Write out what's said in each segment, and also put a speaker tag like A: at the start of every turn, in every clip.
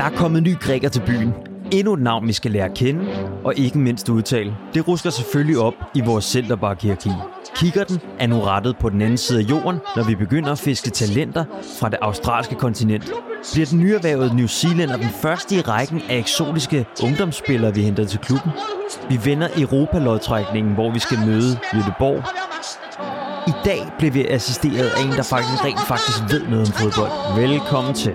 A: er kommet ny græker til byen. Endnu et navn, vi skal lære at kende, og ikke mindst udtale. Det rusker selvfølgelig op i vores centerback-hierarki. Kikkerten er nu rettet på den anden side af jorden, når vi begynder at fiske talenter fra det australske kontinent. Bliver den nyerhvervede New Zealander den første i rækken af eksotiske ungdomsspillere, vi henter til klubben? Vi vender Europa-lodtrækningen, hvor vi skal møde Göteborg. I dag bliver vi assisteret af en, der rent faktisk ved noget om fodbold. Velkommen til.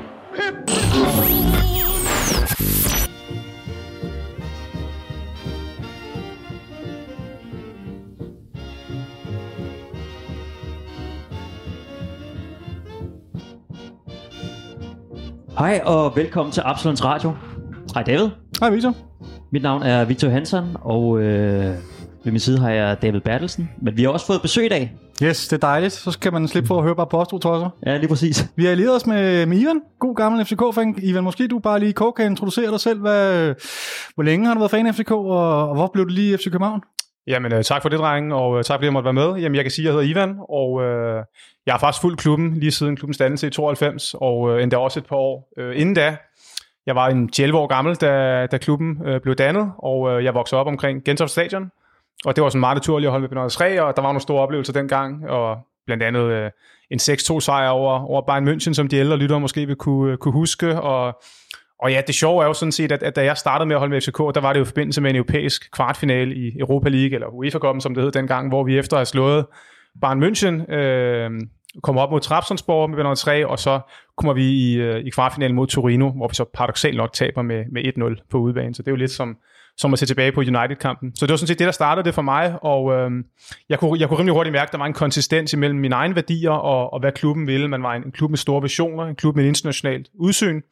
A: Hej og velkommen til Absalons Radio. Hej David.
B: Hej Victor.
A: Mit navn er Victor Hansen, og ved min side har jeg David Bertelsen. Men vi har også fået besøg i dag.
B: Yes, det er dejligt. Så kan man slippe for at høre bare postro-tosser.
A: Ja, lige præcis.
B: Vi har allieret os med Ivan. God gammel FCK-fan. Ivan, måske du bare lige kort kan introducere dig selv. Hvor længe har du været fan af FCK, og hvor blev du lige FC København?
C: Jamen, tak for det, drenge, og tak fordi jeg måtte være med. Jamen, jeg kan sige, at jeg hedder Ivan, og jeg har faktisk fulgt klubben lige siden klubbens dannelse i 92, og endda også et par år inden da. Jeg var 11 år gammel, da klubben blev dannet, og jeg voksede op omkring Gentofte Stadion, og det var sådan meget naturligt at holde med Bernardo 3, og der var nogle store oplevelser dengang, og blandt andet en 6-2 sejr over Bayern München, som de ældre lyttere måske vil kunne huske, og ja, det sjove er jo sådan set, at da jeg startede med at holde med FCK, der var det jo i forbindelse med en europæisk kvartfinale i Europa League, eller UEFA-cupen, som det hed dengang, hvor vi efter at have slået Bayern München, kommer op mod Trabzonspor med Bernardo 3, og så kommer vi i kvartfinalen mod Torino, hvor vi så paradoksalt nok taber med 1-0 på udebane. Så det er jo lidt som at se tilbage på United-kampen. Så det var sådan set det, der startede det for mig, og jeg kunne rimelig hurtigt mærke, at der var en konsistens imellem mine egne værdier og hvad klubben ville. Man var en klub med store visioner, en klub med internationalt udsyn,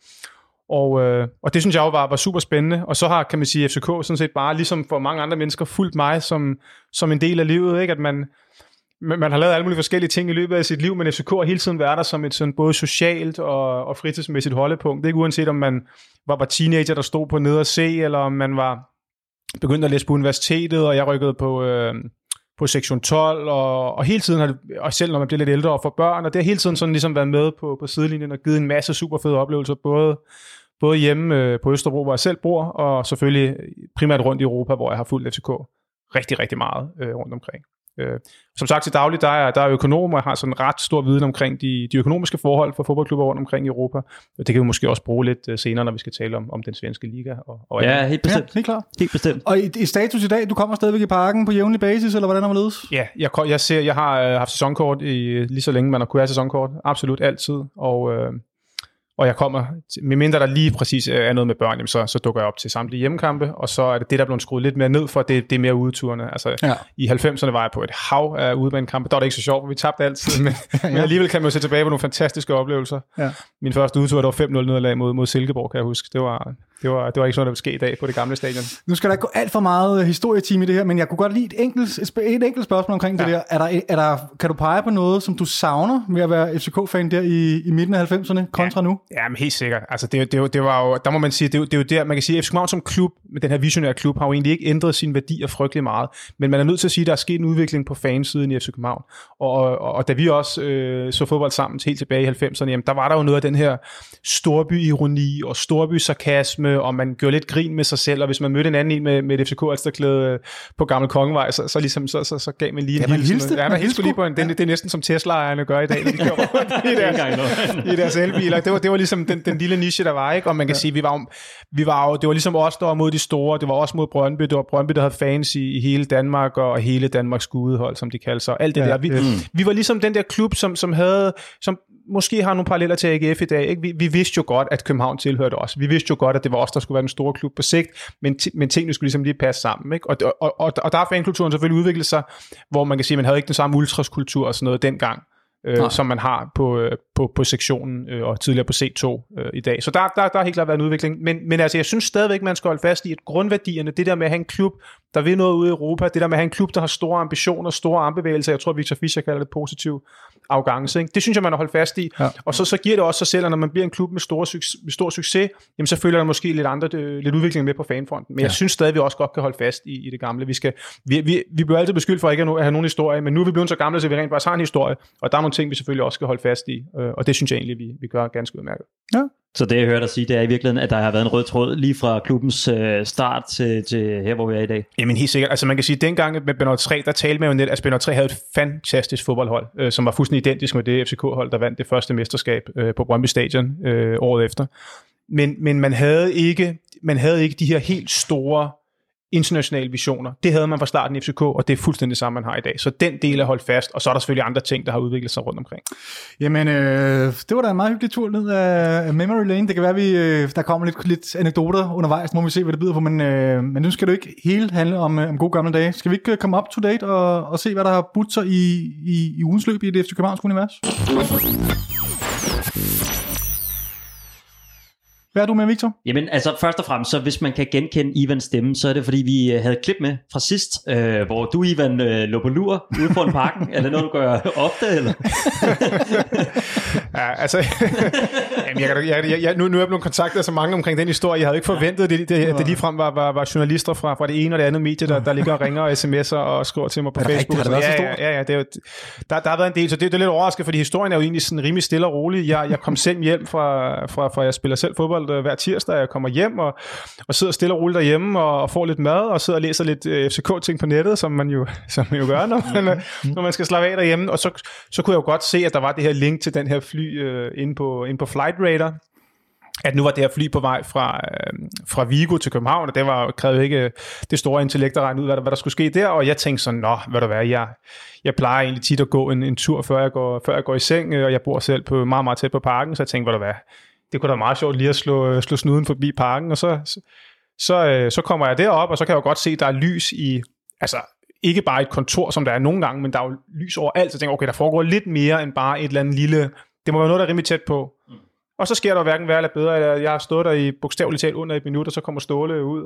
C: og det synes jeg jo var super spændende. Og så har, kan man sige, FCK sådan set bare, ligesom for mange andre mennesker, fulgt mig som en del af livet, ikke? At man har lavet alle mulige forskellige ting i løbet af sit liv, men FCK har hele tiden været der som et sådan både socialt og fritidsmæssigt holdepunkt. Det er ikke uanset om man var teenager, der stod på nede og se, eller om man var begyndt at læse på universitetet, og jeg rykkede på sektion 12, og hele tiden har det, og selv når man bliver lidt ældre og får børn, og det har hele tiden sådan ligesom været med på sidelinjen og givet en masse super fede oplevelser, både hjemme på Østerbro, hvor jeg selv bor, og selvfølgelig primært rundt i Europa, hvor jeg har fulgt FCK rigtig, rigtig meget rundt omkring. Som sagt til daglig, der er økonom, og jeg har sådan en ret stor viden omkring de økonomiske forhold for fodboldklubber rundt omkring i Europa. Det kan vi måske også bruge lidt senere, når vi skal tale om den svenske liga. Og
A: ja, helt bestemt.
B: Ja, helt klart.
A: Helt bestemt.
B: Og i status i dag, du kommer stadigvæk i parken på jævnlig basis, eller hvordan har man ledes?
C: Ja, jeg har haft sæsonkort lige så længe man har kunnet have sæsonkort. Absolut altid. Og jeg kommer, medmindre der lige præcis er noget med børn, jamen så dukker jeg op til samtlige hjemmekampe, og så er det der blevet skruet lidt mere ned for, det er mere udeturene. Altså, ja. I 90'erne var jeg på et hav af udebanekampe. Der var det ikke så sjovt, for vi tabte altid, men alligevel kan man jo se tilbage på nogle fantastiske oplevelser. Ja. Min første udetur, der var 5-0 nederlag mod Silkeborg, kan jeg huske. Det var ikke sådan noget, der ville ske i dag på det gamle stadion.
B: Nu skal der ikke gå alt for meget historietime i det her, men jeg kunne godt lide et enkelt spørgsmål omkring det der. Kan du pege på noget, som du savner ved at være FCK-fan der i midten af 90'erne kontra nu?
C: Ja, men helt sikkert. Altså, det var jo, der må man sige, det er jo der, man kan sige, at FC København som klub, med den her visionære klub, har jo egentlig ikke ændret sine værdier frygtelig meget, men man er nødt til at sige, at der er sket en udvikling på fansiden i FC København. Og da vi også så fodbold sammen helt tilbage i 90'erne, jamen, der var der jo noget af den her storby-ironi og storby-sarkasme, og man gjorde lidt grin med sig selv, og hvis man mødte en anden med et FCK-alsterklæde på Gammel Kongevej, så gav man lige en hilsen. Ja, man hilste lige på en. Det er næsten som Tesla-ejerne gør i dag, når de kører i deres elbiler. Det var ligesom den lille niche, der var, ikke? Og man kan sige, det var ligesom os, der var mod de store, det var også mod Brøndby, det var Brøndby, der havde fans i hele Danmark, og hele Danmarks skudehold, som de kalder sig, alt det der. Vi var ligesom den der klub, som måske har nogle paralleller til AGF i dag, ikke? Vi vidste jo godt, at København tilhørte os. Vi vidste jo godt, at det var os, der skulle være den store klub på sigt, men tingene skulle ligesom lige passe sammen, ikke? Og der har fankulturen selvfølgelig udviklet sig, hvor man kan sige, at man havde ikke den samme ultraskultur og sådan noget dengang, som man har på sektionen og tidligere på C2 i dag. Så der har helt klart været en udvikling. Men altså, jeg synes stadigvæk, man skal holde fast i, at grundværdierne, det der med at have en klub, der vil noget ude i Europa, det der med at have en klub, der har store ambitioner, store armbevægelser, jeg tror, Victor Fischer kalder det positiv arrogance, ikke? Det synes jeg, man har holdt fast i. Ja. Og så giver det også sig selv, at når man bliver en klub med stor succes, jamen så følger der måske lidt udvikling med på fanfronten. Men jeg synes stadig, vi også godt kan holde fast i det gamle. Vi bliver altid beskyldt for ikke at have nogen historie, men nu er vi blevet så gamle, så vi rent faktisk har en historie, og der er nogle ting, vi selvfølgelig også skal holde fast i, og det synes jeg egentlig, vi gør ganske udmærket.
B: Ja.
A: Så det, jeg hører dig sige, det er i virkeligheden, at der har været en rød tråd lige fra klubbens start til her, hvor vi er i dag.
C: Jamen helt sikkert. Altså man kan sige, at dengang med Benot 3, der talte man jo net, at Benot 3 havde et fantastisk fodboldhold, som var fuldstændig identisk med det FCK-hold, der vandt det første mesterskab på Brøndby Stadion året efter. Men man havde ikke de her helt store internationale visioner. Det havde man fra starten i FCK, og det er fuldstændig det samme, man har i dag. Så den del er holdt fast, og så er der selvfølgelig andre ting, der har udviklet sig rundt omkring.
B: Jamen, det var da en meget hyggelig tur ned af Memory Lane. Det kan være, der kommer lidt anekdoter undervejs, må vi se, hvad det byder på, men nu skal det ikke helt handle om gode gamle dage. Skal vi ikke komme up to date og se, hvad der har budt sig i ugens løb i det FC Københavns univers? Hvad er du med, Victor?
A: Jamen, altså først og fremmest, så hvis man kan genkende Ivans stemme, så er det fordi, vi havde et klip med fra sidst, hvor du, Ivan, lå på lur ude foran parken. Er det noget, du gør ofte, eller?
C: Ja, altså, nu er jeg blevet kontaktet af så mange omkring den historie. Jeg havde ikke forventet, det ligefrem var journalister fra det ene og det andet medie, der ligger og ringer og sms'er og skriver til mig på Facebook.
B: Rigtigt,
C: ja, der har været en del, så det er lidt overraskende, fordi historien er jo egentlig sådan rimelig stille og rolig. Jeg kom selv hjem fra jeg spiller selv fodbold hver tirsdag, jeg kommer hjem og sidder stille og roligt derhjemme og får lidt mad og sidder og læser lidt FCK-ting på nettet, som man jo gør, når man skal slappe af derhjemme. Og så kunne jeg jo godt se, at der var det her link til den her fly inde på Flight Radar, at nu var det her fly på vej fra Vigo til København, og det krævede ikke det store intellekt at regne ud, hvad der skulle ske der, og jeg tænkte sådan, jeg plejer egentlig tit at gå en tur, før jeg går i seng, og jeg bor selv på meget, meget tæt på parken, så jeg tænkte, det kunne da være meget sjovt lige at slå snuden forbi parken, og så kommer jeg derop, og så kan jeg jo godt se, at der er lys i, altså ikke bare et kontor, som der er nogle gange, men der er jo lys overalt, så jeg tænker, okay, der foregår lidt mere end bare et eller andet lille, det må være noget, der er rimelig tæt på. Og så sker der hverken værre eller bedre. Jeg har stået der i bogstaveligt talt under et minut, og så kommer Ståle ud.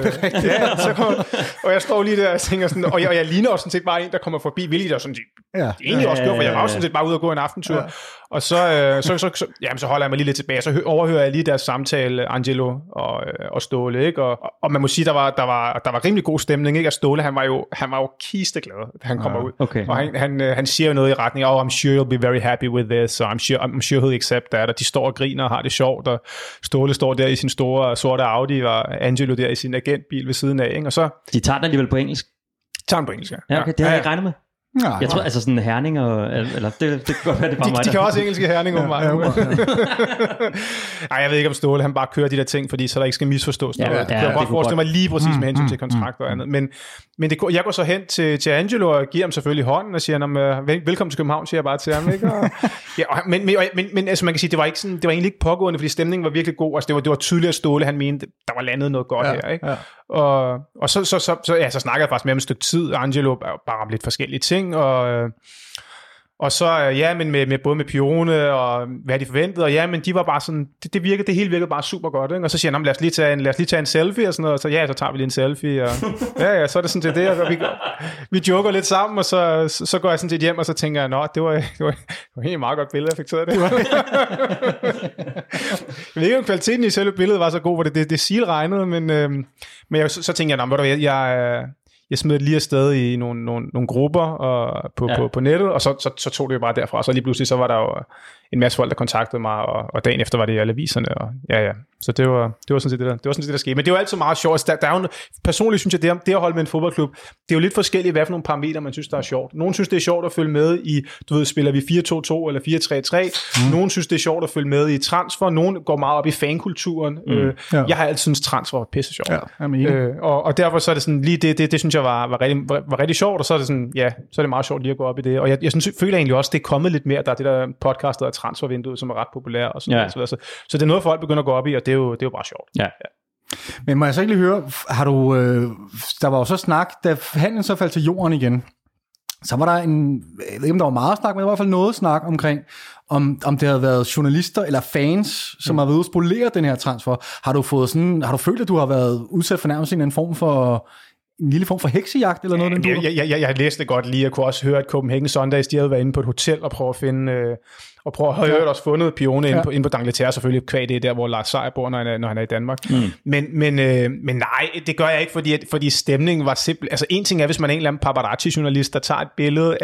C: Og jeg står lige der og tænker sådan, og jeg ligner også sådan set bare en, der kommer forbi, hvilket jeg sådan egentlig også gør, for jeg var også sådan set bare ude og gå en aftentur. Ja. Og så holder jeg mig lige lidt tilbage, så overhører jeg lige deres samtale, Angelo og Ståle, ikke? Og man må sige, der var rimelig god stemning, ikke? Og Ståle, han var jo kisteglad, da han kommer ud.
A: Okay.
C: Og han siger jo noget i retning, I'm sure you'll be very happy with this, og I'm sure he'll accept that, og de står og griner og har det sjovt, og Ståle står der i sin store sorte Audi, og Angelo der i sin agentbil ved siden af, ikke? Og så...
A: De tager den alligevel på engelsk?
C: Tager den på engelsk,
A: ja. Okay, det har jeg ikke regnet med. Nej, jeg tror altså sådan Herning eller det kan godt være det bare mig.
C: De kan også engelske Herning om mig. Nej, jeg ved ikke om Ståle han bare kører de der ting, fordi så der ikke skal misforstås noget. Jeg kan godt forestille mig lige præcis med hensyn til kontrakt og andet. Men jeg går så hen til Angelo og giver ham selvfølgelig hånden og siger velkommen til København, siger jeg bare til ham, ikke? Men altså man kan sige det var egentlig ikke pågående, fordi stemningen var virkelig god. Altså det var tydeligt at Ståle han mente der var landet noget godt her, ikke? Ja. Og så snakkede jeg faktisk med ham et stykke tid. Angelo bare om lidt forskellige ting, og så men med både med Pione og hvad de forventede, og men de var bare sådan, det hele virkede bare super godt, ikke? Og så siger han, lad os lige tage en selfie og sådan noget, og så tager vi lige en selfie, og så er det sådan til det, og vi joker lidt sammen, og så går jeg sådan til hjem, og så tænker jeg, det var helt meget godt billede, jeg fik taget det. Jeg ved ikke, om kvaliteten i selve billedet var så god, hvor det silregnede, men så tænker jeg, jeg smed lige afsted i nogle grupper på nettet, og så tog det jo bare derfra. Og så lige pludselig, så var der jo en masse folk, der kontaktede mig, og dagen efter var det i alle aviserne. Og så det var sådan set det der skete. Men det var altid meget sjovt. Der er jo, personligt synes jeg, det at holde med en fodboldklub, det er jo lidt forskelligt, hvad for nogle parametre, man synes, der er sjovt. Nogle synes, det er sjovt at følge med i, spiller vi 4-2-2 eller 4-3-3. Nogle synes, det er sjovt at følge med i transfer. Nogle går meget op i fankulturen. Jeg har altid synes transfer var pisse sjovt. Og derfor så er det sådan, lige det synes jeg var rigtig sjovt, og så er det sådan, så er det meget sjovt lige at gå op i det. Og jeg synes, føler egentlig også, det er kommet lidt mere, der er det der podcast, der er transfervinduet, som er ret populær, og sådan noget. Så det er noget, folk begynder at gå op i, og det er jo bare sjovt. Ja.
B: Men må jeg så ikke lige høre, har du, der var jo så snak, da handlen så faldt til jorden igen, så var der jeg ved ikke om der var meget snak, men der var i hvert fald noget snak omkring, om det havde været journalister eller fans, som har været ude og spolere den her transfer. Har du følt, at du har været udsat for nærmest en lille form for heksejagt eller noget?
C: Jeg læste det godt lige. Jeg kunne også høre, at Copenhagen Sundays, de havde været inde på et hotel og prøve at finde Og prøv at have også fundet Pione inde på D'Angleterre, selvfølgelig kvad det der, hvor Lars Seier bor, når han er i Danmark. Men nej, det gør jeg ikke, fordi stemningen var simpel. Altså en ting er, hvis man er en eller anden paparazzi-journalist, der tager et billede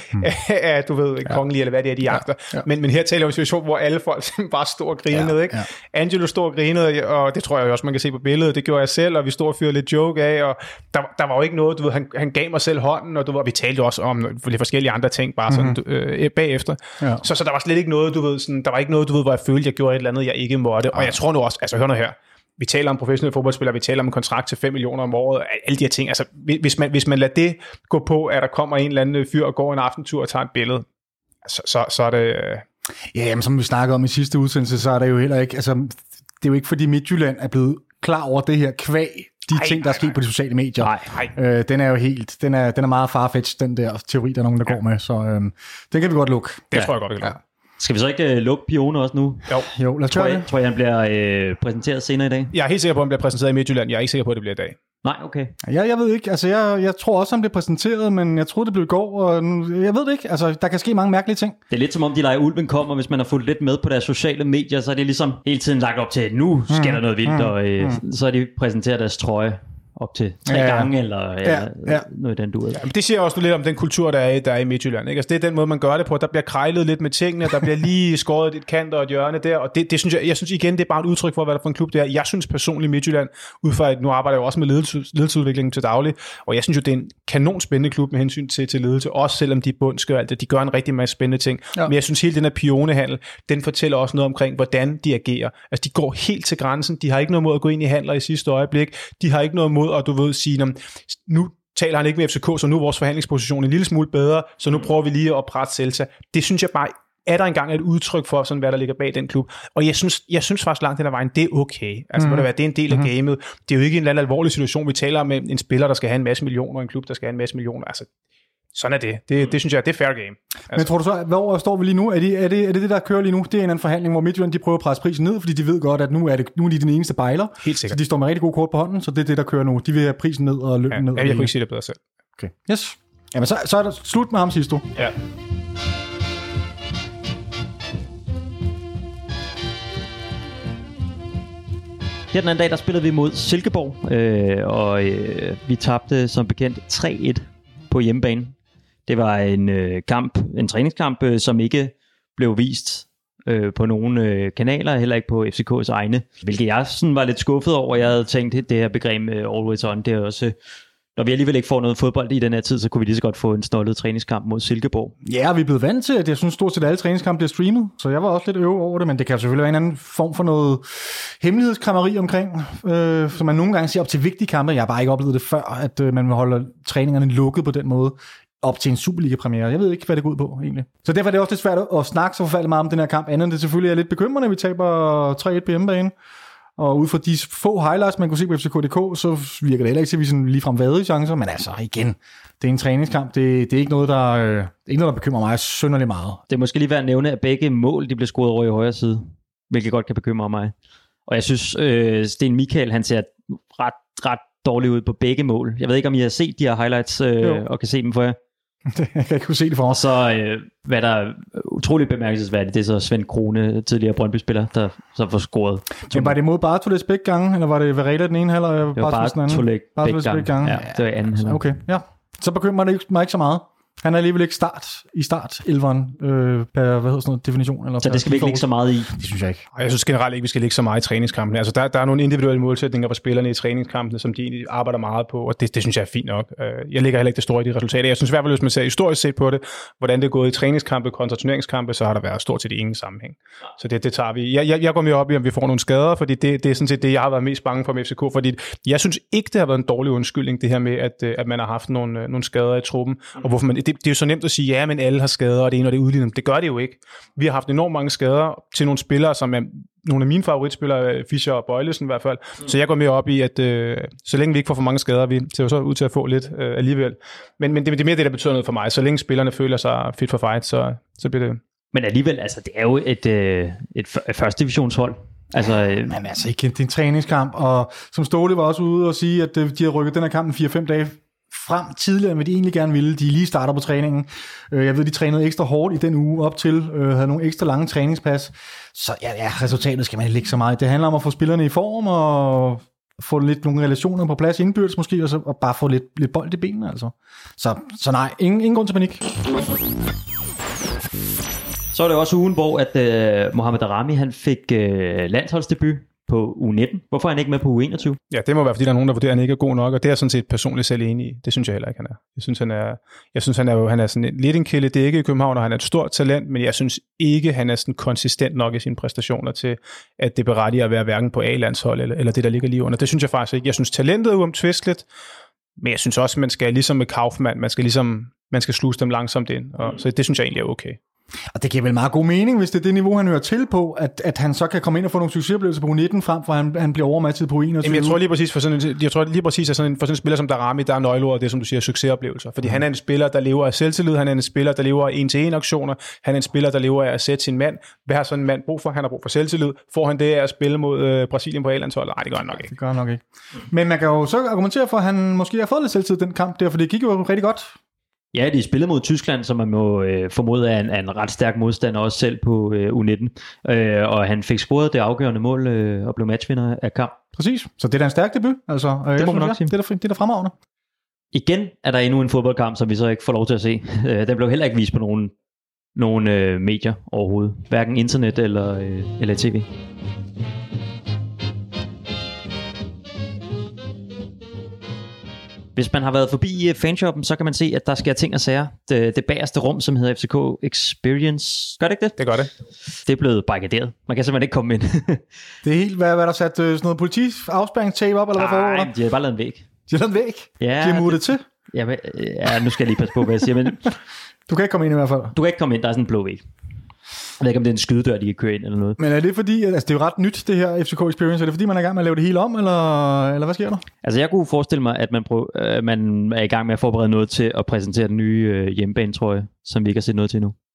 C: af du ved, kongelige, eller hvad det er, de jagter. Ja. Men her taler vi om en situation, hvor alle folk bare stod og grinede, ikke? Ja. Angelo stod og grinede, og det tror jeg også, man kan se på billedet. Det gjorde jeg selv, og vi stod og fyrede lidt joke af, og der var jo ikke noget, du ved, han gav mig selv hånden, og vi talte også om lidt forskellige andre ting, bare sådan bagefter. Ja. Så der var slet ikke noget, du ved, sådan, der var ikke noget, du ved, hvor jeg følte, jeg gjorde et eller andet, jeg ikke måtte. Og jeg tror nu også, altså hør nu her, vi taler om professionelle fodboldspillere, vi taler om en kontrakt til 5 millioner om året, alle de her ting. Altså, hvis man lader det gå på, at der kommer en eller anden fyr og går en aftentur og tager et billede, så er det...
B: Ja, jamen, som vi snakkede om i sidste udsendelse, så er det jo heller ikke... Altså, det er jo ikke, fordi Midtjylland er blevet klar over det her kvæg, ting, der er sket på de sociale medier. Den er jo helt... Den er meget farfetched, den der teori, der er nogen, der går med. Så den kan vi godt lukke.
C: Det tror jeg godt, vi kan lukke.
A: Skal vi så ikke lukke Pione også nu?
B: Jo, lad os gøre det.
A: Tror jeg, han bliver præsenteret senere i dag?
C: Jeg er helt sikker på, at han bliver præsenteret i Midtjylland. Jeg er ikke sikker på, at det bliver i dag.
A: Nej, okay.
B: Jeg ved ikke. Altså, jeg tror også, han bliver præsenteret, men jeg troede, det blev i går, og jeg ved det ikke. Altså, der kan ske mange mærkelige ting.
A: Det er lidt som om, de leger ulven kommer, hvis man har fulgt lidt med på deres sociale medier, så er det ligesom hele tiden lagt op til, at nu sker der noget vildt, og så er de præsenteret deres trøje op til 3 gange, eller noget i den duer.
C: Ja, det siger også lidt om den kultur, der er i Midtjylland. Ikke? Altså, det er den måde, man gør det på. Der bliver krejlet lidt med tingene, der bliver lige skåret et kant og et hjørne der, og det synes jeg synes igen, det er bare et udtryk for, hvad der er for en klub det er. Jeg synes personligt Midtjylland, ud fra at nu arbejder jeg jo også med ledelsesudviklingen til daglig, og jeg synes jo, det er en kanon spændende klub med hensyn til ledelse, også selvom de bundskør alt det. De gør en rigtig masse spændende ting. Ja. Men jeg synes hele den her Pione-handel, den fortæller også noget omkring, hvordan de agerer. Altså, de går helt til grænsen. De har ikke noget mod at gå ind i handler i sidste øjeblik. De har ikke noget mod at, du ved, sige, nu taler han ikke med FCK, så nu er vores forhandlingsposition en lille smule bedre, så nu prøver vi lige at oprette Celta. Det synes jeg bare, er der engang et udtryk for, sådan, hvad der ligger bag den klub. Og jeg synes faktisk langt den ad vejen, det er okay. Altså, det er en del af gamet. Det er jo ikke en eller anden alvorlig situation, vi taler om med en spiller, der skal have en masse millioner, og en klub, der skal have en masse millioner. Altså, sådan er det. Det synes jeg, det er fair game. Altså.
B: Men tror du så, hvor står vi lige nu? Er det, der kører lige nu? Det er en anden forhandling, hvor Midtjylland de prøver at presse prisen ned, fordi de ved godt, at nu er de den eneste bejler.
C: Helt sikkert.
B: Så de står med rigtig god kort på hånden, så det er det, der kører nu. De vil have prisen ned og lønnen ned.
C: Ja, jeg kunne ikke sige det bedre selv.
B: Okay. Yes. Jamen, så er der slut med ham sidst, du.
C: Ja.
A: Her den anden dag, der spillede vi mod Silkeborg, og vi tabte som bekendt 3-1 på hjemmebane. Det var en træningskamp, som ikke blev vist på nogle kanaler, heller ikke på FCK's egne, hvilket jeg sådan var lidt skuffet over. Jeg havde tænkt, at det her begreb always on, det er også... Når vi alligevel ikke får noget fodbold i den her tid, så kunne vi lige så godt få en snollet træningskamp mod Silkeborg.
B: Ja, vi er blevet vant til, at jeg synes stort set alle træningskampe bliver streamet, så jeg var også lidt øve over det, men det kan selvfølgelig være en anden form for noget hemmelighedskrammeri omkring, som man nogle gange siger op til vigtige kampe. Jeg har bare ikke oplevet det før, at man vil holde træningerne lukket på den måde op til en Superliga-premiere. Jeg ved ikke, hvad det går ud på, egentlig. Så derfor er det også lidt svært at snakke så forfærdeligt meget om den her kamp, andet end det selvfølgelig er lidt bekymrende, at vi taber 3-1 på hjemmebane. Og ud fra de få highlights, man kunne se på FCK.dk, så virker det heller ikke til, at vi sådan ligefrem vadede chancer. Men altså, igen, det er en træningskamp. Det er ikke noget, der bekymrer mig synderligt meget.
A: Det er måske lige værd at nævne, at begge mål de blev scoret over i højre side, hvilket godt kan bekymre mig. Og jeg synes, Sten Michael, han ser ret dårligt ud på begge mål. Jeg ved ikke, om I har set de her highlights og kan se dem for jer.
B: Jeg kan ikke kunne se det for mig.
A: Og så, hvad der er utroligt bemærkelsesværdigt, det er så Svend Krone, tidligere Brøndby-spiller, der så får scoret.
B: Men var det mod Bartoles begge gange, eller var det Varela den ene halvleg?
A: Det var Bartoles begge gange. Ja, det var i anden halvleg.
B: Okay, ja. Så bekymrer det mig ikke så meget. Han er alligevel ikke start-elveren per definition. Eller
A: så det skal vi ikke lægge så meget i?
B: Det synes jeg ikke.
C: Jeg synes generelt ikke, vi skal lægge så meget i træningskampene. Altså, der er nogle individuelle målsætninger for spillerne i træningskampene, som de arbejder meget på, og det synes jeg er fint nok. Jeg lægger heller ikke det store i de resultater. Jeg synes i hvert fald, hvis man ser historisk set på det, hvordan det er gået i træningskampe kontra turneringskampe, så har der været stort set ingen sammenhæng. Så det tager vi. Jeg går mere op i, om vi får nogle skader, fordi det er sådan set det, jeg har været mest bange for med FCK, fordi jeg synes ikke, det har været en dårlig undskyldning, det her med, at man har haft nogle skader i truppen, og hvorfor man det er jo så nemt at sige, ja, men alle har skader, og det ene og det udlignet. Det gør det jo ikke. Vi har haft enormt mange skader til nogle spillere, som er nogle af mine favoritspillere, Fischer og Bøjlesen i hvert fald. Så jeg går mere op i, at så længe vi ikke får for mange skader, vi ser jo så ud til at få lidt alligevel. Men det er mere det, der betyder noget for mig. Så længe spillerne føler sig fit for fight, så bliver det...
A: Men alligevel, altså, det er jo et første divisionshold. Altså,
B: men altså ikke, det er en træningskamp, og som Ståle var også ude og sige, at de har rykket den her kamp 4-5 dage frem tidligere, end hvad de egentlig gerne ville. De lige starter på træningen. Jeg ved, de trænede ekstra hårdt i den uge op til, havde nogle ekstra lange træningspas. Så ja, resultatet skal man ikke lægge så meget. Det handler om at få spillerne i form, og få lidt nogle relationer på plads indbyrdes måske, og bare få lidt bold i benene, altså. Så nej, ingen grund til panik.
A: Så er det også ugen, hvor at Mohamed Daramy, han fik landsholdsdebut på U19. Hvorfor er han ikke med på U21?
C: Ja, det må være, fordi der er nogen, der vurderer, at han ikke er god nok, og det er sådan set personligt selv enig i. Det synes jeg heller ikke, han er. Jeg synes, han er sådan lidt en kilde. Det er ikke i København, og han er et stort talent, men jeg synes ikke, han er sådan konsistent nok i sine præstationer til, at det berettiger at være hverken på A-landshold eller det, der ligger lige under. Det synes jeg faktisk ikke. Jeg synes, talentet er uomtvisteligt, men jeg synes også, man skal ligesom med Kaufmann, man skal sluse dem langsomt ind, og så det synes jeg egentlig er okay.
B: Og det giver vel meget god mening, hvis det er det niveau, han hører til på, at han så kan komme ind og få nogle succesoplevelser på U19, frem for at han bliver overmatchet på U21.
C: Jamen, jeg tror lige præcis, at sådan en spiller som Daramy, der er nøgleordet, det som du siger, succesoplevelser. Fordi han er en spiller, der lever af selvtillid, han er en spiller, der lever af en-til-en aktioner, han er en spiller, der lever af at sætte sin mand. Hvad har sådan en mand brug for? Han har brug for selvtillid. Får han det af at spille mod Brasilien på A-landsholdet? Nej, det gør han nok ikke.
B: Det gør han nok ikke. Men man kan jo så argumentere for, at han måske har fået lidt selvtillid den kamp der, for det gik jo rigtig godt.
A: Ja, de spillede mod Tyskland, som man må formode er en ret stærk modstander også selv på U19. Og han fik scoret det afgørende mål og blev matchvinder af kamp.
B: Præcis, så det er da en stærk debut. Altså,
A: det må man nok sige.
B: Det er da fremragende.
A: Igen er der endnu en fodboldkamp, som vi så ikke får lov til at se. Den blev heller ikke vist på nogen medier overhovedet. Hverken internet eller tv. Hvis man har været forbi fanshoppen, så kan man se, at der sker ting og sager. Det bagerste rum, som hedder FCK Experience. Gør det ikke det?
C: Det gør det.
A: Det er blevet barrikaderet. Man kan simpelthen ikke komme ind.
B: Det er helt, hvad der sat sådan noget politi-afspæringstape op, eller hvad foregår der?
A: Nej, de har bare lavet en væg.
B: De har lavet en væg?
A: Ja,
B: de har muret det til?
A: Ja, nu skal jeg lige passe på, hvad jeg siger. Men
B: du kan ikke komme ind i hvert fald?
A: Du kan ikke komme ind, der er sådan en blå væg. Jeg ved ikke, om det er en skydedør, de kan køre ind eller noget.
B: Men er det fordi, altså det er jo ret nyt, det her FCK Experience, er det fordi, man er i gang med at lave det hele om, eller hvad sker der?
A: Altså jeg kunne forestille mig, at man er i gang med at forberede noget til at præsentere den nye hjemmebanetrøje, som vi ikke har set noget til nu.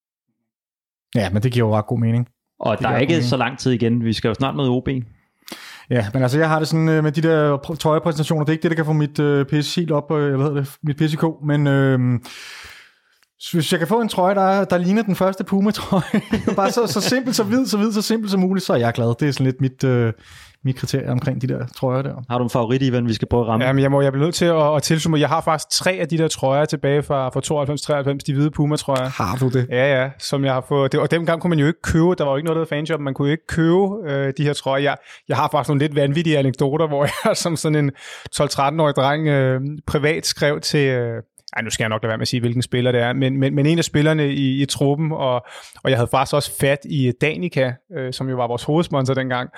B: Ja, men det giver jo ret god mening.
A: Og der er ikke så lang tid igen, vi skal jo snart møde OB.
B: Ja, men altså jeg har det sådan med de der trøjepræsentationer, det er ikke det, der kan få mit pis helt op, mit PSK, men hvis jeg kan få en trøje, der ligner den første Puma-trøje, bare så simpelt, så hvid, så simpelt som muligt, så er jeg glad. Det er sådan lidt mit kriterie omkring de der trøjer der.
A: Har du en favorit, Ivan, vi skal prøve at ramme?
C: Jamen, jeg bliver nødt til at tilsumme. Jeg har faktisk 3 af de der trøjer tilbage fra 92-93, de hvide Puma-trøjer.
B: Har du det?
C: Ja, som jeg har fået. Og dengang kunne man jo ikke købe, der var jo ikke noget, der hed fanshop, man kunne jo ikke købe de her trøjer. Jeg har faktisk nogle lidt vanvittige anekdoter, hvor jeg som sådan en 12-13-årig dreng privat skrev til nu skal jeg nok lade være med at sige, hvilken spiller det er, men en af spillerne i truppen, og jeg havde faktisk også fat i Danica, som jo var vores hovedsponsor dengang,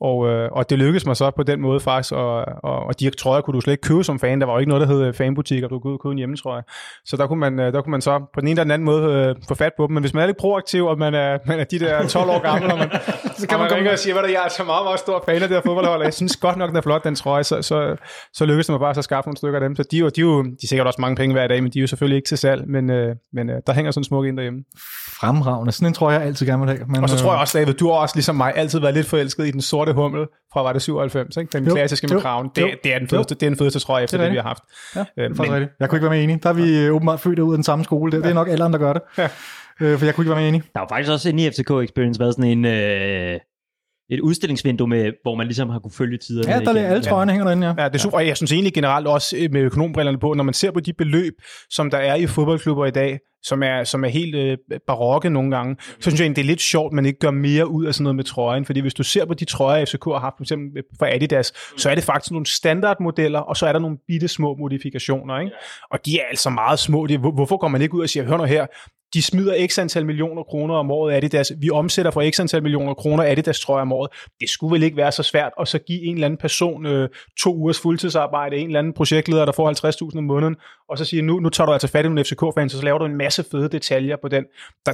C: og det lykkedes mig så på den måde faktisk, og de trøjer kunne du slet ikke købe som fan, der var jo ikke noget, der hed fanbutikker, du kunne købe en hjemmetrøje, så der kunne man så på den ene eller den anden måde få fat på dem, men hvis man er lidt proaktiv, og man er de der 12 år gamle, så kan man ringe og sige, at jeg er så meget, meget stor fan af det her fodboldhold, og jeg synes godt nok, den er flot, den trøje, så lykkedes det mig bare at skaffe nogle stykker af dem, så de er sikkert også mange penge hver dag, men de er jo selvfølgelig ikke til salg, men der hænger sådan en smuk ind derhjemme.
B: Fremragende. Sådan en tror jeg altid gerne vil have. Men,
C: og så tror jeg også, David, du har også ligesom mig altid været lidt forelsket i den sorte hummel fra var det 97, ikke? Den klassiske med kraven. Det er den fedeste trøje efter det vi har haft.
B: Ja, det er faktisk rigtigt. Jeg kunne ikke være med enig. Der er vi åbenbart født ud af den samme skole. Det er nok alle andre, der gør det. Ja. For jeg kunne ikke være med enig.
A: Der var faktisk også inde i FCK Experience været sådan en et udstillingsvindue med, hvor man ligesom har kunne følge tiderne.
B: Ja, der er alle trøjerne hænger derinde, ja.
C: Ja, det er super. Og jeg synes egentlig generelt også med økonombrillerne på, når man ser på de beløb, som der er i fodboldklubber i dag, som er helt barokke nogle gange, så synes jeg egentlig, det er lidt sjovt, at man ikke gør mere ud af sådan noget med trøjen, fordi hvis du ser på de trøjer, FCK har haft, for eksempel fra Adidas, så er det faktisk nogle standardmodeller, og så er der nogle bitte små modifikationer, ikke? Og de er altså meget små. Hvorfor går man ikke ud og siger, hør nu her, de smider x antal millioner kroner om året Adidas. Vi omsætter for x antal millioner kroner Adidas trøjer om året. Det skulle vel ikke være så svært at så give en eller anden person 2 ugers fuldtidsarbejde, en eller anden projektleder, der får 50.000 om måneden, og så siger nu tager du altså fat i nogle FCK-fans, så laver du en masse fede detaljer på den. Der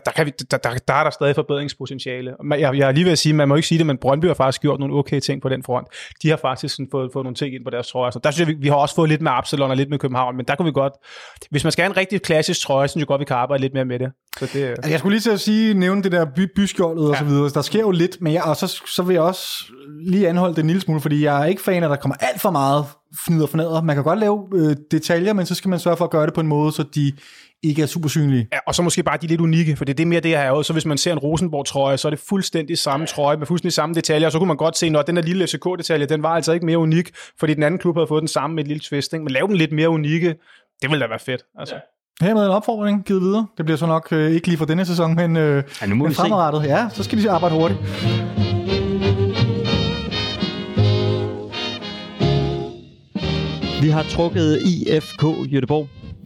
C: er der stadig forbedringspotentiale. Jeg er lige ved at sige, man må ikke sige det, men Brøndby har faktisk gjort nogle okay ting på den front. De har faktisk fået nogle ting ind på deres trøjer. Så der synes jeg, vi har også fået lidt med Absalon og lidt med København, men der kunne vi godt, hvis man skal have en rigtig klassisk trøje, synes jeg godt, vi kan arbejde lidt mere med det. mere. Så det,
B: jeg skulle lige til at nævne det der byskjoldet og så videre. Der sker jo lidt, men så vil jeg også lige anholde det en lille smule, fordi jeg er ikke fan af, at der kommer alt for meget fnider og fornader. Man kan godt lave detaljer, men så skal man sørge for at gøre det på en måde, så de ikke er super synlige.
C: Ja, og så måske bare de lidt unikke, for det er mere det her også. Så hvis man ser en Rosenborg-trøje, så er det fuldstændig samme trøje med fuldstændig samme detaljer, og så kunne man godt se, når den der lille FCK-detalje, den var altså ikke mere unik, fordi den anden klub havde fået den samme med et lille twist, ikke? Men lave den lidt mere unikke, det ville da være fedt. Altså.
B: Hermed en opfordring givet videre. Det bliver så nok ikke lige for denne sæson, men fremadrettet. Ja, så skal de arbejde hurtigt.
A: Vi har trukket IFK Göteborg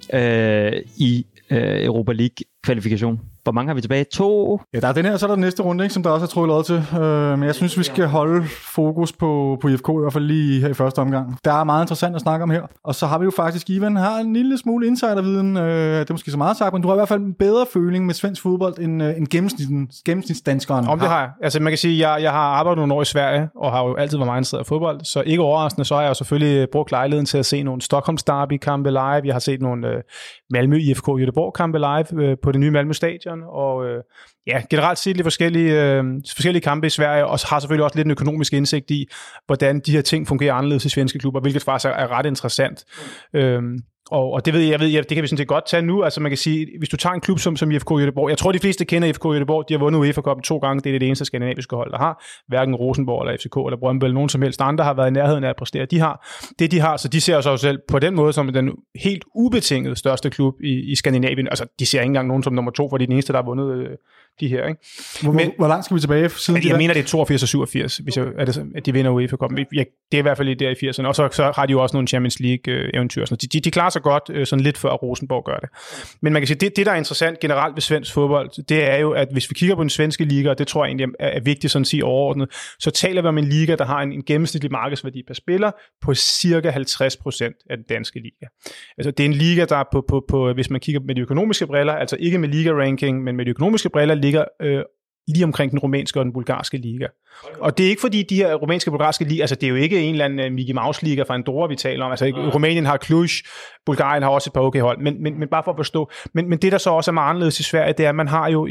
A: i Europa League-kvalifikation. Hvor mange har vi tilbage? 2?
B: Ja, der er den her, så er der den næste runde, ikke, som der også er trukket lod til. Men jeg synes, vi skal holde fokus på IFK, i hvert fald lige her i første omgang. Der er meget interessant at snakke om her. Og så har vi jo faktisk, Ivan har en lille smule insiderviden. Det er måske så meget sagt, men du har i hvert fald en bedre føling med svensk fodbold end gennemsnitsdanskeren.
C: Om det har jeg. Altså man kan sige, jeg har arbejdet nogle år i Sverige, og har jo altid været meget interesseret i fodbold. Så ikke overraskende, så har jeg jo selvfølgelig brugt lejligheden til at se nogle Stockholm Derby-kampe live. Jeg har set nogle Malmø IFK Göteborg-kampe live på det nye Malmø Stadion. Og generelt set lidt forskellige kampe i Sverige, og har selvfølgelig også lidt en økonomisk indsigt i, hvordan de her ting fungerer anderledes i svenske klubber, hvilket faktisk er ret interessant. Og det det kan vi sådan set godt tage nu. Altså man kan sige, hvis du tager en klub som IFK Göteborg, jeg tror de fleste kender IFK Göteborg, de har vundet UEFA Cup 2 gange, det er det eneste skandinaviske hold, der har. Hverken Rosenborg eller FCK eller Brøndby eller nogen som helst andre har været i nærheden af at præstere. De har, så de ser sig selv på den måde som den helt ubetingede største klub i Skandinavien. Altså de ser ikke engang nogen som nummer 2, for de er den eneste, der har vundet de her. Ikke?
B: Hvor langt skal vi tilbage siden
C: jeg mener, det er 82 og 87, at de vinder UEFA Cup. Det er i hvert fald der i 80'erne. Og så har de jo også nogle Champions League-eventyr. De klarer sig godt sådan lidt før Rosenborg gør det. Men man kan sige, det der er interessant generelt ved svensk fodbold, det er jo, at hvis vi kigger på den svenske liga, og det tror jeg egentlig er vigtigt sådan at sige overordnet, så taler vi om en liga, der har en gennemsnitlig markedsværdi per spiller på cirka 50% af den danske liga. Altså det er en liga, der på hvis man kigger med de økonomiske briller, altså ikke med liga-ranking, men med de økonomiske briller, ligger lige omkring den rumænske og den bulgarske liga. Og det er ikke fordi de her rumænske og bulgarske liga, altså det er jo ikke en eller anden Mickey Mouse liga fra Andorra, vi taler om. Altså Rumænien har Cluj, Bulgarien har også et par okay hold, men bare for at forstå. Men det der så også er meget anderledes i Sverige, det er, at man har jo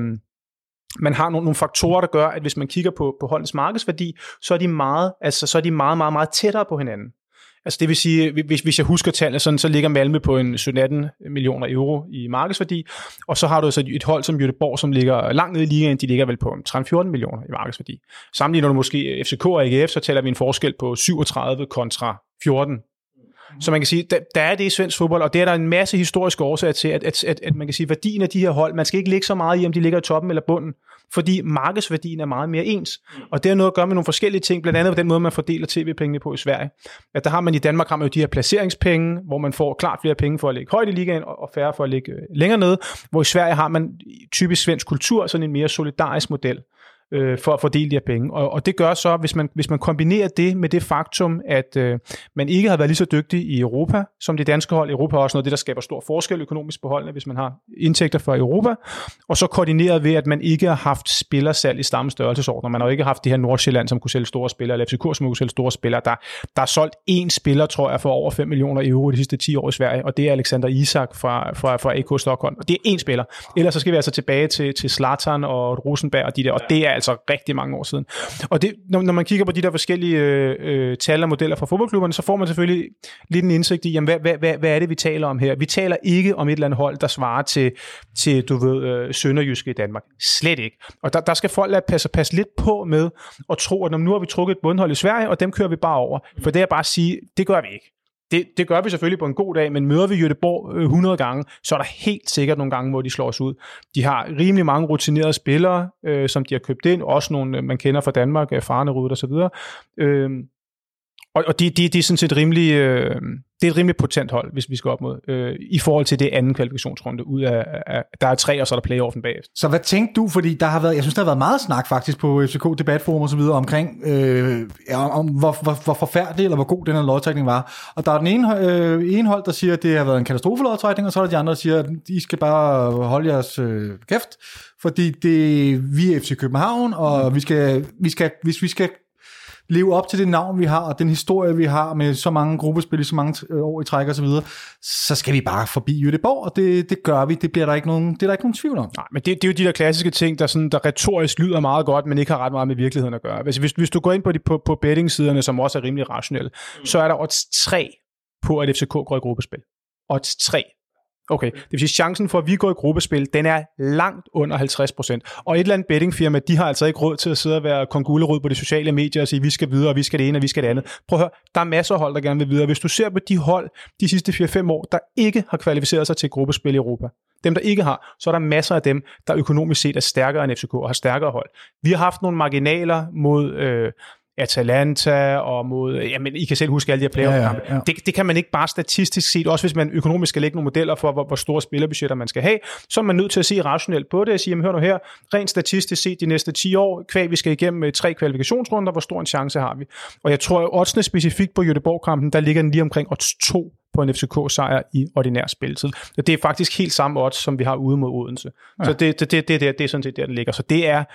C: man har nogle faktorer, der gør, at hvis man kigger på holdens markedsværdi, så er de meget, meget, meget tættere på hinanden. Altså det vil sige, hvis jeg husker tallet sådan, så ligger Malmø på en 17-18 millioner euro i markedsværdi, og så har du så et hold som Göteborg, som ligger langt nede i ligaen, de ligger vel på 13-14 millioner i markedsværdi. Sammenligner du måske FCK og AGF, så taler vi en forskel på 37 kontra 14. Så man kan sige, der er det i svensk fodbold, og det er der en masse historiske årsager til, at man kan sige, værdien af de her hold, man skal ikke ligge så meget i, om de ligger i toppen eller bunden, fordi markedsværdien er meget mere ens. Og det har noget at gøre med nogle forskellige ting, blandt andet på den måde, man fordeler tv-pengene på i Sverige. At der har man i Danmark har man jo de her placeringspenge, hvor man får klart flere penge for at ligge højt i ligaen, og færre for at ligge længere nede, hvor i Sverige har man typisk svensk kultur, sådan en mere solidarisk model for at fordele de her penge. Og det gør så, hvis man kombinerer det med det faktum, at man ikke har været lige så dygtig i Europa, som de danske hold. Europa er også noget af det, der skaber stor forskel økonomisk på holdene, hvis man har indtægter fra Europa, og så koordineret ved, at man ikke har haft spillersalg i samme størrelsesorden. Man har jo ikke haft det her Nordsjælland, som kunne sælge store spillere, eller FCK, som kunne sælge store spillere. Der er solgt én spiller, tror jeg, for over 5 millioner euro de sidste 10 år i Sverige, og det er Alexander Isak fra AK Stockholm. Og det er én spiller. Ellers så skal vi altså tilbage til Zlatan og Rosenberg og de der, og det er altså rigtig mange år siden. Og det, når man kigger på de der forskellige tal og modeller fra fodboldklubberne, så får man selvfølgelig lidt en indsigt i, jamen, hvad er det, vi taler om her? Vi taler ikke om et eller andet hold, der svarer til du ved, Sønderjyske i Danmark. Slet ikke. Og der skal folk passe lidt på med at tro, at nu har vi trukket et bundhold i Sverige, og dem kører vi bare over. For det er bare at sige, det gør vi ikke. Det gør vi selvfølgelig på en god dag, men møder vi Göteborg 100 gange, så er der helt sikkert nogle gange, hvor de slår os ud. De har rimelig mange rutinerede spillere, som de har købt ind, også nogle, man kender fra Danmark, Farnerud og så videre. Og det er sådan set rimelig, det er et rimelig potent hold, hvis vi skal op mod, i forhold til det anden kvalifikationsrunde ud af der er 3, og så er der playoffen bagefter.
B: Så hvad tænkte du, fordi jeg synes, der har været meget snak faktisk på FCK Debatforum og så videre omkring, om hvor forfærdelig eller hvor god den her lodtrækning var. Og der er den ene hold, der siger, at det har været en katastrofelodtrækning, og så er der de andre, der siger, at I skal bare holde jeres kæft, fordi vi er FC København, og hvis vi skal leve op til det navn, vi har, og den historie, vi har med så mange gruppespil i så mange år i træk og så videre, så skal vi bare forbi Göteborg, og det gør vi. Det er der ikke nogen tvivl om.
C: Nej, men det er jo de der klassiske ting, der retorisk lyder meget godt, men ikke har ret meget med virkeligheden at gøre. Hvis du går ind på betting-siderne, som også er rimelig rationelle, så er der odds 3 på, at FCK går i gruppespil. Odds 3. Okay, det vil sige, chancen for, at vi går i gruppespil, den er langt under 50%. Og et eller andet bettingfirma, de har altså ikke råd til at sidde og være kongulerud på de sociale medier og sige, vi skal videre, og vi skal det ene, og vi skal det andet. Prøv at høre, der er masser af hold, der gerne vil videre. Hvis du ser på de hold de sidste 4-5 år, der ikke har kvalificeret sig til gruppespil i Europa, dem, der ikke har, så er der masser af dem, der økonomisk set er stærkere end FCK og har stærkere hold. Vi har haft nogle marginaler mod Atalanta og mod, jamen I kan selv huske alle de her playoff-kampe. Ja. Det kan man ikke bare statistisk set, også hvis man økonomisk skal lægge nogle modeller for, hvor store spillerbudgetter man skal have, så er man nødt til at se rationelt på det og sige, jamen hør nu her, rent statistisk set de næste 10 år, kvæg vi skal igennem 3 kvalifikationsrunder, hvor stor en chance har vi. Og jeg tror, at oddsene specifikt på Göteborg-kampen, der ligger den lige omkring odds 2 på en FCK-sejr i ordinær spilletid. Det er faktisk helt samme odds, som vi har ude mod Odense. Ja. Så det er sådan set der, den ligger. Så det er,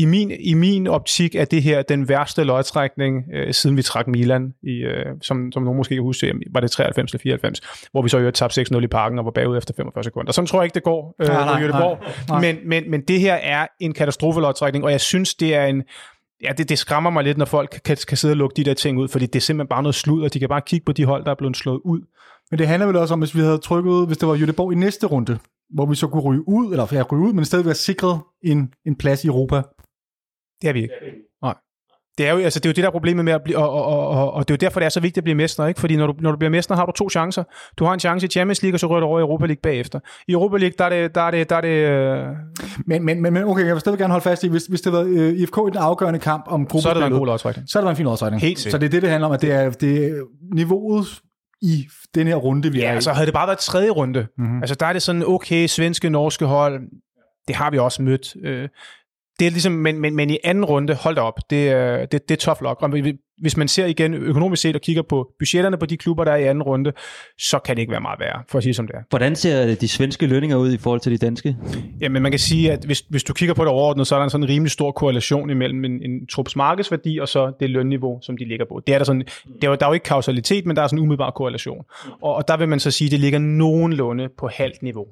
C: i min optik, er det her den værste lodtrækning, siden vi trak Milan, som nogen måske kan huske, var det 93 eller 94, hvor vi så tabte 6-0 i parken og var bagud efter 45 sekunder. Sådan tror jeg ikke, det går på Göteborg. Men det her er en katastrofelodtrækning, og jeg synes, det er en... Ja, det skræmmer mig lidt, når folk kan sidde og lukke de der ting ud, fordi det er simpelthen bare noget slud, og de kan bare kigge på de hold, der er blevet slået ud.
B: Men det handler vel også om, hvis vi havde trykket, hvis det var Göteborg i næste runde, hvor vi så kunne ryge ud, men stadig være sikret en plads i Europa.
C: Det er vi ikke. Nej. Det er jo det der problemet med at blive, og det er jo derfor, det er så vigtigt at blive mester, ikke? Fordi når du bliver mester, har du 2 chancer. Du har en chance i Champions League, og så rører du over i Europa League bagefter. I Europa League, der er det...
B: Men okay, jeg vil stadig gerne holde fast i, hvis det var IFK i den afgørende kamp om gruppespillet,
C: så er det en god lodtrækning.
B: Så er det en fin lodtrækning.
C: Helt sikkert.
B: Så det handler om, at det er niveauet i den her runde, vi er i.
C: Ja, altså havde det bare været 3. runde. Mm-hmm. Altså der er det sådan, okay, svenske, norske hold, det har vi også mødt. Det er ligesom, men i anden runde, hold da op, det er tough luck. Og hvis man ser igen økonomisk set og kigger på budgetterne på de klubber, der er i anden runde, så kan det ikke være meget værre, for at sige som det er.
A: Hvordan ser de svenske lønninger ud i forhold til de danske? Jamen
C: man kan sige, at hvis du kigger på det overordnet, så er der sådan en rimelig stor korrelation imellem en trups markedsværdi og så det lønniveau, som de ligger på. Det er der sådan, der er jo ikke kausalitet, men der er sådan en umiddelbar korrelation. Og der vil man så sige, at det ligger nogenlunde på halvt niveau.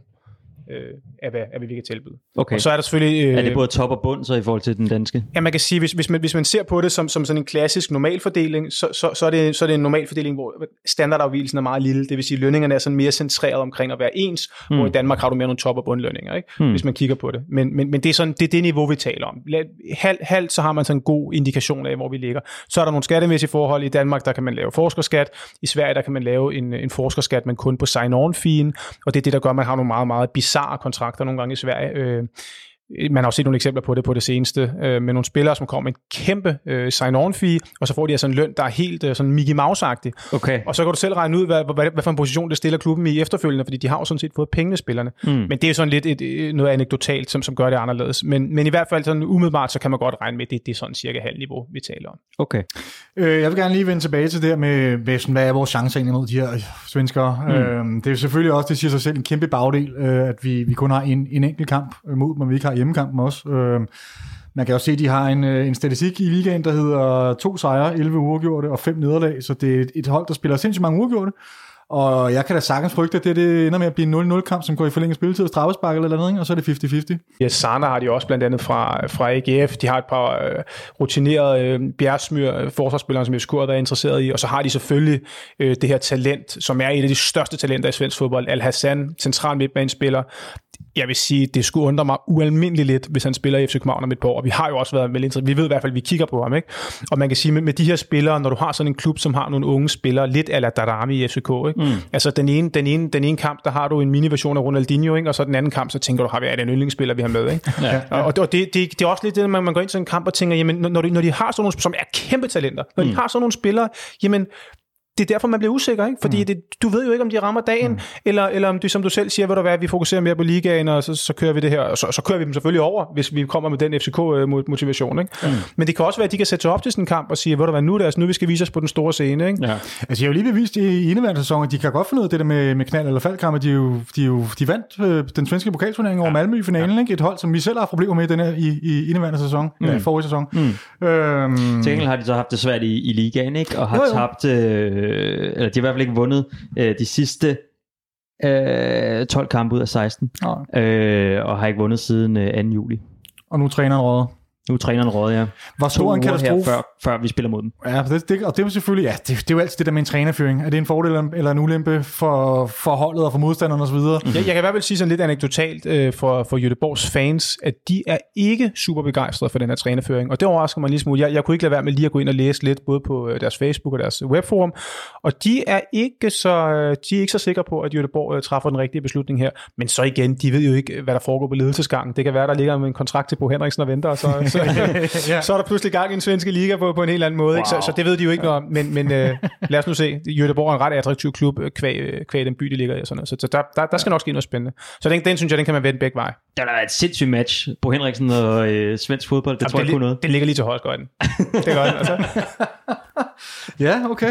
C: Af hvad vi kan tilbyde.
A: Okay.
C: Og så er der selvfølgelig...
A: er det både top og bund så i forhold til den danske?
C: Ja, man kan sige, hvis man ser på det som sådan en klassisk normalfordeling, så er det en normalfordeling, hvor standardafvigelsen er meget lille. Det vil sige, at lønningerne er sådan mere centreret omkring at være ens, hvor i Danmark har du mere nogle top- og bundlønninger, ikke? Hvis man kigger på det. Men det er sådan, det er det niveau, vi taler om. Halvt, så har man sådan en god indikation af, hvor vi ligger. Så er der nogle skattemæssige forhold. I Danmark, der kan man lave forskerskat. I Sverige, der kan man lave en forskerskat, men kun på sign-on-feen. Og det er det, der gør, at man har nogle meget, meget bizarre kontrakter nogle gange i Sverige. Man har jo set nogle eksempler på det på det seneste, med nogle spillere, som kommer med en kæmpe sign-on-fee, og så får de altså en løn, der er helt sådan Mickey Mouse-agtig.
A: Okay. Og
C: så kan du selv regne ud, hvad for en position det stiller klubben i efterfølgende, fordi de har jo sådan set fået pengene, spillerne. Men det er jo sådan lidt noget anekdotalt, som gør det anderledes. Men i hvert fald sådan umiddelbart, så kan man godt regne med, det er sådan cirka halv niveau, vi taler om.
A: Okay.
B: Jeg vil gerne lige vende tilbage til det her med sådan, hvad er vores chancer imod de her svenskere. Det er jo selvfølgelig også, det siger sig selv, en kæmpe bagdel, at vi kun har en enkelt kamp mod, men vi ikke har hjemmekampen også. Man kan også se, at de har en statistik i ligaen, der hedder 2 sejre, 11 uafgjorte og 5 nederlag, så det er et hold, der spiller sindssygt mange uafgjorte. Og jeg kan da sagtens frygte, at det ender med at blive en 0-0-kamp, som går i forlænget spilletid og straffespark eller noget, og så er det 50-50.
C: Ja, Sana har de også blandt andet fra AGF. De har et par rutinerede bjergsmyr forsvarsspillere, som FCK har været interesseret i, og så har de selvfølgelig det her talent, som er et af de største talenter i svensk fodbold. Al-Hassan, central midtbanespiller. Jeg vil sige, det skulle undre mig ualmindeligt lidt, hvis han spiller i FC København om et par år, og vi har jo også været vel interesseret. Vi ved i hvert fald, at vi kigger på ham, ikke? Og man kan sige, med de her spillere, når du har sådan en klub, som har nogle unge spillere, lidt a la Darami i FCK, ikke? Altså den ene kamp, der har du en mini-version af Ronaldinho, ikke? Og så den anden kamp, så tænker du, er det en yndlingsspiller, vi har med, ikke? Ja. Og det er også lidt det, man går ind til en kamp og tænker, jamen, når de har sådan nogle, som er kæmpe talenter, når de har sådan nogle spillere, jamen, det er derfor, man bliver usikker, ikke? Fordi du ved jo ikke, om de rammer dagen, eller om det, som du selv siger, ved du hvad, vi fokuserer mere på ligaen, og så kører vi det her, og så kører vi dem selvfølgelig over, hvis vi kommer med den FCK-motivation, ikke? Men det kan også være, at de kan sætte sig op til sådan en kamp og sige, ved du hvad, nu vi skal vise os på den store scene, ikke?
B: Ja. Altså, jeg har jo lige bevist i indeværende sæson, at de kan godt finde ud af det der med knald eller faldkampe. De vandt den svenske pokalturnering over Malmø i finalen, ikke? Et hold, som vi selv har problemer med i indeværende sæson, forrige sæson.
A: Til gengæld har de så haft det svært i ligaen, ikke? Og har tabt, eller de har i hvert fald ikke vundet de sidste 12 kampe ud af 16, og har ikke vundet siden 2. juli.
B: Og nu træner han rådet.
A: Nu træner han rådet, ja.
B: Hvor stor en katastrofe
A: før vi spiller mod dem.
B: Ja, og det er selvfølgelig, det er jo altid det der med en trænerføring. Er det en fordel eller en ulempe for holdet og for modstanderne osv.?
C: Jeg kan i hvert fald sige sådan lidt anekdotalt for Göteborgs fans, at de er ikke super begejstrede for den her trænerføring, og det overrasker mig en lille smule. Jeg kunne ikke lade være med lige at gå ind og læse lidt, både på deres Facebook og deres webforum, og de er ikke så sikre på, at Göteborg træffer den rigtige beslutning her. Men så igen, de ved jo ikke, hvad der foregår på ledelsesgangen. Det kan være, der ligger med en kontrakt til Bo Henriksen og venter, og så er der pludselig gang i en svenske liga på en helt anden måde. Wow. Ikke? Så det ved de jo ikke noget om. Men lad os nu se. Göteborg er en ret attraktiv klub, kvæg den by, de ligger i. Sådan noget. Så der skal nok ske noget spændende. Så den synes jeg, den kan man vende begge veje.
A: Det er et sindssygt match. Bo Henriksen og svensk fodbold, det tror jeg kunne noget.
C: Det ligger lige til højskøjten. Det gør den, altså.
B: Ja, okay.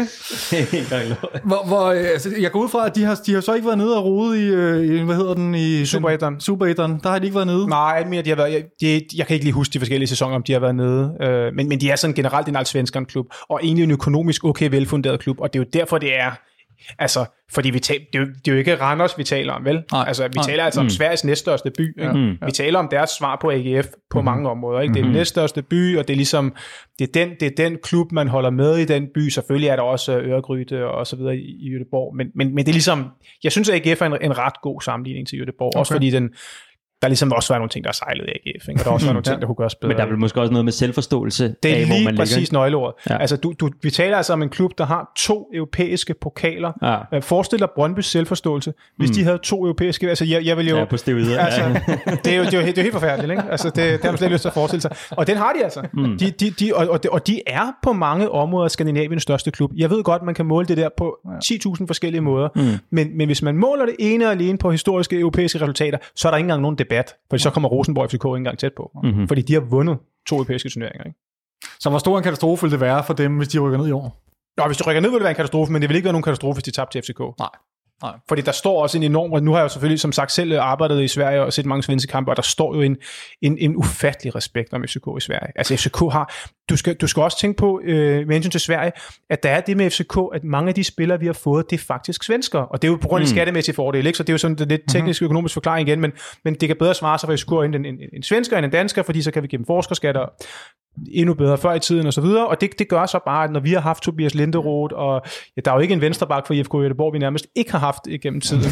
B: Altså, jeg går ud fra, at de har så ikke været nede og rode i hvad hedder den? I Super 8'eren. Der har de ikke været nede.
C: Nej, mere, de har været, jeg kan ikke lige huske de forskellige sæsoner, om de har været nede. Men de er sådan generelt en allsvenskan klub, og egentlig en økonomisk okay velfunderet klub, og det er jo derfor, det er... Altså, fordi det er jo ikke Randers, vi taler om, vel? Altså, vi taler altså om Sveriges næststørste by. Ikke? Vi taler om deres svar på AGF på mange områder. Ikke? Det er den næststørste by, og det er ligesom det er den klub, man holder med i den by. Selvfølgelig er der også Øregryte og så videre i Göteborg, men det er ligesom, jeg synes, at AGF er en ret god sammenligning til Göteborg, også fordi der ligesom også var nogle ting, der sejlede i AGF, ikke? Og der også var nogle ting, der kunne gøres bedre.
A: Men der er vel måske også noget med selvforståelse
C: det er
A: af, hvor man ligger.
C: Det er lige præcis nøgleordet. Ja. Altså, vi taler altså om en klub, der har 2 europæiske pokaler. Ja. Forestil dig Brøndbys selvforståelse, hvis de havde 2 europæiske... Altså, jeg vil jo...
A: Ja, på stedet.
C: Altså, det er jo helt forfærdeligt, ikke? Altså, det har man slet ikke lyst til at forestille sig. Og den har de altså. Og de er på mange områder Skandinaviens største klub. Jeg ved godt, man kan måle det der på 10.000 forskellige måder. Men hvis man måler det ene og alene på historiske europæiske resultater, så er der ikke engang nogen debat, fordi så kommer Rosenborg FCK ikke engang tæt på. Fordi de har vundet 2 europæiske turneringer. Ikke?
B: Så hvor stor en katastrofe vil det være for dem, hvis de rykker ned i år?
C: Nå, hvis de rykker ned, vil det være en katastrofe, men det vil ikke være nogen katastrofe, hvis de tabte til FCK. Nej. Fordi der står også en enorm, nu har jeg jo selvfølgelig som sagt selv arbejdet i Sverige og set mange svenske kampe, og der står jo en ufattelig respekt om FCK i Sverige. Altså FCK har, du skal også tænke på med hensyn til Sverige, at der er det med FCK, at mange af de spillere vi har fået, det er faktisk svenskere, og det er jo på grund af skattemæssige fordele, ikke? Så det er jo sådan en lidt teknisk økonomisk forklaring igen, men det kan bedre svare sig for FCK en svensker end en dansker, fordi så kan vi give dem forskerskatter endnu bedre før i tiden og så videre, og det gør så bare, at når vi har haft Tobias Linderoth, og der er jo ikke en venstreback for IFK Göteborg, vi nærmest ikke har haft igennem tiden,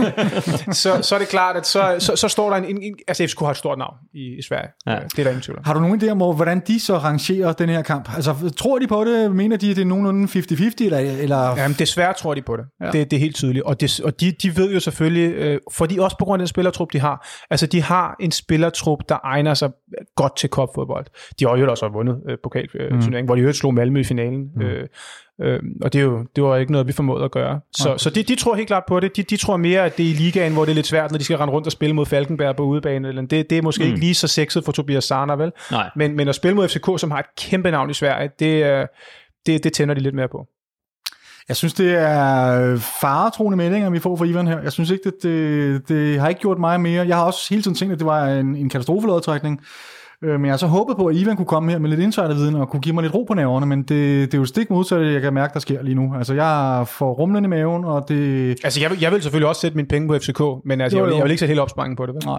C: så er det klart, at så står der altså FCK har et stort navn i Sverige. Ja. Det er der ingen tvivl.
B: Har du nogen idé om, hvordan de så rangerer den her kamp? Altså, tror de på det? Mener de, at det er nogenlunde 50-50? Eller?
C: Jamen, desværre tror de på det. Ja. Det er helt tydeligt. Og de ved jo selvfølgelig, fordi også på grund af den spillertrup, de har. Altså, de har en spillertrup, der egner sig godt til cupfodbold. De har jo også vundet pokalturneringen, hvor de jo slog Malmø i finalen. Og det var ikke noget, vi formåede at gøre. Så de tror helt klart på det. De tror mere, at det er i ligaen, hvor det er lidt svært, når de skal rende rundt og spille mod Falkenberg på udebane. Eller det er måske ikke lige så sexet for Tobias Sarna, vel? Men at spille mod FCK, som har et kæmpe navn i Sverige, det tænder de lidt mere på.
B: Jeg synes, det er faretroende meldinger, vi får fra Ivan her. Jeg synes ikke, det har ikke gjort mig mere. Jeg har også hele tiden tænkt, at det var en katastrofelodtrækning. Men jeg har så håbet på, at Ivan kunne komme her med lidt insiderviden og kunne give mig lidt ro på nerverne, men det er jo stik modsatte, jeg kan mærke, der sker lige nu. Altså, jeg får rumlen i maven, og det... Altså,
C: jeg vil selvfølgelig også sætte mine penge på FCK, men altså, jeg vil ikke sætte helt opsparingen på det, vel?
B: Nej.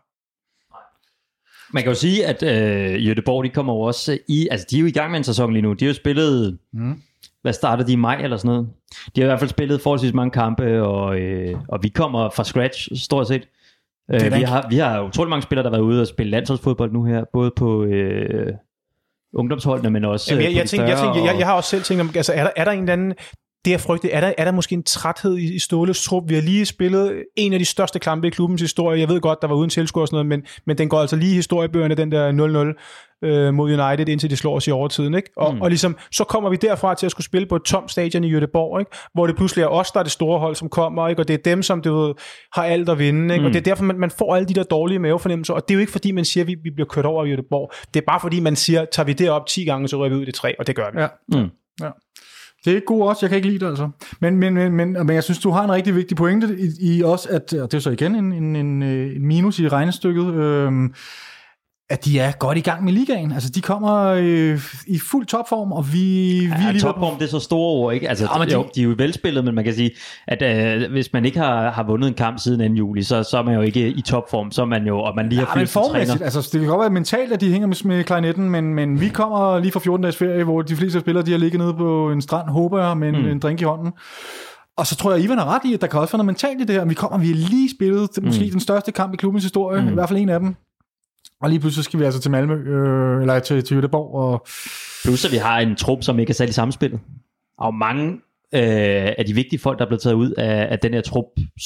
A: Man kan jo sige, at Göteborg, de kommer jo også altså, de er jo i gang med en sæson lige nu. De har jo spillet... Hvad startede de i maj eller sådan noget? De har i hvert fald spillet forholdsvis mange kampe, og vi kommer fra scratch, stort set. Vi har utrolig mange spillere, der har været ude og spille landsholdsfodbold nu her, både på ungdomsholdene, men også
C: jeg har også selv tænkt om, altså er der en eller anden... det jeg frygter, er der måske en træthed i Ståles trup? Vi har lige spillet en af de største kampe i klubbens historie. Jeg ved godt, der var uden tilskuere og sådan noget, men den går altså lige i historiebøgerne, den der 0-0 mod United, indtil de slår os i overtiden. Ikke? Og ligesom, så kommer vi derfra til at skulle spille på et tomt stadion i Göteborg, ikke? Hvor det pludselig er os, der er det store hold, som kommer, ikke? Og det er dem, som du ved, har alt at vinde. Ikke? Og det er derfor, man får alle de der dårlige mavefornemmelser, og det er jo ikke fordi, man siger, at vi bliver kørt over i Göteborg. Det er bare fordi, man siger, tager vi det op 10 gange, så rører vi ud i 3, og det gør vi.
B: Ja. Det er ikke god også, jeg kan ikke lide det altså. Men jeg synes, du har en rigtig vigtig pointe i også, at, og det er så igen en minus i regnestykket, at de er godt i gang med ligaen. Altså, de kommer i fuld topform, og vi er lige
A: topform, det er så store ord, ikke? Altså, de er jo velspillet, men man kan sige, at hvis man ikke har vundet en kamp siden 2. juli, så er man jo ikke i topform, så er man jo, og man lige har fyldt træner.
B: Altså, det kan godt være mentalt, at de hænger med klarinetten, men vi kommer lige fra 14 dages ferie, hvor de fleste spillere, de har ligget nede på en strand, håber jeg, med en drink i hånden. Og så tror jeg, Ivan har ret i, at der kan også være noget mentalt i det her. Vi har lige spillet måske den største kamp i klubbens historie, i hvert fald en af dem. Og lige pludselig skal vi altså til Malmø, eller til Göteborg. Og
A: plus at vi har en trup, som ikke er sat i samspillet. Og mange af de vigtige folk, der er blevet taget ud af den her trup,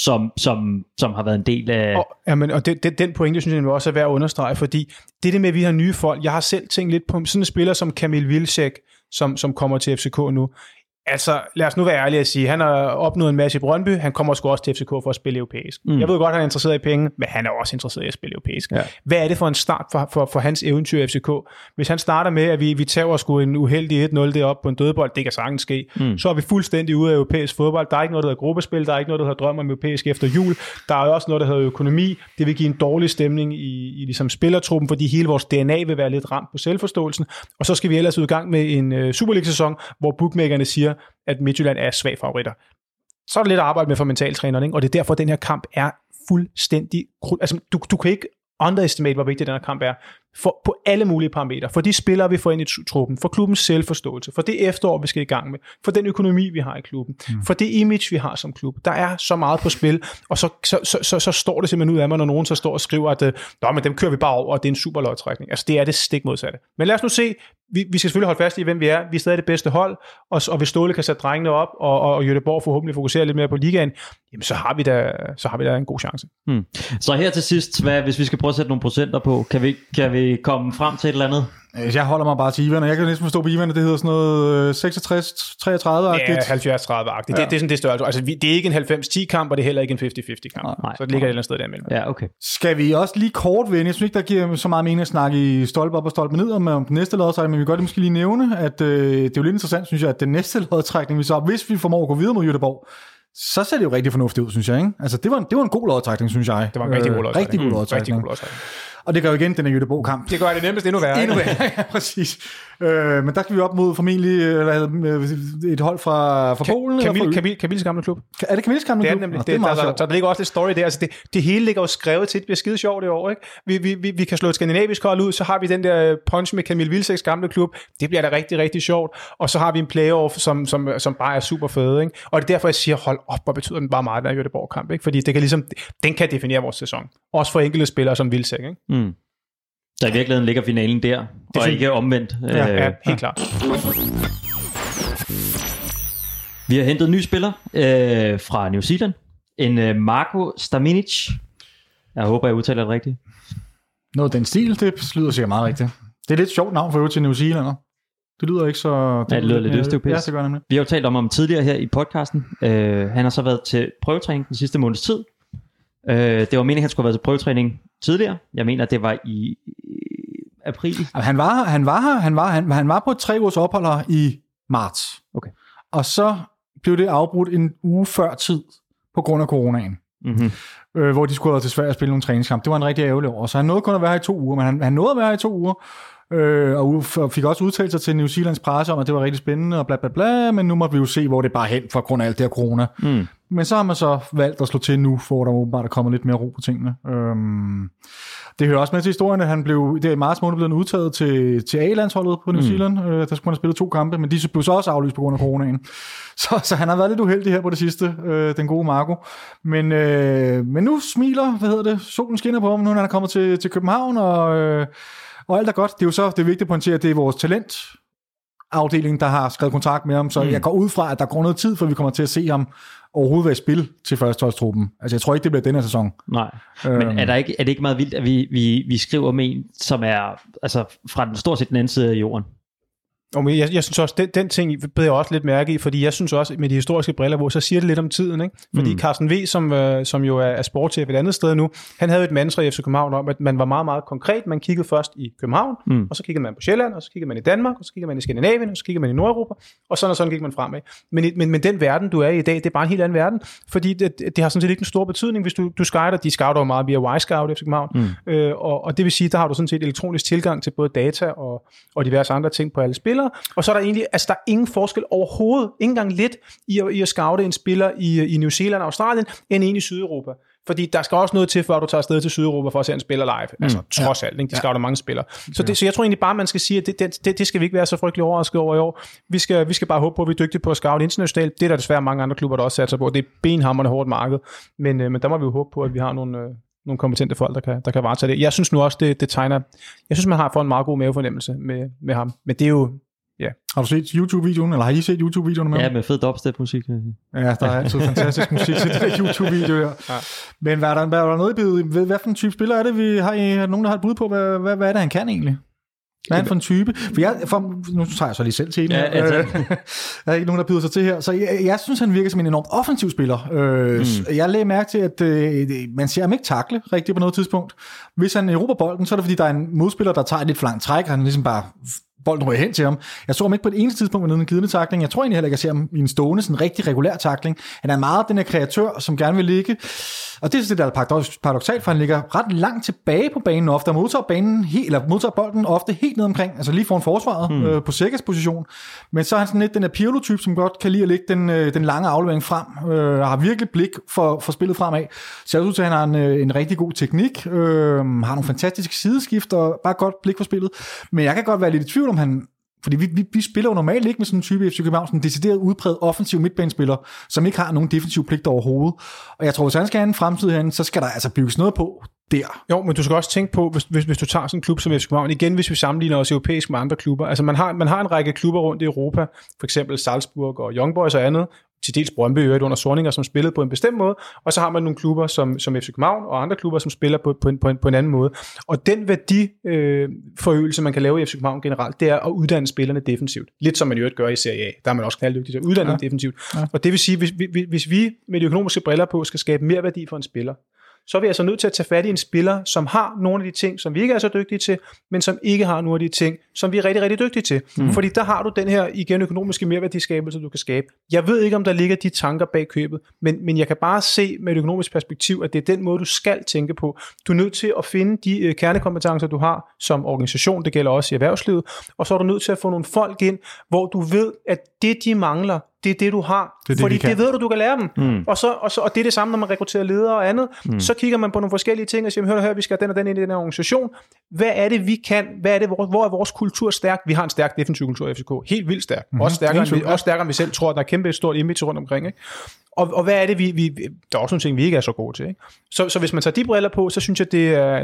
A: som har været en del af...
C: Og den pointe, synes jeg også er værd at understrege, fordi det med, at vi har nye folk, jeg har selv tænkt lidt på sådan en spiller som Kamil Vilcek, som kommer til FCK nu. Altså, lad os nu være ærlige at sige, han har opnået en masse i Brøndby, han kommer sgu også til FCK for at spille europæisk. Jeg ved godt, han er interesseret i penge, men han er også interesseret i at spille europæisk. Ja. Hvad er det for en start for hans eventyr i FCK? Hvis han starter med, at vi tager sgu en uheldig 1-0 deroppe på en dødbold, det kan sagtens ske, så er vi fuldstændig ude af europæisk fodbold. Der er ikke noget, der hedder gruppespil, der er ikke noget, der hedder drøm om europæisk efter jul. Der er også noget, der hedder økonomi. Det vil give en dårlig stemning i ligesom spillertruppen, fordi hele vores DNA vil være lidt ramt på selvforståelsen. Og så skal vi ellers ud i gang med en Superliga-sæson, hvor bookmakerne siger, at Midtjylland er svag favoritter. Så er det lidt at arbejde med for mentaltræneren, ikke? Og det er derfor, at den her kamp er fuldstændig... Altså, du kan ikke underestimate, hvor vigtig den her kamp er, på alle mulige parametre. For de spillere, vi får ind i truppen, for klubbens selvforståelse, for det efterår, vi skal i gang med, for den økonomi, vi har i klubben, for det image, vi har som klub. Der er så meget på spil, og så står det simpelthen ud af mig, når nogen så står og skriver, at men dem kører vi bare over, og det er en super lodtrækning. Altså, det er det stik modsatte. Men lad os nu se, vi skal selvfølgelig holde fast i, hvem vi er. Vi er stadig det bedste hold, og hvis Ståle kan sætte drengene op, og Göteborg forhåbentlig fokuserer lidt mere på ligaen, jamen så har vi da en god chance.
A: Så her til sidst, hvis vi skal prøve at sætte nogle procenter på, kan vi komme frem til et eller andet?
B: Jeg holder mig bare til Ivan, og jeg kan næsten forstå på Ivan, at det hedder sådan noget 66-33-agtigt.
C: Ja, 70-30-agtigt. Det er sådan det størrelse. Altså, det er ikke en 90-10 kamp, og det er heller ikke en 50-50 kamp. Nej, så det ligger et eller andet sted derimellem.
A: Ja, okay.
B: Skal vi også lige kort vende? Jeg synes ikke, der giver så meget mening at snakke i stolpe op og stolpe ned om den næste lodtrækning, men vi kan godt måske lige nævne, at det er jo lidt interessant, synes jeg, at den næste lodtrækning, hvis vi formår at gå videre mod Göteborg, så ser det jo rigtig fornuftigt ud, synes jeg. Ikke? Altså, det var en god lodtrækning, synes jeg.
C: Det var en rigtig god lodtrækning.
B: Rigtig god lodtrækning. Og det gør jo igen den her Göteborg-kamp.
C: Det gør det nemmest endnu værre.
B: Endnu værre, ja, præcis. Men der skal vi op mod formentlig et hold fra Polen.
C: Kamils gamle klub.
B: Er det Kamils gamle klub?
C: Det er nemlig. Der ligger også lidt story der. Altså det hele ligger jo skrevet til. Det bliver skide sjovt det år, ikke? Vi kan slå et skandinavisk hold ud, så har vi den der punch med Kamil Vilceks gamle klub. Det bliver da rigtig, rigtig sjovt. Og så har vi en playoff, som bare er super fed, ikke? Og det er derfor, jeg siger, hold op, hvor betyder den bare meget, den her Göteborg-kamp, ikke? Fordi det kan ligesom, den kan definere vores sæson. Også for enkelte spillere som Vilcek, ikke?
A: Så i virkeligheden ligger finalen der, og ikke omvendt.
C: Ja, helt klart.
A: Vi har hentet en ny spiller fra New Zealand. En Marko Staminic. Jeg håber, jeg udtaler det rigtigt.
B: Noget den stil, det lyder sikkert meget rigtigt. Det er lidt sjovt navn for øvrigt til New Zealander. Det lyder ikke så...
A: Det lyder lidt østeuropæisk.
B: Ja, det gør nemlig.
A: Vi har jo talt om ham tidligere her i podcasten. Han har så været til prøvetræning den sidste måneds tid. Det var meningen, at han skulle have været til prøvetræning tidligere. Jeg mener, det var i april.
B: Han var på et 3 ugers ophold her i marts.
A: Okay.
B: Og så blev det afbrudt en uge før tid på grund af coronaen. Hvor de skulle have været til Sverige og spille nogle træningskamp. Det var en rigtig ærgerlig år. Så han nåede kun at være her i 2 uger, men han nåede at være her i 2 uger. Og fik også udtalt sig til New Zealands presse om, at det var rigtig spændende og bla bla bla, men nu måtte vi jo se, hvor det bare hen for grund af alt det her corona. Men så har man så valgt at slå til nu, for der åbenbart er kommet lidt mere ro på tingene. Det hører også med til historien, at han blev i marts måned blevet udtaget til A-landsholdet på New Zealand. Der skulle han have spillet 2 kampe, men de blev så også aflyst på grund af coronaen. Så han har været lidt uheldig her på det sidste, den gode Marco. Men nu smiler, solen skinner på ham, nu han er kommet til København, og alt er godt. Det er jo så det er vigtigt at pointere, at det er vores talent afdeling, der har skrevet kontrakt med ham, så jeg går ud fra, at der går noget tid, for vi kommer til at se ham overhovedet være i spil til førsteholdstruppen. Altså, jeg tror ikke, det bliver denne sæson.
A: Nej, men er det ikke meget vildt, at vi skriver med en, som er altså, fra den stort set den anden side af jorden?
C: Og jeg synes også, den ting beder jeg også lidt mærke i, fordi jeg synes også, med de historiske briller, hvor så siger det lidt om tiden, ikke? Fordi Carsten V., som jo er sportschef et andet sted nu, han havde et mantra i FC København om, at man var meget, meget konkret. Man kiggede først i København, og så kiggede man på Sjælland, og så kiggede man i Danmark, og så kiggede man i Skandinavien, og så kiggede man i Nordeuropa, og sådan gik man fremad. Men den verden, du er i dag, det er bare en helt anden verden, fordi det har sådan set ikke en stor betydning, hvis du scouter. De scouter jo meget via Y-Scout i FC København, og det vil sige, der har du sådan set elektronisk tilgang til både data og diverse andre ting på alle spillere. Og så er der egentlig, altså der er ingen forskel overhovedet, ikke engang lidt, i at scoute en spiller i New Zealand og Australien, end en i Sydeuropa. Fordi der skal også noget til, før du tager afsted til Sydeuropa for at se en spiller live. Altså trods alt, ikke? De scouter mange spillere. Så jeg tror egentlig bare, man skal sige, at det skal vi ikke være så frygtelig overrasket over i år. Vi skal bare håbe på, at vi er dygtige på at scoute internationalt. Det er der desværre mange andre klubber, der også satser på. Det er benhamrende hårdt marked. Men der må vi jo håbe på, at vi har nogle kompetente folk, der kan varetage det. Jeg synes nu også, det tegner. Jeg synes, man har fået en meget god mavefornemmelse med ham. Men det er jo... Ja.
B: Har du set YouTube-videoen, eller har I set YouTube-videoen med?
A: Ja, med fed dubstep-musik.
B: Ja, der er altid fantastisk musik til det der YouTube-video her. Ja. Men hvad er der noget i billedet? Hvad for en type spiller er det, vi har? Er nogen, der har et bud på, hvad er det, han kan egentlig? Hvad er han for en type? Nu tager jeg så lige selv til den. Ja, der er ikke nogen, der byder sig til her. Så jeg synes, han virker som en enormt offensiv spiller. Jeg lagde mærke til, at man ser ham ikke takle rigtigt på noget tidspunkt. Hvis han erobrer bolden, så er det fordi, der er en modspiller, der tager et lidt for langt træk. Han ligesom bare... bolden røg hen til ham. Jeg så ham ikke på et eneste tidspunkt med en glidende tackling. Jeg tror egentlig heller ikke, at jeg ser ham i en stående, sådan en rigtig regulær tackling. Han er meget den her kreatør, som gerne vil ligge. Og det er det, der er paradoksalt, for han ligger ret langt tilbage på banen ofte, og modtager bolden ofte helt ned omkring, altså lige foran forsvaret på Sækkes position. Men så er han sådan lidt den her Pirlo-type, som godt kan lide at lægge den lange aflevering frem, har virkelig blik for spillet fremad. Så jeg synes, at han har en rigtig god teknik, har nogle fantastiske sideskift og bare godt blik for spillet. Men jeg kan godt være lidt i tvivl om han, fordi vi spiller jo normalt ikke med sådan en type FC København, sådan en decideret udpræget offensiv midtbanespiller, som ikke har nogen defensiv pligt overhovedet. Og jeg tror, hvis han skal have en fremtid herinde, så skal der altså bygges noget på der.
C: Jo, men du skal også tænke på, hvis du tager sådan en klub som FC København, igen hvis vi sammenligner os europæisk med andre klubber, altså man har en række klubber rundt i Europa, for eksempel Salzburg og Young Boys og andet, til dels Brøndby øvrigt under Sorninger, som spillede på en bestemt måde, og så har man nogle klubber som FC København og andre klubber, som spiller på en anden måde. Og den værdiforøgelse, man kan lave i FC København generelt, det er at uddanne spillerne defensivt. Lidt som man jo gør i Serie A. Der er man også knalddygtig til at uddanne defensivt. Ja. Og det vil sige, hvis vi med de økonomiske briller på skal skabe mere værdi for en spiller, så er vi altså nødt til at tage fat i en spiller, som har nogle af de ting, som vi ikke er så dygtige til, men som ikke har nogle af de ting, som vi er rigtig, rigtig dygtige til. Fordi der har du den her igen økonomiske merværdiskabelse, du kan skabe. Jeg ved ikke, om der ligger de tanker bag købet, men jeg kan bare se med et økonomisk perspektiv, at det er den måde, du skal tænke på. Du er nødt til at finde de kernekompetencer, du har som organisation, det gælder også i erhvervslivet, og så er du nødt til at få nogle folk ind, hvor du ved, at det, de mangler, det er det, du har. Fordi det ved du kan lære dem. Og det er det samme, når man rekrutterer ledere og andet. Så kigger man på nogle forskellige ting og siger, hør, vi skal have den og den ind i den her organisation. Hvad er det, vi kan? Hvor er vores kultur stærk? Vi har en stærk defensiv kultur i FCK. Helt vildt stærk. Også stærkere, end vi selv tror, at der er kæmpe stort image rundt omkring. Ikke? Og hvad er det, der er også nogle ting, vi ikke er så gode til. Ikke? Så hvis man tager de briller på, så synes jeg,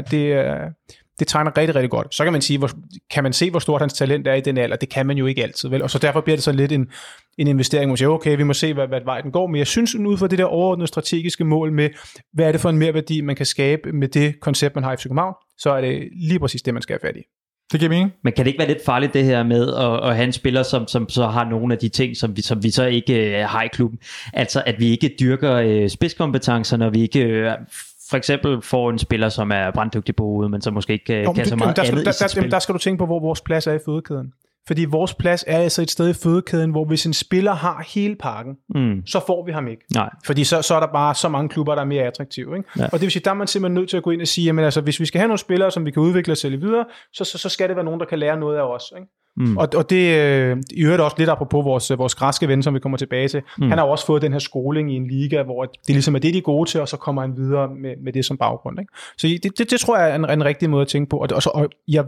C: det tegner rigtig, rigtig godt. Så kan man sige, kan man se, hvor stort hans talent er i den alder? Det kan man jo ikke altid, vel? Og så derfor bliver det så lidt en investering, hvor man siger, okay, vi må se, hvad vej den går. Men jeg synes, ud fra det der overordnede strategiske mål med, hvad er det for en merværdi, man kan skabe med det koncept, man har i FC København, så er det lige præcis det, man skal have fat i.
B: Det giver mening.
A: Men kan det ikke være lidt farligt det her med at have en spiller, som så har nogle af de ting, som vi så ikke har i klubben? Altså, at vi ikke dyrker spidskompetencer, når vi ikke... for eksempel får en spiller, som er branddygtig på hovedet, men som måske ikke kan så meget andet i sit spil.
C: Der skal du tænke på, hvor vores plads er i fødekæden. Fordi vores plads er altså et sted i fødekæden, hvor hvis en spiller har hele pakken, så får vi ham ikke.
A: Nej.
C: Fordi så er der bare så mange klubber, der er mere attraktive. Ikke? Ja. Og det vil sige, der er man simpelthen nødt til at gå ind og sige, jamen altså, hvis vi skal have nogle spillere, som vi kan udvikle os selv videre, så skal det være nogen, der kan lære noget af os. Ikke? Og det i øvrigt også lidt apropos vores græske ven, som vi kommer tilbage til. Han har også fået den her skoling i en liga, hvor det ligesom er det, de er gode til, og så kommer han videre med det som baggrund. Ikke? Så det tror jeg er en rigtig måde at tænke på. Og jeg ved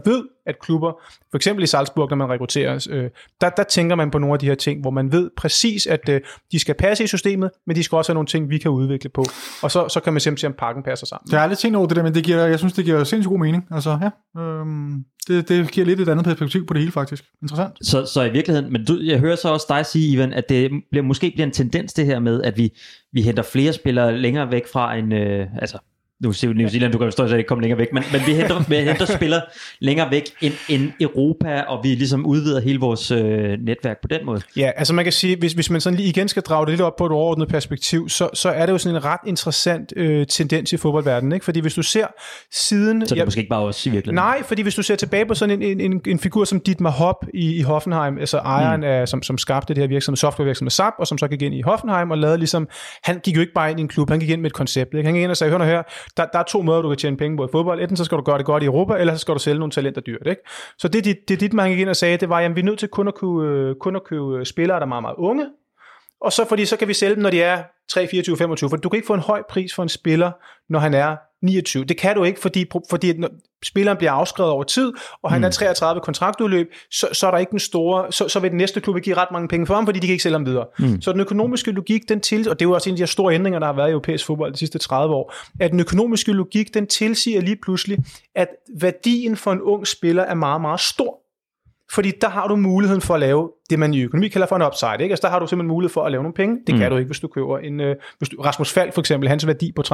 C: at klubber, for eksempel i Salzburg, når man rekrutterer, der tænker man på nogle af de her ting, hvor man ved præcis, at de skal passe i systemet, men de skal også have nogle ting, vi kan udvikle på. Og så kan man simpelthen om pakken passer sammen.
B: Jeg har aldrig tænkt over det der, men jeg synes, det giver sindssygt god mening. Altså, ja, det giver lidt et andet perspektiv på det hele, faktisk. Interessant.
A: Så i virkeligheden, men jeg hører så også dig sige, Ivan, at det måske bliver en tendens det her med, at vi henter flere spillere længere væk fra en, nu siger New Zealand, du kan jo stort set ikke komme længere væk, men vi henter spillere længere væk end Europa, og vi ligesom udvider hele vores netværk på den måde.
C: Ja, altså man kan sige, hvis man sådan lige igen skal drage det lidt op på et overordnet perspektiv, så er det jo sådan en ret interessant tendens i fodboldverdenen, ikke? Fordi hvis du ser siden...
A: Så det er måske ikke bare os i virkeligheden.
C: Nej, fordi hvis du ser tilbage på sådan en figur som Dietmar Hopp i Hoffenheim, altså ejeren af, som skabte det her virksomhed, softwarevirksomhed SAP, og som så gik ind i Hoffenheim og lavede ligesom... Han gik jo ikke bare ind i en klub, han gik ind med et koncept, ikke? Han gik ind og sagde, hør her, der er 2 måder, du kan tjene penge på i fodbold. Enten så skal du gøre det godt i Europa, eller så skal du sælge nogle talenter dyrt, ikke? Så det dit man gik ind og sagde, det var, jamen vi er nødt til kun at købe spillere, der er meget, meget unge, og så kan vi sælge dem, når de er 3, 24, 25, for du kan ikke få en høj pris for en spiller, når han er 29. Det kan du ikke, fordi når spilleren bliver afskrevet over tid, og han er 33 kontraktudløb, så er der ikke den store, så vil den næste klub give ret mange penge for ham, fordi de kan ikke sælge ham videre. Så den økonomiske logik, og det er jo også en af de her store ændringer, der har været i europæisk fodbold de sidste 30 år, at den økonomiske logik, den tilsiger lige pludselig, at værdien for en ung spiller er meget, meget stor. Fordi der har du muligheden for at lave det, man i økonomi kalder for en upside, ikke? Altså der har du simpelthen mulighed for at lave nogle penge. Det kan du ikke, hvis du køber Rasmus Falk for eksempel, hans værdi på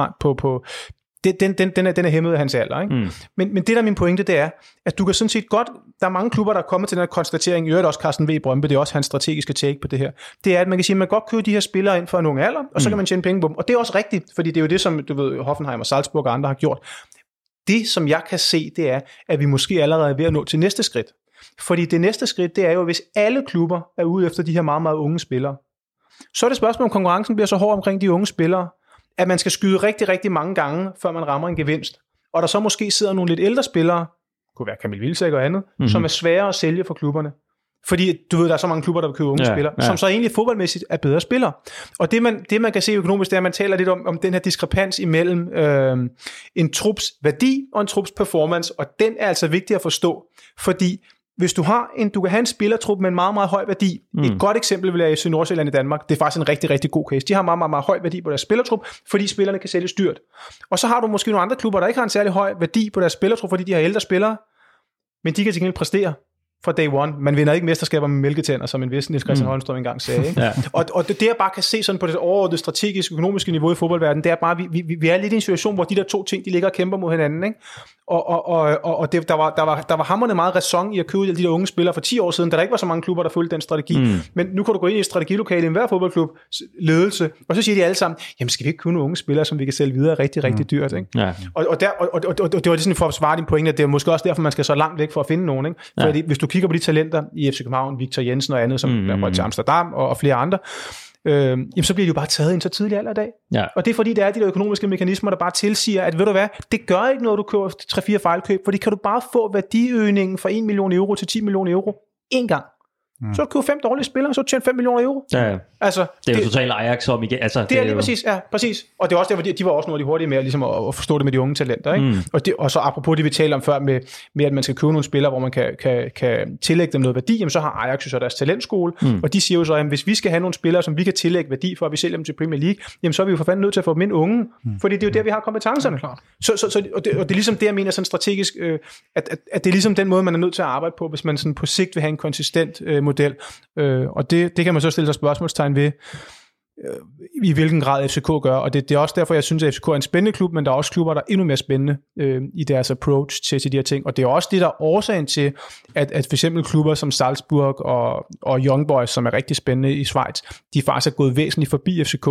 C: den er hæmmet af hans alder, ikke? Men det der er min pointe, det er, at du kan sådan set godt, der er mange klubber, der er kommet til den her konstatering, i øvrigt også Carsten V. Brøndby, det er også hans strategiske take på det her, det er, at man kan sige, at man godt købe de her spillere ind for en ung alder, og så kan man tjene penge på dem, og det er også rigtigt, fordi det er jo det, som du ved, Hoffenheim og Salzburg og andre har gjort. Det, som jeg kan se, det er, at vi måske allerede er ved at nå til næste skridt. Fordi det næste skridt, det er jo, hvis alle klubber er ude efter de her meget, meget unge spillere, så er det spørgsmål, om konkurrencen bliver så hård omkring de unge spillere, at man skal skyde rigtig, rigtig mange gange, før man rammer en gevinst. Og der så måske sidder nogle lidt ældre spillere, kunne være Kamil Vilcek og andet, som er svære at sælge for klubberne. Fordi du ved, der er så mange klubber, der vil købe unge spillere, som så egentlig fodboldmæssigt er bedre spillere. Og det man kan se økonomisk, det er, at man taler lidt om den her diskrepans imellem en trups værdi og en trups performance, og den er altså vigtig at forstå, fordi hvis du kan have en spillertrup med en meget, meget høj værdi. Et godt eksempel vil være FC Nordsjælland i Danmark. Det er faktisk en rigtig, rigtig god case. De har meget, meget, meget høj værdi på deres spillertrup, fordi spillerne kan sælges dyrt. Og så har du måske nogle andre klubber, der ikke har en særlig høj værdi på deres spillertrup, fordi de har ældre spillere, men de kan til gengæld præstere fra day one. Man vinder ikke mesterskaber med mælketænder, som en vis Niels Christian Holmstrøm engang sagde. Ikke? Ja. Og det jeg bare kan se sådan på det overordnede strategiske, økonomiske niveau i fodboldverdenen, det er bare, vi er lidt i en situation, hvor de der 2 ting, de ligger og kæmper mod hinanden. Ikke? Og der var hamrende meget ræson i at købe de der unge spillere for 10 år siden, da der ikke var så mange klubber, der fulgte den strategi. Men nu kan du gå ind i et strategilokale i enhver fodboldklub ledelse, og så siger de alle sammen, jamen skal vi ikke købe nogle unge spillere, som vi kan sælge videre rigtig, rigtig dyrt. Ikke? Ja. Og det var sådan for at svare din pointe, at det er måske også derfor, man skal så langt væk for at finde nogen. Ikke? Fordi hvis du kigger på de talenter i FC København, Victor Jensen og andet, som er til Amsterdam og flere andre, jamen så bliver de jo bare taget ind så tidlig alder i dag. Ja. Og det er fordi, der er de der økonomiske mekanismer, der bare tilsiger, at ved du hvad, det gør ikke noget, du køber 3-4 fejlkøb, fordi kan du bare få værdiøgningen fra 1 million euro til 10 millioner euro én gang. Så du køber 5 dårlige spillere, så tjener 5 millioner euro. Ja. Altså,
A: det er jo totalt Ajax om igen. Altså,
C: det er lige præcis, ja, præcis. Og det er også derfor, de var også nogle af de hurtige med ligesom at forstå det med de unge talenter. Ikke? Og så apropos det, vi taler om før med at man skal købe nogle spillere, hvor man kan tillægge dem noget værdi, jamen så har Ajax jo så deres talentskole, og de siger jo så, at hvis vi skal have nogle spillere, som vi kan tillægge værdi for, at vi sælger dem til Premier League, jamen så er vi jo for fanden nødt til at få dem ind unge, fordi det er jo der, vi har kompetencerne. Og det er ligesom det, jeg mener sådan strategisk, at det er ligesom den måde, man er nødt til at arbejde på, hvis man sådan på sigt vil have en konsistent model. Og det kan man så stille sig spørgsmålstegn ved, i hvilken grad FCK gør, og det er også derfor, jeg synes, at FCK er en spændende klub, men der er også klubber, der er endnu mere spændende i deres approach til de her ting, og det er også det, der er årsagen til, at for eksempel klubber som Salzburg og Young Boys, som er rigtig spændende i Schweiz, de faktisk er gået væsentligt forbi FCK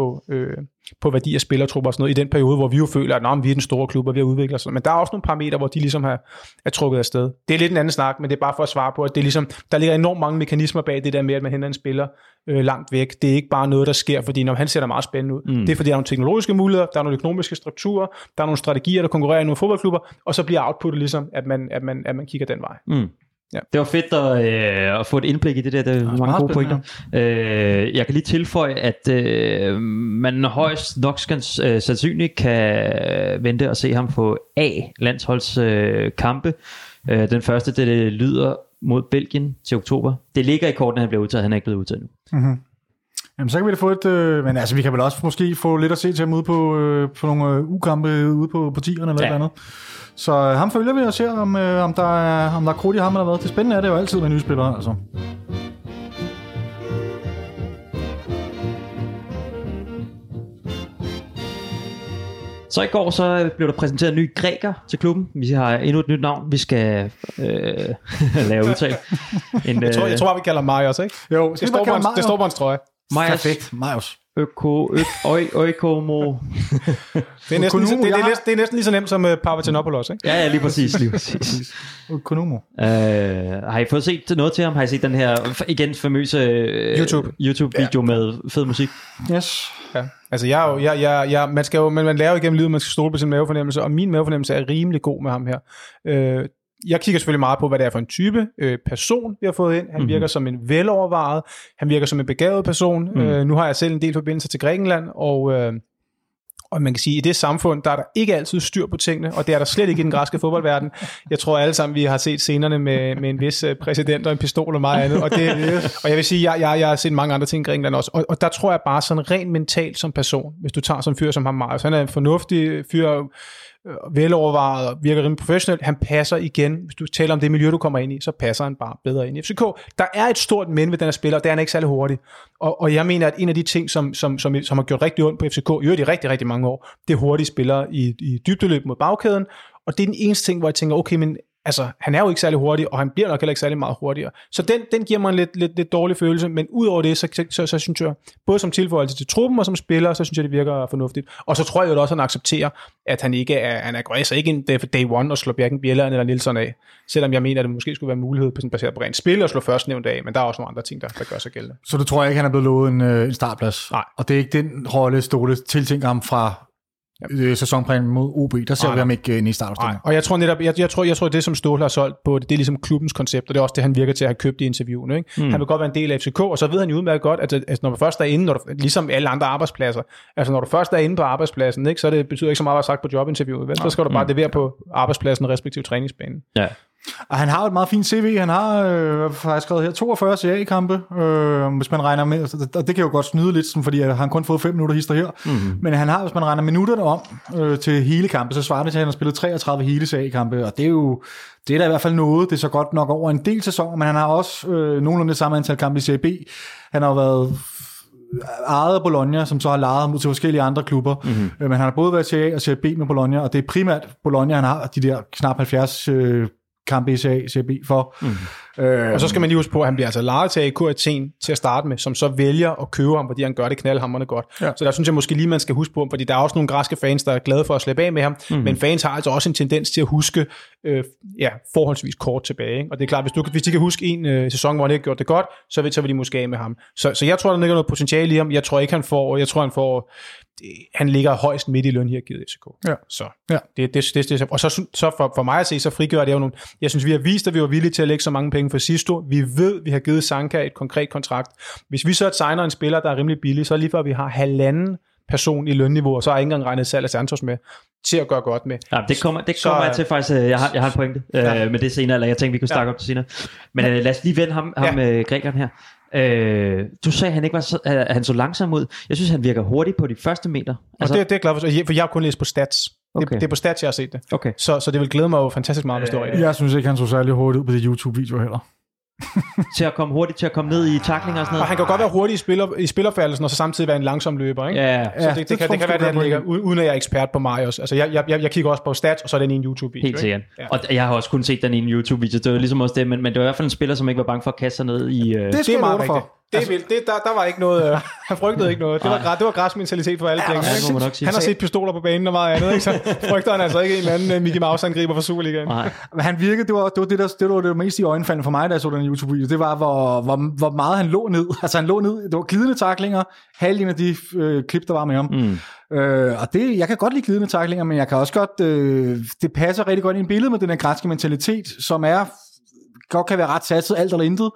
C: på værdi af spillertrupper og sådan noget, i den periode, hvor vi jo føler, at vi er den store klub, og vi har udviklet os. Men der er også nogle parametre, hvor de ligesom er trukket afsted. Det er lidt en anden snak, men det er bare for at svare på, at det er ligesom, der ligger enormt mange mekanismer bag det der med, at man henter en spiller langt væk. Det er ikke bare noget, der sker, fordi når han ser meget spændende ud. Det er fordi, der er nogle teknologiske muligheder, der er nogle økonomiske strukturer, der er nogle strategier, der konkurrerer i nogle fodboldklubber, og så bliver outputtet ligesom, at man kigger den vej.
A: Ja. Det var fedt at få et indblik i det der. Der er mange gode pointer. Jeg kan lige tilføje, at man højst nok sandsynligt kan vente og se ham på A-landsholdskampe Den første, det lyder mod Belgien til oktober. Det ligger i korten, at han bliver udtaget. Han er ikke blevet udtaget nu.
B: Mm-hmm. Jamen, så kan vi da få et... men altså, vi kan vel også måske få lidt at se til ham ude på nogle ukampe ude på tierne eller et eller andet. Så ham følger vi og ser, om der er krudt i ham eller hvad. Det spændende er det jo altid med nye spillere, altså.
A: Så i går så blev der præsenteret en ny græker til klubben. Vi har endnu et nyt navn, vi skal lave udtale.
C: Jeg tror, vi kalder Marius, ikke?
B: Jo,
C: det står på hans trøje.
A: Marius.
B: Perfekt, Marius.
A: Økomo.
C: Det er næsten lige så nemt som Papagenopoulos, ikke?
A: Ja, lige præcis.
B: Økonomo.
A: Har I fået set noget til ham? Har I set den her igen famøse YouTube-video med fed musik?
B: Yes.
C: Ja. Altså man lærer jo igennem livet, man skal stole på sin mavefornemmelse, og min mavefornemmelse er rimelig god med ham her. Jeg kigger selvfølgelig meget på, hvad det er for en type person, vi har fået ind. Han virker som en velovervejet, han virker som en begavet person. Nu har jeg selv en del forbindelser til Grækenland, og man kan sige, at i det samfund, der er der ikke altid styr på tingene, og det er der slet ikke i den græske fodboldverden. Jeg tror alle sammen, vi har set scenerne med en vis præsident og en pistol og meget andet. Og jeg vil sige, jeg har set mange andre ting i Grækenland også. Og der tror jeg bare sådan rent mentalt som person, hvis du tager sådan en fyr som ham, Marius, han er en fornuftig fyr, velovervejet og virker rimelig professionelt. Han passer igen, hvis du taler om det miljø, du kommer ind i, så passer han bare bedre ind i FCK. Der er et stort men ved den her spiller, og det er han ikke særlig hurtig. Og jeg mener, at en af de ting, som har gjort rigtig ondt på FCK, i øvrigt i rigtig, rigtig mange år, det er hurtige spillere i dybdeløb mod bagkæden, og det er den eneste ting, hvor jeg tænker, okay, men altså, han er jo ikke særlig hurtig, og han bliver nok heller ikke særlig meget hurtigere. Så den giver mig en lidt dårlig følelse, men udover det, så synes jeg, både som tilføjelse til truppen og som spiller, så synes jeg, det virker fornuftigt. Og så tror jeg jo også, at han accepterer, at han ikke er, han aggressor, ikke en day one og slår hverken Bjelland eller Nielsen af, selvom jeg mener, at det måske skulle være en mulighed på sådan baseret på rent spil og slå førstnævnt af, men der er også nogle andre ting, der gør sig gældende.
B: Så du tror ikke, han er blevet lovet en startplads?
C: Nej.
B: Og det er ikke den rolle, Ståle tiltænker ham fra sæsonplanen mod OB, der ser vi ham ikke ind i startopstillingen.
C: Og jeg tror netop, jeg tror det som Ståle har solgt på, det er ligesom klubbens koncept, og det er også det, han virker til at have købt i interviewene. Ikke? Han vil godt være en del af FCK, og så ved han jo udmærket godt, at når du først er inde, ligesom alle andre arbejdspladser, altså når du først er inde på arbejdspladsen, ikke, så det betyder ikke så meget, at sagt på jobinterviewet, vel? Så skal du bare levere på arbejdspladsen og respektive træningsbanen.
A: Ja.
B: Og han har et meget fint CV. Han har skrevet her 42 CA-kampe, hvis man regner med, og det kan jo godt snyde lidt, fordi han kun fået 5 minutter hister her. Men han har, hvis man regner minutterne om til hele kampe, så svarer det til, at han har spillet 33 hele CA-kampe, og det er da i hvert fald noget. Det er så godt nok over en del sæsoner, men han har også nogenlunde det samme antal kampe i CAB. Han har jo været ejet af Bologna, som så har lejet mod til forskellige andre klubber. Men han har både været CA og CAB med Bologna, og det er primært Bologna, han har de der knap 70 kampe i CAB for.
C: Og så skal man lige huske på, at han bliver altså lejet til AK Athen til at starte med, som så vælger at købe ham, fordi han gør det knaldhamrende godt. Ja. Så der synes jeg måske lige, man skal huske på ham, fordi der er også nogle græske fans, der er glade for at slippe af med ham, men fans har altså også en tendens til at huske forholdsvis kort tilbage. Ikke? Og det er klart, hvis de kan huske en sæson, hvor han ikke gjort det godt, så vil de måske af med ham. Så jeg tror, der ligger noget potentiale i ham. Jeg tror ikke, han får han ligger højst midt i lønhierarkiet i FCK. Ja. Så det og så for mig at se, så frigør det jo nogle. Jeg synes, vi har vist, at vi var villige til at lægge så mange penge for sidste år. Vi ved, vi har givet Sanka et konkret kontrakt. Hvis vi så signer en spiller, der er rimelig billig, så lige før vi har 1,5 person i lønniveau, og så har jeg ikke engang regnet salg af Santos med, til at gøre godt med.
A: Ja, det kommer jeg til faktisk. Jeg har en pointe med det senere, eller jeg tænkte, vi kunne snakke om det senere. Men lad os lige vende ham grækeren her. Du sagde, at han ikke var han så langsom ud. Jeg synes, han virker hurtigt på de første meter.
C: Altså, og det er glad for, for jeg har kun læst på stats. Okay. Det er på stats, jeg har set det.
A: Okay.
C: Så det vil glæde mig jo fantastisk meget, hvis det var rigtigt.
B: Jeg synes ikke, han så særlig hurtigt ud på det YouTube-video heller.
A: Til at komme hurtigt, til at komme ned i tacklinger og sådan noget.
C: Og han kan godt være hurtig i spillerfærdelsen, og så samtidig være en langsom løber, ikke?
A: Ja.
C: Så det kan være, at han ligger, uden at jeg er ekspert på mig også. Altså, jeg kigger også på stats, og så er den en YouTube-video.
A: Helt sikkert. Ja. Og jeg har også kun set den ene YouTube-video. Det var ligesom også det, men det var i hvert fald en spiller, som ikke var bange for at kaste sig ned i...
B: Det er meget rigtigt.
C: Det er vildt. Der var ikke noget. Han frygtede ikke noget. Det var græsmentalitet for alle penge. Han har set pistoler på banen og meget andet, ikke? Så frygter han altså ikke en eller anden Mickey Mouse-angriber for Superligaen.
B: Men han virkede, det var det mest i øjenfaldene for mig, da jeg så den YouTube-video. Det var, hvor meget han lå ned. Altså han lå ned. Det var glidende tacklinger. Halvdelen af de klip, der var med ham. Og jeg kan godt lide glidende tacklinger, men jeg kan også godt... det passer rigtig godt i en billede med den her græske mentalitet, som godt kan være ret satset alt eller intet.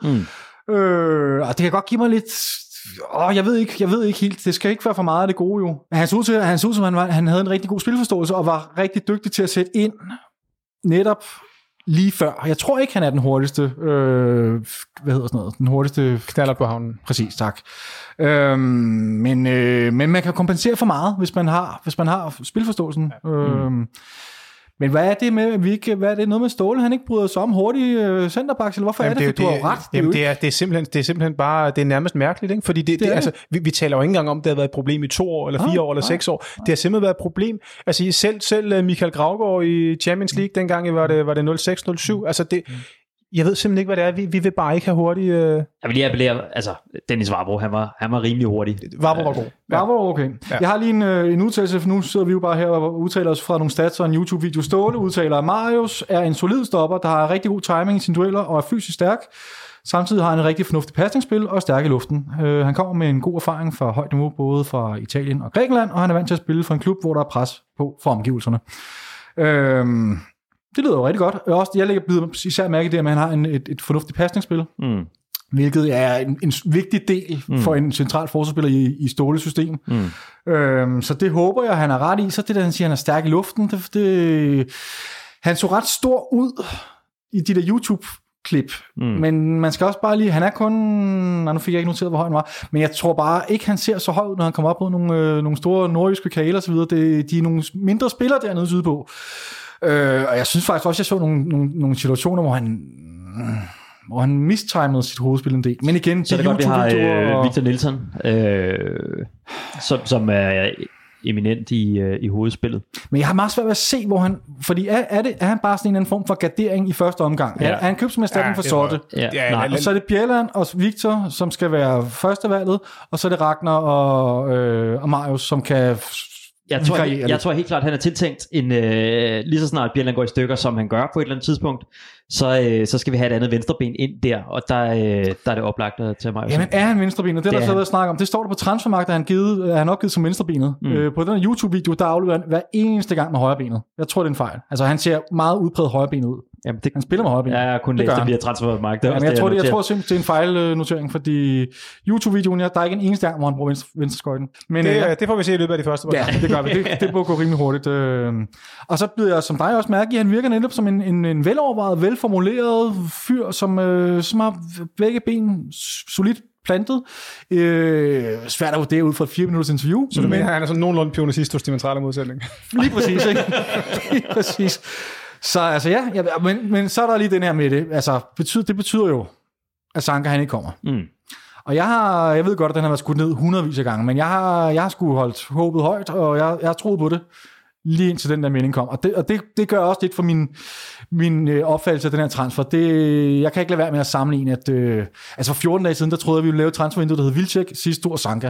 B: Og det kan godt give mig lidt... jeg ved ikke helt. Det skal ikke være for meget af det gode jo. Han så ud som han havde en rigtig god spilforståelse og var rigtig dygtig til at sætte ind netop lige før. Jeg tror ikke, han er den hurtigste, den hurtigste
C: knaller på havnen.
B: Præcis, tak. Men man kan kompensere for meget, hvis man har spilforståelsen. Ja. Men hvad er det med, hvad er det noget med Ståle, han ikke bryder sig om hurtige centerbacks, eller hvorfor er det, for du har ret?
C: Det er simpelthen bare, det er nærmest mærkeligt, ikke? Fordi det altså, vi taler jo ikke engang om, det har været et problem i 2 år, eller 4 år, eller 6 år. Det har simpelthen været et problem. Altså selv Michael Gravgaard i Champions League, dengang var det 06-07, altså det... Jeg ved simpelthen ikke, hvad det er. Vi vil bare ikke have hurtigt... Jeg
A: vil lige appellere... Altså, Dennis Varbro, han var rimelig hurtig.
C: Varbro var god.
B: Varbro var okay. Ja. Jeg har lige en udtalelse, for nu sidder vi jo bare her og udtaler os fra nogle stats og en YouTube-video. Ståle udtaler, at Marius er en solid stopper, der har rigtig god timing i sine dueller og er fysisk stærk. Samtidig har han en rigtig fornuftig pasningsspil og stærk i luften. Han kommer med en god erfaring fra højt niveau, både fra Italien og Grækenland, og han er vant til at spille for en klub, hvor der er pres på for omgivelserne. Det lyder jo rigtig godt. Jeg lægger især mærke i det, at man har et fornuftigt pasningsspil, hvilket er en vigtig del for en central forsvarsspiller i Ståles system. Så det håber jeg, han er ret i. Så det der, han siger, han er stærk i luften, han så ret stor ud i de der YouTube-klip, men man skal også bare lige, han er kun, nu fik jeg ikke noteret, hvor høj han var, men jeg tror bare ikke, han ser så høj ud, når han kommer op på nogle store nordjyske kanaler og så videre. De er nogle mindre spillere dernede sydpå. Og jeg synes faktisk også, jeg så nogle situationer, hvor han mistimede sit hovedspil en del. Men igen,
A: så det er godt, vi har Victor Nielsen, som er eminent i hovedspillet.
B: Men jeg har meget svært ved at se, hvor han... Fordi er han bare sådan en anden form for gardering i første omgang? Ja. Er han købt som erstatning for Sorte?
A: Ja.
B: Og så er det Bjelland og Victor, som skal være førstevalget, og så er det Ragnar og Marius, som kan...
A: Jeg tror helt klart, at han er tiltænkt lige så snart Bjelland går i stykker, som han gør på et eller andet tidspunkt, så skal vi have et andet venstreben ind der, og der er det oplagt til mig.
B: Jamen er han venstrebenet? Det er der så været at snakke om. Det står der på Transfermarkt, at han opgivet som venstrebenet. På den YouTube-video, der afleverer han hver eneste gang med højrebenet. Jeg tror, det er en fejl. Altså han ser meget udpræget højrebenet ud.
A: Jamen,
B: han spiller med højrebenet.
A: Jeg har kun læst det via Transfermarkt.
B: Jeg tror simpelthen, det er en fejlnotering, fordi YouTube-videoen, der er ikke en eneste gang, hvor han bruger venstreskøjten. Men
C: det får vi se i løbet af de første.
B: Ja, det gør vi. Det må gå rimelig hurtigt. Og så bliver jeg som dig også mærke, at han virker netop som en velovervejet, velformuleret fyr, som har begge ben solidt plantet. Svært at vurdere ud fra et 4 minutters interview.
C: Så du mener, han er sådan nogenlunde pionicist hos dimensionale modsætning?
B: Lige præcis, ikke? Lige præcis. Så altså ja, men så er der lige den her med det. Altså, det betyder jo, at Sanka han ikke kommer. Og jeg ved godt, at den har været skudt ned hundredvis af gange, men jeg har sgu holdt håbet højt, og jeg har troet på det, lige indtil den der melding kom. Og det gør også lidt for min opfattelse af den her transfer. Jeg kan ikke lade være med at sammenligne, at altså for 14 dage siden, der troede jeg, vi ville lave et transfervindue, der hed Vilcek, sidste stor Sanka.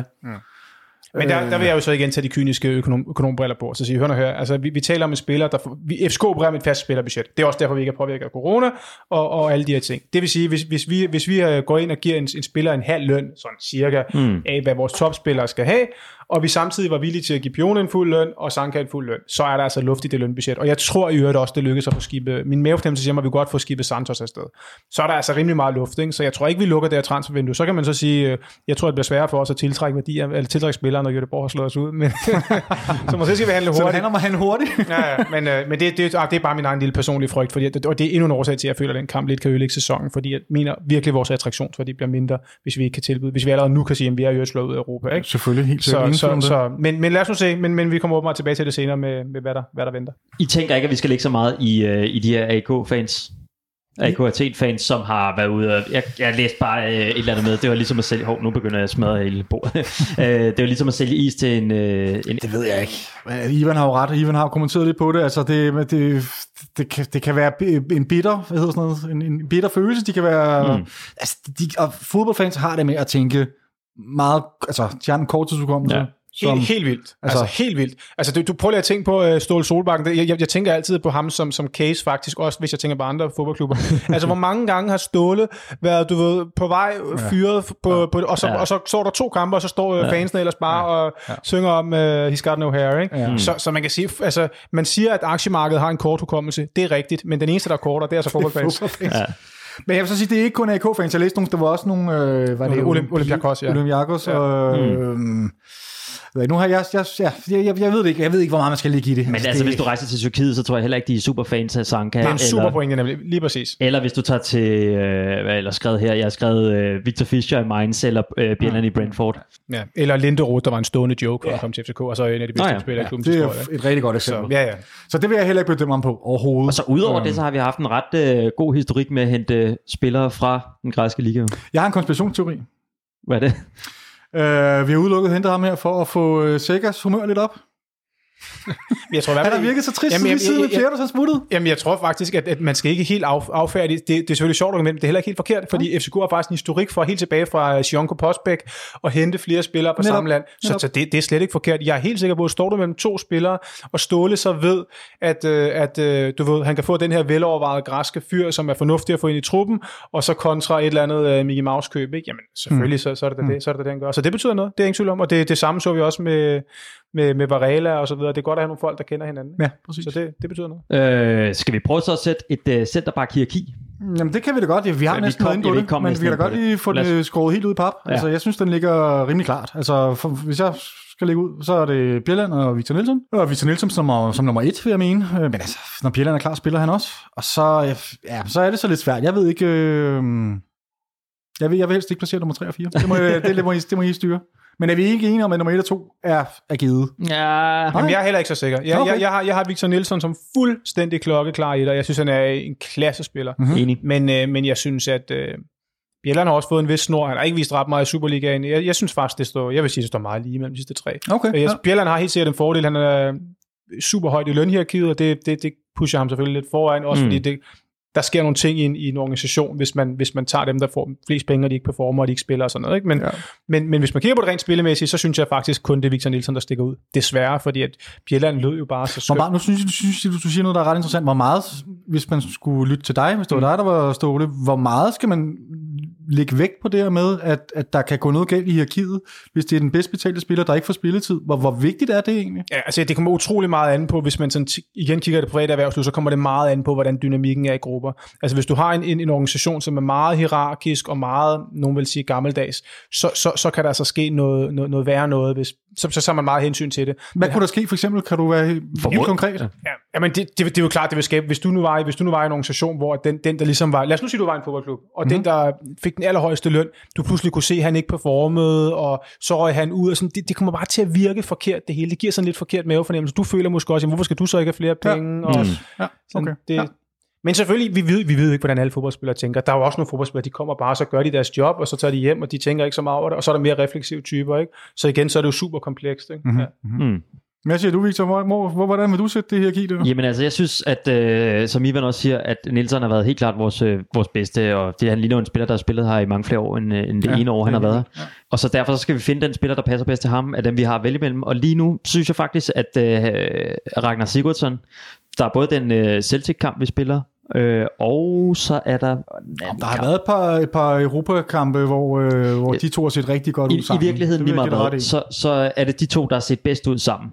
C: Men der vil jeg jo så igen tage de kyniske økonombriller på, så sige, hør nu her, altså vi taler om en spiller, FCK opererer med et fast spillerbudget. Det er også derfor, vi ikke er påvirket af corona og alle de her ting. Det vil sige, hvis vi går ind og giver en spiller en halv løn, sådan cirka, af hvad vores topspillere skal have, og vi samtidig var villige til at give Pione en fuld løn, og Sanka en fuld løn, så er der altså luft i det lønbudget. Og jeg tror i øvrigt også, det lykkes at få skibet, min mavefornemmelse siger mig, at vi godt får skibet Santos afsted. Så er der altså rimelig meget luft, ikke? Så jeg tror ikke, vi lukker det her transfervindue. Så kan man så sige, jeg tror, det bliver sværere for os at tiltrække værdier, eller tiltrække spillere, når Göteborg har slået os ud. Men så måske skal vi handle hurtigt. Så
B: det handler om at handle hurtigt?
C: Men det er bare min egen lille personlige frygt, fordi, og det er endnu en årsag til, at jeg føler, at den kamp lidt kan ødelægge sæsonen, fordi jeg mener virkelig, vores attraktionsværdi bliver mindre, hvis vi ikke kan tilbyde, hvis vi allerede nu kan sige, at vi er jo slået ud af Europa, ikke?
B: Selvfølgelig, helt sikkert.
C: Men lad os nu se, men vi kommer åbenbart tilbage til det senere med hvad der venter.
A: I tænker ikke, at vi skal lægge så meget i de her AK-fans? AK Athen-fans, som har været ude og... Jeg læste bare et eller andet med. Det var ligesom at sælge... nu begynder jeg at smadre hele bordet. Det var ligesom at sælge is til en...
B: Det ved jeg ikke. Ivan har jo ret. Ivan har kommenteret lidt på det. Altså, det kan være en bitter... Hvad hedder sådan noget? En bitter følelse. De kan være... Altså, og fodboldfans har det med at tænke meget... Altså, de har en korttidsudkommelse. Ja.
C: Helt vildt. Altså helt vildt. Altså du prøver lige at tænke på Ståle Solbakken. Jeg tænker altid på ham som case faktisk, også hvis jeg tænker på andre fodboldklubber. Altså hvor mange gange har Ståle været, du ved, på vej fyret på og så står der 2 kampe, og så står fansene ellers bare og synger om He's got no hair, ikke? Ja. Så man kan sige, altså man siger, at aktiemarkedet har en kort hukommelse. Det er rigtigt, men den eneste, der er kortere, det er så fodboldfans.
B: Men jeg vil så sige, det er ikke kun AK-fans. Jeg læste nogle, der var også nogle...
C: Olympiakos,
B: Olympiakos og... Nu har jeg ved det ikke. Jeg ved ikke, hvor meget man skal ligge i det.
A: Men altså, hvis du rejser til Tyrkiet, så tror jeg heller ikke, de er super fans af Sanka.
C: Det er en super pointe, nemlig. Lige præcis.
A: Eller hvis du tager til, jeg har skrevet Victor Fischer i Mainz, eller Bjelland i Brentford.
C: Ja. Eller Linderoth, der var en stående joke for at komme til FCK, og så en af de bedste spillere i klubbens
B: historie.
C: Det
B: er et rigtig godt eksempel.
C: Så
B: det vil jeg heller ikke bedømme ham på overhovedet.
A: Og så udover det, så har vi haft en ret god historik med at hente spillere fra den græske liga.
B: Jeg har en konspirationsteori.
A: Hvad er det?
B: Vi har udelukket hentet ham her for at få Segas humør lidt op.
C: Jeg tror,
B: han har virket så trist siden med Pierre, så smuttede.
C: Jamen, jeg tror faktisk, at man skal ikke helt affærdige. Det er selvfølgelig sjovt argument, men det er heller ikke helt forkert, fordi FCK har faktisk en historik for helt tilbage fra Sionko Postbæk og hente flere spillere på samme land. Så det er slet ikke forkert. Jeg er helt sikker på, at står du mellem 2 spillere, og Ståle så ved, at du ved, han kan få den her velovervejede græske fyr, som er fornuftig at få ind i truppen, og så kontra et eller andet Mickey Mouse køb, ikke? Jamen, selvfølgelig, så er det så er det, han gør. Så det betyder noget. Det er ingen tvivl om, og det samme så vi også med Varela og så videre. Det er godt at have nogle folk, der kender hinanden.
B: Ja, præcis.
C: Så det betyder noget.
A: Skal vi prøve så at sætte et centerback-hierarki?
B: Jamen, det kan vi da godt. Ja, vi har næsten noget inde på det, men vi kan da godt lige få det skåret helt ud i pap. Ja. Altså, jeg synes, den ligger rimelig klart. Altså, hvis jeg skal lægge ud, så er det Bjelland og Victor Nilsson. Og Victor Nilsson som nummer 1, vil jeg mene. Men altså, når Bjelland er klar, spiller han også. Og så, så er det så lidt svært. Jeg ved ikke... Jeg vil helst ikke placere nummer 3 og 4. Det må I styre. Men er vi ikke enige om, at nummer 1 og 2 er givet?
A: Ja.
C: Jamen, jeg er heller ikke så sikker. Jeg har Victor Nilsson som fuldstændig klokkeklar i det. Jeg synes, han er en klassespiller.
A: Enig.
C: Men jeg synes, at Bjelland har også fået en vis snor. Han har ikke vist ret meget i Superligaen. Jeg synes faktisk, det står meget lige mellem de sidste 3.
B: Okay.
C: Bjelland har helt sikkert en fordel. Han er super højt i lønhierarkiet, og det pusher ham selvfølgelig lidt foran. Også fordi der sker nogle ting i en organisation, hvis man tager dem, der får flest penge, og de ikke performer, og de ikke spiller og sådan noget. Ikke? Men hvis man kigger på det rent spillemæssigt, så synes jeg faktisk kun, det er Victor Nilsson, der stikker ud. Desværre, fordi at Bjelland lød jo bare så skønt.
B: Nu synes du siger noget, der er ret interessant. Hvor meget, hvis man skulle lytte til dig, hvis det var dig, der var Ståle, hvor meget skal man lægge vægt på det her med, at der kan gå noget galt i hierarkiet, hvis det er den bedst betalte spiller, der ikke får spilletid? Hvor vigtigt er det egentlig?
C: Ja, altså det kommer utrolig meget an på, hvis man sådan igen kigger det private erhvervsliv, så kommer det meget an på, hvordan dynamikken er i grupper. Altså hvis du har en organisation, som er meget hierarkisk og meget, nogen vil sige, gammeldags, så kan der altså ske noget værre noget, hvis så har man meget hensyn til det.
B: Hvad kunne der ske, for eksempel? Kan du være helt konkret?
C: Ja, men det er jo klart, det vil skabe, hvis du nu var i en organisation, hvor den der ligesom var, lad os nu sige, du var i en fodboldklub, og den, der fik den allerhøjeste løn, du pludselig kunne se, at han ikke performede, og så røg han ud, og sådan, det kommer bare til at virke forkert, det hele. Det giver sådan lidt forkert mavefornemmelse. Du føler måske også, hvorfor skal du så ikke have flere penge? Og Men selvfølgelig, vi ved ikke, hvordan alle fodboldspillere tænker. Der er jo også nogle fodboldspillere, de kommer bare, så gør de deres job, og så tager de hjem, og de tænker ikke så meget over det, og så er der mere refleksive typer, ikke? Så igen, så er det jo super komplekst, ikke?
B: Hvad siger du, Victor? Hvordan vil du sætte det hierarki der?
A: Jamen altså, jeg synes, at som Ivan også siger, at Nielsen har været helt klart vores bedste, og han ligner en spiller, der har spillet her i mange flere år, end det ene år, han har været her. Ja. Og så derfor så skal vi finde den spiller, der passer bedst til ham, af dem, vi har at vælge mellem. Og lige nu synes jeg faktisk, at Ragnar Sigurdsson, der er både den Celtic-kamp, vi spiller, og så er der...
B: Der har været et par Europakampe, hvor de to har set rigtig godt ud sammen.
A: I virkeligheden lige meget så er det de to, der har set bedst ud sammen.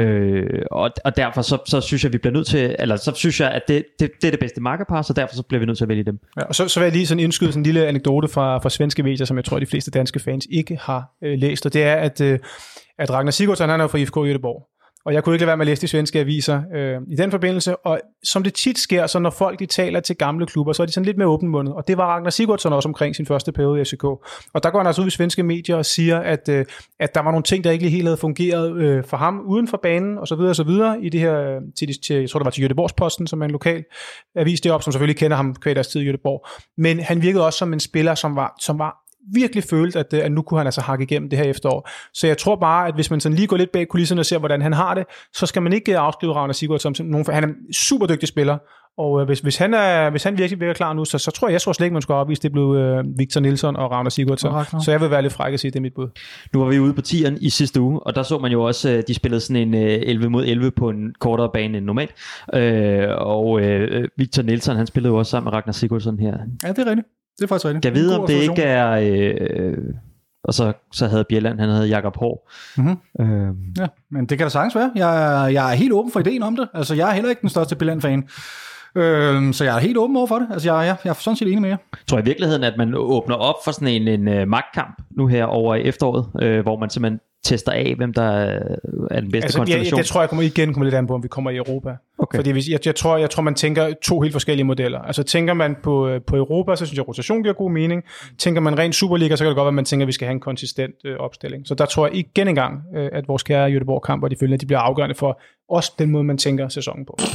A: Og derfor så synes jeg, vi bliver nødt til, eller så synes jeg, at det er det bedste makkerpar, så derfor så bliver vi nødt til at vælge dem.
C: Ja, og så vil jeg lige sådan indskyde sådan en lille anekdote fra svenske medier, som jeg tror, de fleste danske fans ikke har læst, og det er, at Ragnar Sigurdsson, han er fra IFK Göteborg. Og jeg kunne ikke lade være med at læse de svenske aviser i den forbindelse, og som det tit sker, så når folk de taler til gamle klubber, så er de sådan lidt mere åbenmundet, og det var Ragnar Sigurdsson også omkring sin første periode i FCK. Og der går han altså ud i svenske medier og siger, at der var nogle ting, der ikke lige helt havde fungeret for ham uden for banen, og så videre, i det her, til jeg tror det var til Göteborgs-Posten, som er en lokal avis deroppe, som selvfølgelig kender ham kvæg deres tid i Göteborg. Men han virkede også som en spiller, som var virkelig følt, at nu kunne han altså hakke igennem det her efterår. Så jeg tror bare, at hvis man sådan lige går lidt bag kulisserne og ser, hvordan han har det, så skal man ikke afskrive Ragnar Sigurdsson som nogen, for han er en super dygtig spiller, og hvis han virkelig virker klar nu, så tror jeg slet ikke, man skulle afvise, det blev Victor Nilsson og Ragnar Sigurdsson. Så jeg vil være lidt fræk at sige, det er mit bud.
A: Nu var vi ude på 10'eren i sidste uge, og der så man jo også, de spillede sådan en 11 mod 11 på en kortere bane end normalt, og Victor Nilsson, han spillede jo også sammen med Ragnar Sigurdsson her.
B: Ja, det er rigtigt. Det er faktisk rigtigt.
A: Jeg ved, om det ikke er... og så havde Bjelland, han havde Jakob Hår.
B: Ja, men det kan da sagtens være. Jeg er helt åben for ideen om det. Altså, jeg er heller ikke den største Bjelland-fan. Så jeg er helt åben over for det. Altså, jeg er sådan set enig med jer.
A: Jeg tror i virkeligheden, at man åbner op for sådan en magtkamp nu her over efteråret, hvor man simpelthen tester af, hvem der er den bedste konstellation?
C: Det tror jeg kommer lidt an på, om vi kommer i Europa.
A: Okay.
C: Fordi jeg tror, man tænker 2 helt forskellige modeller. Altså tænker man på Europa, så synes jeg, rotation giver god mening. Tænker man rent Superliga, så kan det godt være, at man tænker, at vi skal have en konsistent opstilling. Så der tror jeg igen engang, at vores kære Göteborg-kamper, de følgende, de bliver afgørende for også den måde, man tænker sæsonen på.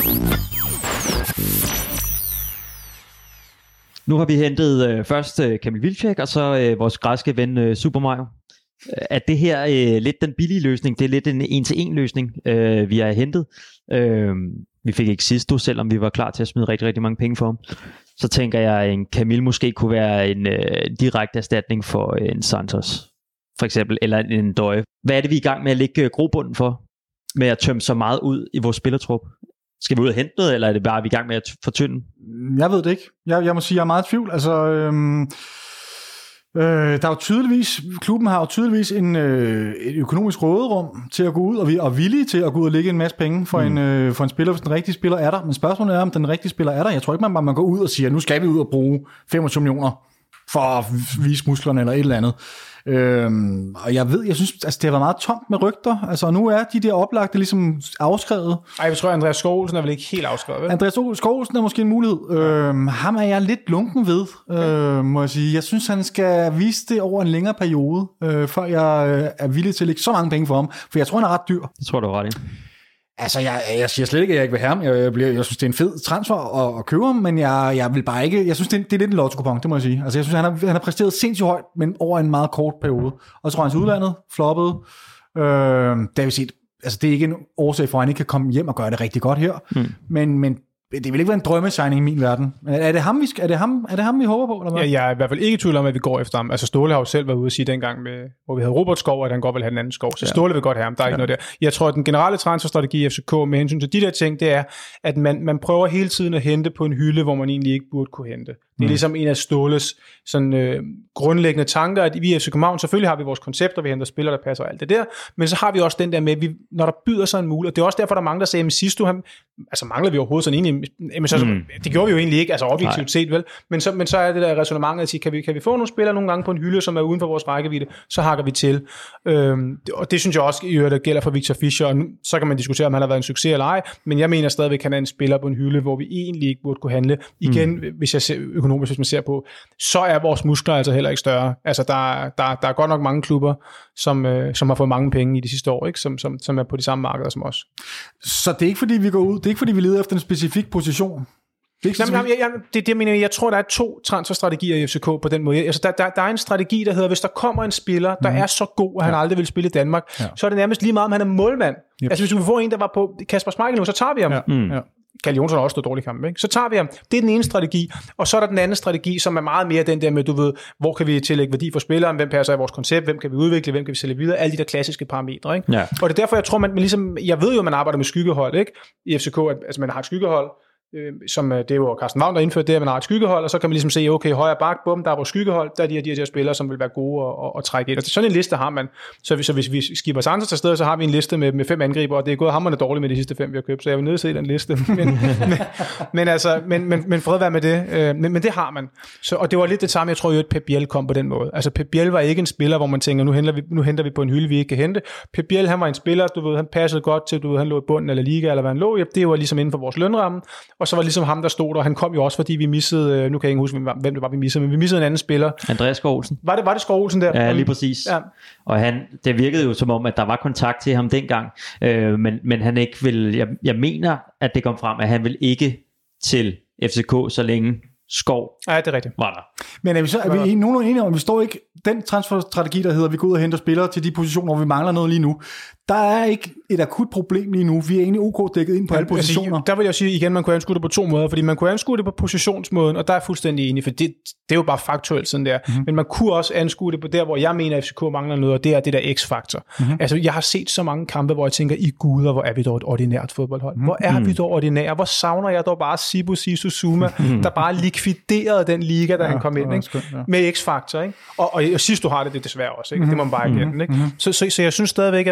A: Nu har vi hentet først Kamil Wilczek, og så vores græske ven Super Mario. Er det her lidt den billige løsning? Det er lidt en en-til-en løsning, vi har hentet. Vi fik ikke Sisto, selvom vi var klar til at smide rigtig, rigtig mange penge for ham. Så tænker jeg, at en Kamil måske kunne være en direkte erstatning for en Santos, for eksempel, eller en Døje. Hvad er det, vi er i gang med at lægge grobunden for? Med at tømme så meget ud i vores spillertrup? Skal vi ud og hente noget, eller er det bare, vi er i gang med at fortynde?
B: Jeg ved det ikke. Jeg må sige, jeg er meget i tvivl. Altså, der er jo tydeligvis, klubben har jo tydeligvis et økonomisk råderum til at gå ud, og vi er villige til at gå ud og lægge en masse penge for en spiller, hvis den rigtige spiller er der. Men spørgsmålet er, om den rigtige spiller er der. Jeg tror ikke, man går ud og siger, nu skal vi ud og bruge 25 millioner for at vise musklerne eller et eller andet. Og jeg synes, altså, det har været meget tomt med rygter. Altså, nu er de der oplagte ligesom afskrevet.
C: Ej, jeg tror, Andreas Skov Olsen er vel ikke helt afskrevet, vel?
B: Andreas Skov Olsen er måske en mulighed. Ham er jeg lidt lunken ved, må jeg sige. Jeg synes, han skal vise det over en længere periode, før jeg er villig til at lægge så mange penge for ham. For jeg tror, han er ret dyr.
A: Det tror du er ret i.
B: Altså, jeg siger slet ikke, at jeg ikke vil have ham. Jeg synes, det er en fed transfer at købe ham, men jeg vil bare ikke... Jeg synes, det er lidt en lotto-kupon, det må jeg sige. Altså, jeg synes, han har præsteret sindssygt højt, men over en meget kort periode. Og så tror han til udlandet, floppede. Det har vi set. Altså, det er ikke en årsag for, at han ikke kan komme hjem og gøre det rigtig godt her. Men det vil ikke være en drømmesigning i min verden. Er det ham, vi håber på? Eller hvad?
C: Ja, jeg er i hvert fald ikke i tvivl om, at vi går efter ham. Altså Ståle har jo selv været ude at sige dengang, hvor vi havde Robert Skov, at han godt vil have den anden Skov. Så Ståle vil godt have ham. Der er ikke noget der. Jeg tror, at den generelle transferstrategi i FCK med hensyn til de der ting, det er, at man prøver hele tiden at hente på en hylde, hvor man egentlig ikke burde kunne hente. Det er ligesom en af Ståles sådan, grundlæggende tanker, at vi i FC København, selvfølgelig har vi vores koncepter, vi henter spillere, der passer og alt det der, men så har vi også den der med, når der byder sig en mulighed, det er også derfor, der er mange, der siger, at sidst altså mangler vi overhovedet sådan egentlig, men det gjorde vi jo egentlig ikke, altså objektivt set, vel, men så er det der ræsonnement at sige, kan vi få nogle spillere nogle gange på en hylde, som er uden for vores rækkevidde, så hakker vi til. Og det synes jeg også i øvrigt, der gælder for Victor Fischer, og nu, så kan man diskutere, om han har været en succes eller ej, men jeg mener stadigvæk, at han er en spiller på en hylde, hvor vi egentlig ikke burde kunne handle. Igen, hvis jeg ser økonomisk, hvis man ser på, så er vores muskler altså heller ikke større. Altså, der er godt nok mange klubber, som har fået mange penge i de sidste år, ikke? Som er på de samme markeder som os.
B: Så det er ikke fordi, vi går ud, det er ikke fordi, vi leder efter en specifik position?
C: Jeg tror, der er 2 transferstrategier i FCK på den måde. Altså, der er en strategi, der hedder, hvis der kommer en spiller, der er så god, at han aldrig vil spille i Danmark, så er det nærmest lige meget, om han er målmand. Yep. Altså, hvis vi får en, der var på Kasper Schmeichel nu, så tager vi ham. Ja. Kalle Jonsson har også stået dårlig kamp, ikke? Så tager vi ham. Det er den ene strategi. Og så er der den anden strategi, som er meget mere den der med, du ved, hvor kan vi tillægge værdi for spilleren, hvem passer i vores koncept, hvem kan vi udvikle, hvem kan vi sælge videre, alle de der klassiske parametre, ikke? Ja. Og det er derfor, jeg tror, man ligesom, jeg ved jo, at man arbejder med skyggehold, ikke? I FCK, altså man har et skyggehold, som det er jo Carsten Wagner, der indførte det, at man har et skyggehold, og så kan man ligesom se, okay, højre bak, bum, der er vores skyggehold, der er de her spillere, som vil være gode og trække ind. Og sådan en liste har man. Så hvis vi skipper Santos til stedet, så har vi en liste med 5 angriber, og det er gået hamrende dårligt med de sidste 5, vi har købt, så jeg vil nødt til den liste. Men fred være med det. Men det har man. Så, og det var lidt det samme, jeg tror jo, at Pep Biel kom på den måde. Altså Pep Biel var ikke en spiller, hvor man tænker, nu henter vi på en hylde, vi ikke kan hente. Pep Biel, han var en spiller, du ved, han passede godt til, du ved, han lå i bunden eller liga, eller hvad han lå. Det var ligesom inden for vores lønramme. Og så var ligesom ham, der stod der, og han kom jo også, fordi vi missede, nu kan jeg ikke huske, hvem det var, vi missede, men vi missede en anden spiller.
A: Andreas Skov Olsen.
C: Var det Skov Olsen der?
A: Ja, lige præcis. Ja. Og det virkede jo som om, at der var kontakt til ham dengang, men han ikke vil, jeg mener, at det kom frem, at han vil ikke til FCK, så længe Skov
C: ja, det er rigtigt.
A: Var der.
B: Men er vi nogenlunde enige om, at vi står ikke, den transferstrategi, der hedder, at vi går ud og henter spillere til de positioner, hvor vi mangler noget lige nu, der er ikke et akut problem lige nu. Vi er egentlig OK dækket ind på alle positioner.
C: Der vil jeg sige igen, man kunne anskue det på 2 måder, fordi man kunne anskue det på positionsmåden, og der er jeg fuldstændig enig, for det er jo bare faktuelt sådan der. Men man kunne også anskue det på der, hvor jeg mener, at FCK mangler noget, og det er det der X-faktor. Altså, jeg har set så mange kampe, hvor jeg tænker, i guder, hvor er vi dog et ordinært fodboldhold? Hvor er vi dog ordinære? Hvor savner jeg dog bare Sibu Sisu Zuma, der bare likviderede den liga, da han kom ind, ikke? Med X-faktor, ikke? Og sidst du har det desværre også, ikke? Det må man bare erkende, ikke? Så jeg synes stadigvæk, at man kan sige,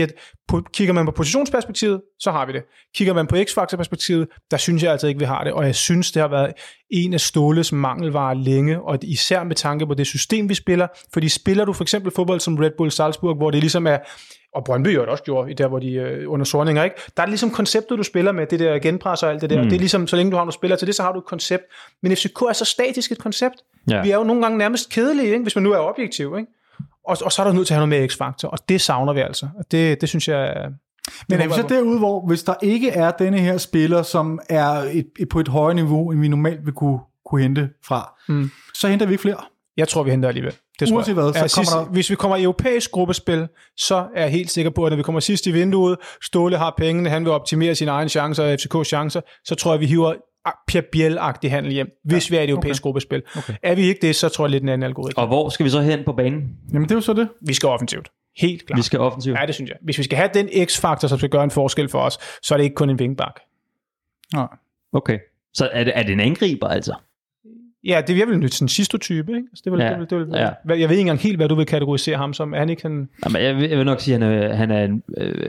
C: at kigger man på positionsperspektivet, så har vi det. Kigger man på X-faktor-perspektivet, der synes jeg altså ikke, vi har det, og jeg synes, det har været en af Ståles mangelvarer længe, og især med tanke på det system, vi spiller, fordi spiller du for eksempel fodbold som Red Bull Salzburg, hvor det ligesom er, og Brøndby jo også gjorde, der hvor de under Sorninger, ikke? Der er det ligesom konceptet, du spiller med, det der genpres og alt det der, det er ligesom, så længe du har nogle spillere til det, så har du et koncept, men FCK er så statisk et koncept, vi er jo nogle gange nærmest kedelige, ikke? Hvis man nu er objektiv, ikke? Og så er der nødt til at have noget mere X-faktor, og det savner vi altså, og det synes jeg...
B: Men er vi så derude, hvor hvis der ikke er denne her spiller, som er på et højere niveau, end vi normalt vil kunne hente fra, så henter vi ikke flere?
C: Jeg tror, vi henter alligevel. Det tror
B: uanset hvad, så kommer der...
C: Hvis vi kommer i europæisk gruppespil, så er jeg helt sikker på, at når vi kommer sidst i vinduet, Ståle har pengene, han vil optimere sine egne chancer og FCK's chancer, så tror jeg, vi hiver Per Biel-agtig handel hjem, hvis vi er i et europæisk gruppespil. Okay. Er vi ikke det, så tror jeg lidt en anden algoritme.
A: Og hvor skal vi så hen på banen?
B: Jamen det er jo så det.
C: Vi skal offensivt. Helt klart.
A: Vi skal offensivt?
C: Ja, det synes jeg. Hvis vi skal have den X-faktor, som skal gøre en forskel for os, så er det ikke kun en vingbak.
B: Nej.
A: Okay. Så er det en angriber altså?
C: Ja, det er vel en Sisto-type, ikke? Så jeg ved ikke engang helt, hvad du vil kategorisere ham som. Er han ikke sådan...
A: Jamen, jeg vil nok sige, at han er en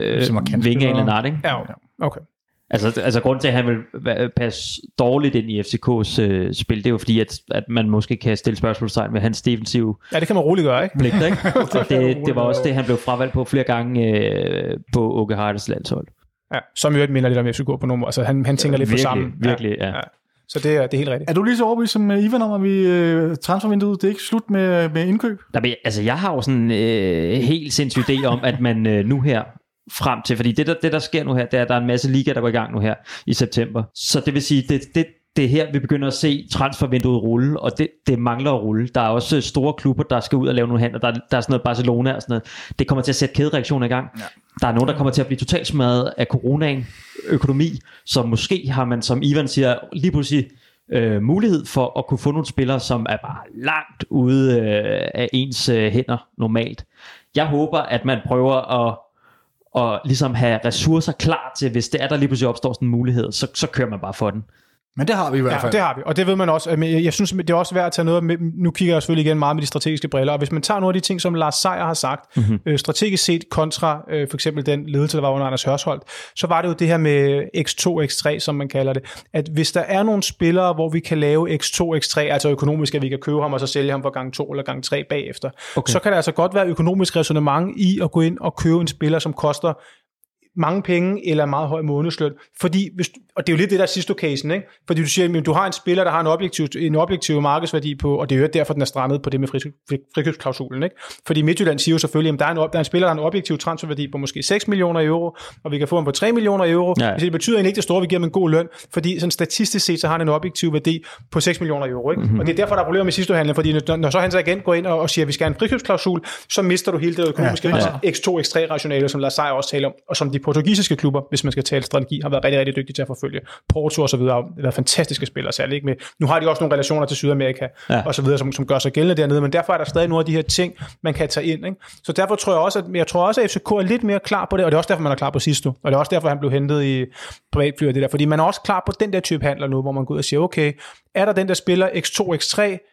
A: vinge af en eller anden, ikke?
C: Ja, okay.
A: Altså grunden til, at han vil passe dårligt ind i FCK's spil, det er jo fordi, at man måske kan stille spørgsmålstegn ved hans defensive...
C: Ja, det kan man roligt gøre, ikke?
A: Pligt, ikke? Og det var også det, han blev fravalgt på flere gange på Åke Hardes landshold.
C: Ja, som jo minder lidt om FCK på nogle måde. Altså han tænker lidt på sammen.
A: Virkelig, ja.
C: Så det er helt rigtigt.
B: Er du lige så overbevist som Ivan om, at vi transfervinduet, det er ikke slut med indkøb?
A: Altså jeg har jo sådan en helt sindssyg idé om, at man nu her frem til, fordi det der sker nu her, det er, at der er en masse liga, der går i gang nu her i september. Så det vil sige, det er her, vi begynder at se transfervinduet rulle, og det mangler at rulle. Der er også store klubber, der skal ud og lave nogle handler. Der er sådan noget Barcelona og sådan noget. Det kommer til at sætte kædereaktioner i gang. Ja. Der er nogen, der kommer til at blive totalt smadret af coronaen, økonomi, så måske har man, som Ivan siger, lige pludselig mulighed for at kunne få nogle spillere, som er bare langt ude af ens hænder normalt. Jeg håber, at man prøver at ligesom have ressourcer klar til, hvis det er, der lige pludselig opstår sådan en mulighed, så kører man bare for den.
B: Men det har vi i hvert fald.
C: Ja, det har vi, og det ved man også. Jeg synes, det er også værd at tage noget med. Nu kigger jeg selvfølgelig igen meget med de strategiske briller, og hvis man tager nogle af de ting, som Lars Seier har sagt, strategisk set kontra for eksempel den ledelse, der var under Anders Hørsholdt, så var det jo det her med X2, X3, som man kalder det, at hvis der er nogle spillere, hvor vi kan lave X2, X3, altså økonomisk, at vi kan købe ham og så sælge ham for gang 2 eller gang 3 bagefter, så kan der altså godt være økonomisk ræsonnement i at gå ind og købe en spiller, som koster mange penge eller meget høj månedsløn, fordi og det er jo lidt det der sidste casen, ikke? Fordi du siger, at du har en spiller, der har en objektiv markedsværdi på, og det er jo derfor, den er strammet på det med frikøbsklausulen, ikke? Fordi Midtjylland siger jo selvfølgelig, at der er en spiller, der har en objektiv transferværdi på måske 6 millioner euro, og vi kan få ham på 3 millioner euro. Ja. Det betyder egentlig ikke det store, vi giver ham en god løn, fordi sådan statistisk set, så har han en objektiv værdi på 6 millioner euro, ikke? Og det er derfor, der er problemer med sidste handel, fordi når så han så igen går ind og siger, at vi skal have en frikøbsklausul, så mister du hele det økonomiske X2, X3 rationale, som Lars Seier også taler om, og som de portugisiske klubber, hvis man skal tale strategi, har været rigtig, rigtig dygtige til at forfølge. Porto og så videre, det er fantastiske spillere, særligt ikke med. Nu har de også nogle relationer til Sydamerika og så videre, som gør sig gældende dernede, men derfor er der stadig nogle af de her ting, man kan tage ind, ikke? Så derfor tror jeg også, at FCK er lidt mere klar på det, og det er også derfor, man er klar på Sisto, og det er også derfor, han blev hentet i privatfly og det der, fordi man er også klar på den der type handler nu, hvor man går ud og siger, okay, er der den der spiller X2, X3,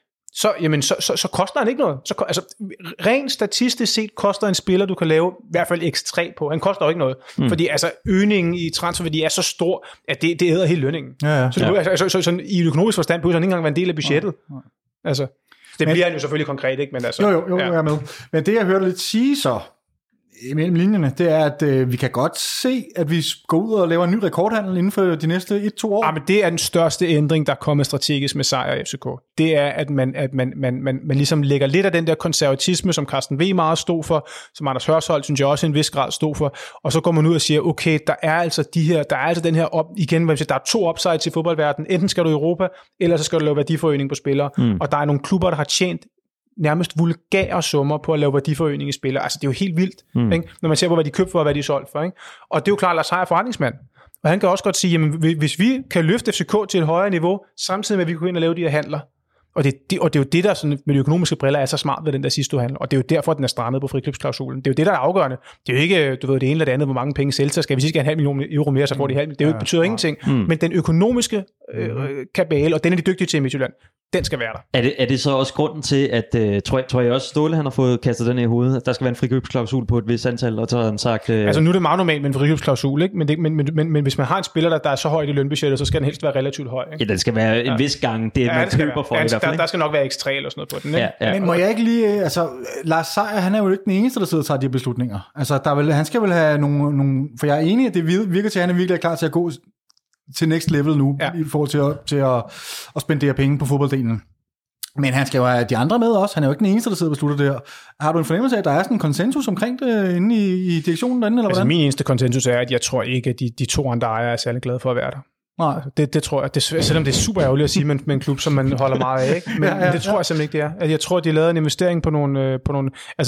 C: så koster han ikke noget. Altså, rent statistisk set koster en spiller, du kan lave i hvert fald X3 på. Han koster jo ikke noget. Fordi altså, øgningen i transferværdi er så stor, at det æder hele lønningen. Ja. Så i økonomisk forstand behøver han ikke engang være en del af budgettet. Altså, det bliver han jo selvfølgelig konkret, ikke? Men altså,
B: jo, jeg er med. Men det, jeg hørte lidt sige så, imellem linjerne, det er, at vi kan godt se, at vi går ud og laver en ny rekordhandel inden for de næste 1-2 år.
C: Ja, men det er den største ændring, der kommer strategisk med Seier i FCK. Det er, at man ligesom lægger lidt af den der konservatisme, som Carsten V meget stod for, som Anders Hørsholdt, synes jeg også i en vis grad stod for, og så går man ud og siger, okay, der er altså den her igen, der er 2 upsides i fodboldverdenen. Enten skal du i Europa, eller så skal du lave værdiforøgning på spillere. Og der er nogle klubber, der har tjent nærmest vulgære summer på at lave værdiforøgning i spillere. Altså, det er jo helt vildt, ikke? Når man ser på, hvad de købte for, og hvad de solgte for, ikke? Og det er jo klart, at Lars Seier er forretningsmand. Og han kan også godt sige, jamen, hvis vi kan løfte FCK til et højere niveau, samtidig med, at vi kan gå ind og lave de her handler, Og det er jo det, der sådan, med de økonomiske briller er så smart ved den der sidste handel, og det er jo derfor, den er strandet på frikøbsklausulen. Det er jo det, der er afgørende. Det er jo ikke, du ved, det ene eller det andet, hvor mange penge Celta skal. Hvis I skal have 500 millioner euro mere, så får de halv. Det er jo, betyder ingenting. Men den økonomiske kabale, og den er de dygtige til i Midtjylland, den skal være der.
A: Er det så også grunden til, at tror jeg også, Ståle han har fået kastet den i hovedet, at der skal være en frikøbsklausul på et vist antal, og så har han sagt...
C: Altså nu er det meget normalt med en frikøbsklausul, ikke? Men hvis man har en spiller, der er så højt i lønbudgettet, så skal den helst være relativt høj. Ikke?
A: Ja, den skal være en vis gang, det man køber for i hvert fald.
C: Der skal nok være ekstra eller sådan noget på den, ikke?
B: Ja. Men må jeg ikke lige... Altså, Lars Seier, han er jo ikke den eneste, der sidder og tager de beslutninger. Altså, han skal vel have nogle... For jeg er enig, at det virker til, at han er virkelig klar til at gå til next level nu, i forhold til at spendere penge på fodbolddelen. Men han skal jo have de andre med også. Han er jo ikke den eneste, der sidder og beslutter det her. Har du en fornemmelse af, at der er sådan en konsensus omkring det inde i direktionen derinde, eller hvordan?
C: Min eneste konsensus er, at jeg tror ikke, at de to andre ejere er særlig glade for at være der.
B: Nej.
C: Det tror jeg, selvom det er super ærgerligt at sige med en klub, som man holder meget af, ikke? Men det tror jeg simpelthen ikke, det er. At jeg tror, de lavede en investering på nogle altså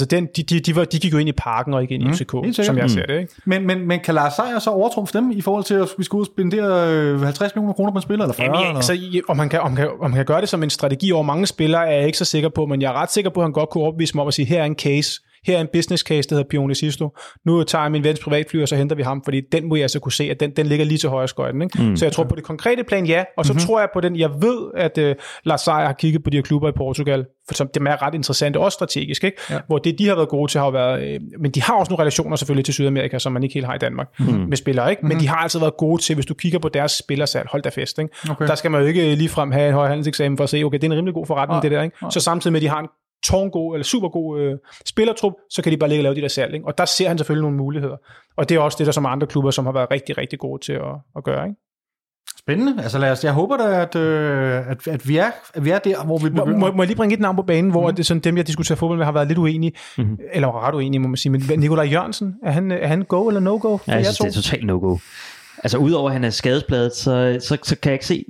C: de gik jo ind i parken og ikke ind i FCK, som jeg ser det, ikke?
B: Men kan Lars Seier så overtrumfe dem i forhold til, at vi skal ud og spendere 50 millioner kroner på en spiller, eller 40?
C: Jamen, altså, om han kan gøre det som en strategi over mange spillere, er jeg ikke så sikker på, men jeg er ret sikker på, at han godt kunne overbevise mig om at sige, her er en case. Her er en business case, der hedder Pione Sisto. Nu tager jeg min vens privatfly, og så henter vi ham, fordi den må jeg så kunne se, at den ligger lige til højre skøjten. Ikke? Så jeg tror på det konkrete plan, ja. Og så tror jeg på den, jeg ved, at Lars Seier har kigget på de her klubber i Portugal, for som dem er ret interessante, også strategisk, ikke? Ja. Hvor det, de har været gode til, har været... men de har også nogle relationer selvfølgelig til Sydamerika, som man ikke helt har i Danmark med spillere, ikke? Men de har altid været gode til, hvis du kigger på deres spillersalg, hold da fest, ikke? Okay. Der skal man jo ikke ligefrem have en høj handelseksamen for at se, okay, det er en rimelig god forretning, det der, ikke? Så samtidig med, at de har en tårngod eller supergod spillertrup, så kan de bare ligge og lave de der salg, ikke? Og der ser han selvfølgelig nogle muligheder. Og det er også det, der som andre klubber, som har været rigtig, rigtig gode til at gøre, ikke?
B: Spændende. Altså jeg håber da, at vi er der, hvor vi begynder.
C: Må jeg lige bringe et navn på banen, hvor det, sådan, dem, jeg diskuterer fodbold med, har været lidt uenige, eller ret uenige, må man sige. Men Nikolaj Jørgensen, er han go eller no-go?
A: Ja, jeg synes, det er totalt no-go. Altså udover at han er skadespladet, så kan jeg ikke se,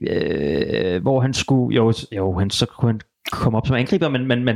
A: hvor han skulle... Jo, så kunne han komme op som angriber, men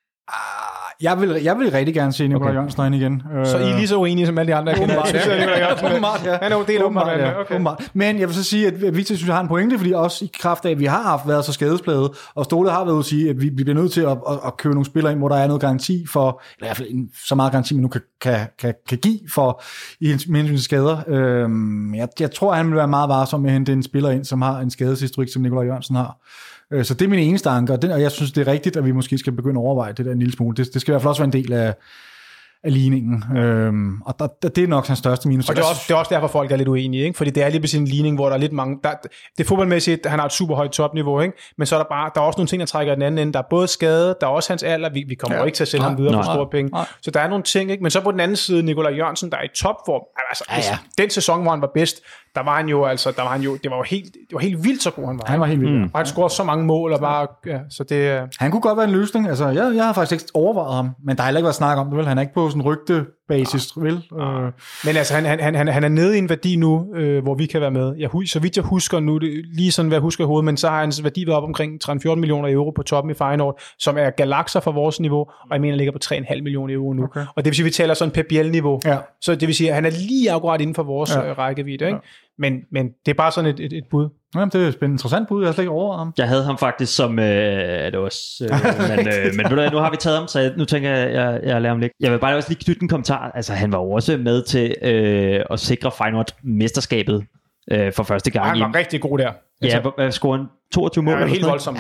B: Jeg vil rigtig gerne se Nikolaj Jørgensen ind igen.
C: Så I er lige så uenige som alle de andre?
B: Åbenbart, ja.
C: Han er jo del åbenbart.
B: Men jeg vil så sige, at Victor synes, jeg har en pointe, fordi også i kraft af, at vi har været så skadespladet, og Ståle har været at sige, at vi bliver nødt til at købe nogle spillere ind, hvor der er noget garanti for, eller i hvert fald så meget garanti, man nu kan give for i hensyn til skader. Jeg tror, han vil være meget varsom med at hente en spiller ind, som har en skadeshistorik, som Nikolaj Jørgensen har. Så det er min eneste anker, og jeg synes, det er rigtigt, at vi måske skal begynde at overveje det der en lille smule. Det skal i hvert fald også være en del af ligningen. Og det er nok hans største minus.
C: Og det er også derfor, folk er lidt uenige, ikke? Fordi det er lige præcis en ligning, hvor der er lidt mange... det er fodboldmæssigt, han har et super højt topniveau, ikke? Men så er der er også nogle ting, der trækker den anden ende. Der er både skade, der er også hans alder. Vi kommer jo ikke til at sælge ham videre for store penge. Så der er nogle ting, ikke? Men så på den anden side, Nikolaj Jørgensen, der er i topform. Altså, den sæson, hvor han var bedst, der var han jo, det var helt vildt så god han var.
B: Han var helt vildt.
C: Og han scorede så mange mål, og bare, så det... Han
B: kunne godt være en løsning, altså jeg har faktisk ikke overvejet ham, men der har heller ikke været snak om det, vel? Han er ikke på sådan rygtebasis, vel?
C: Men altså, han er nede i en værdi nu, hvor vi kan være med. Så vidt jeg husker nu, lige sådan hvad jeg husker i hovedet, men så har hans værdi været op omkring 13-14 millioner euro på toppen i Feyenoord, som er galakser for vores niveau, og jeg mener, ligger på 3,5 millioner euro nu. Okay. Og det vil sige, vi taler sådan Pep Biel-niveau. Ja. Så det vil sige, at han er lige akkurat inden for vores rækkevidde, ikke? Men det er bare sådan et bud.
B: Jamen, det er et interessant bud, jeg har slet ikke overvejet ham.
A: Jeg havde ham faktisk som, det også, men nu har vi taget ham, så nu tænker jeg lader ham ligge. Jeg vil bare også lige knytte en kommentar, altså han var også med til at sikre Feyenoord mesterskabet for første gang.
C: Han var rigtig god der.
A: Ja, scorer han 22 mål.
C: Ja, helt voldsomt.